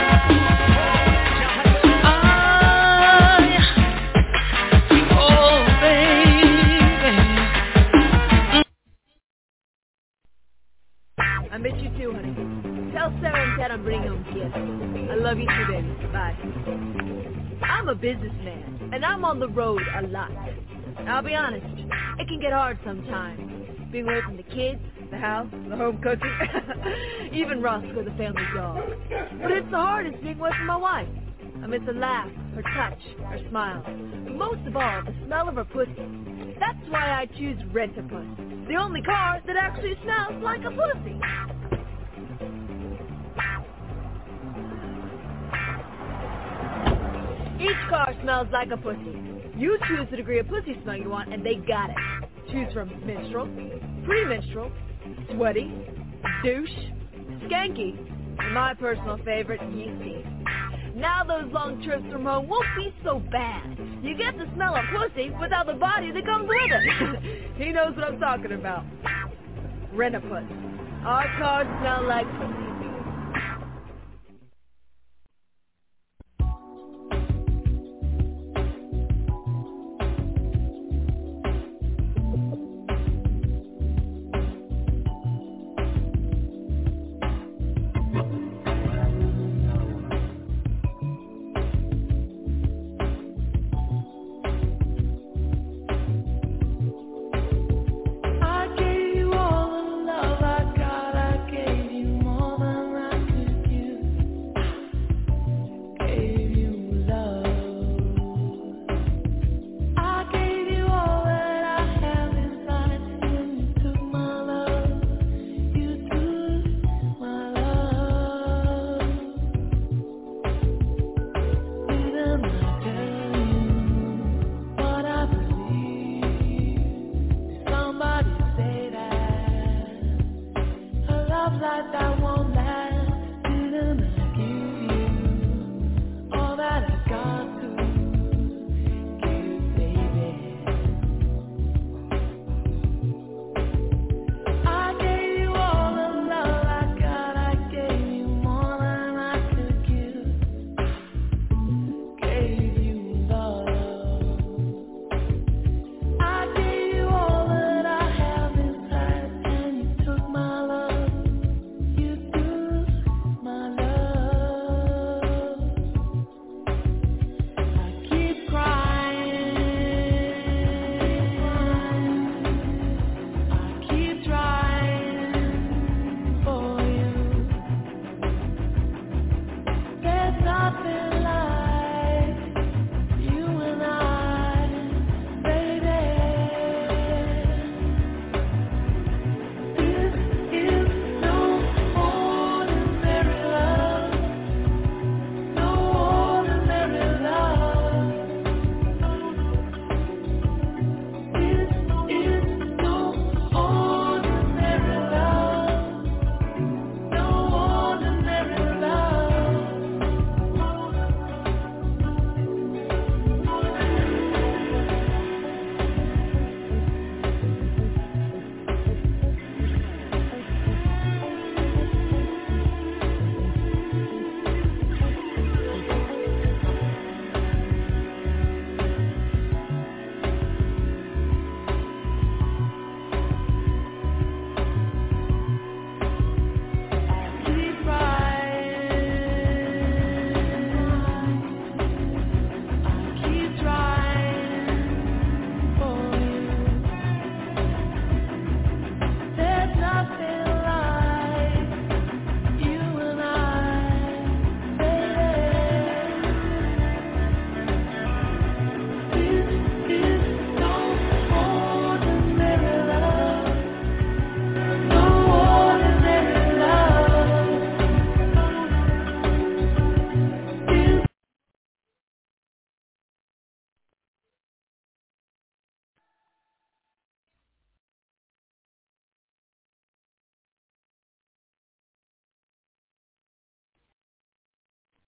C: Oh, baby.
K: I miss you too, honey. Tell Sarah and Ted I'm bringing home gifts. I love you too, baby. Bye. I'm a businessman, and I'm on the road a lot. I'll be honest, it can get hard sometimes, being away from the kids, the house, the home cooking, even Roscoe, the family dog. But it's the hardest being away from my wife. I miss her laugh, her touch, her smile, but most of all, the smell of her pussy. That's why I choose Rent-A-Puss, the only car that actually smells like a pussy. Each car smells like a pussy. You choose the degree of pussy smell you want, and they got it. Choose from menstrual, pre-menstrual, sweaty, douche, skanky, and my personal favorite, yeasty. Now those long trips from home won't be so bad. You get the smell of pussy without the body that comes with it. He knows what I'm talking about. Rent-A-Puss. Our cars smell like pussy.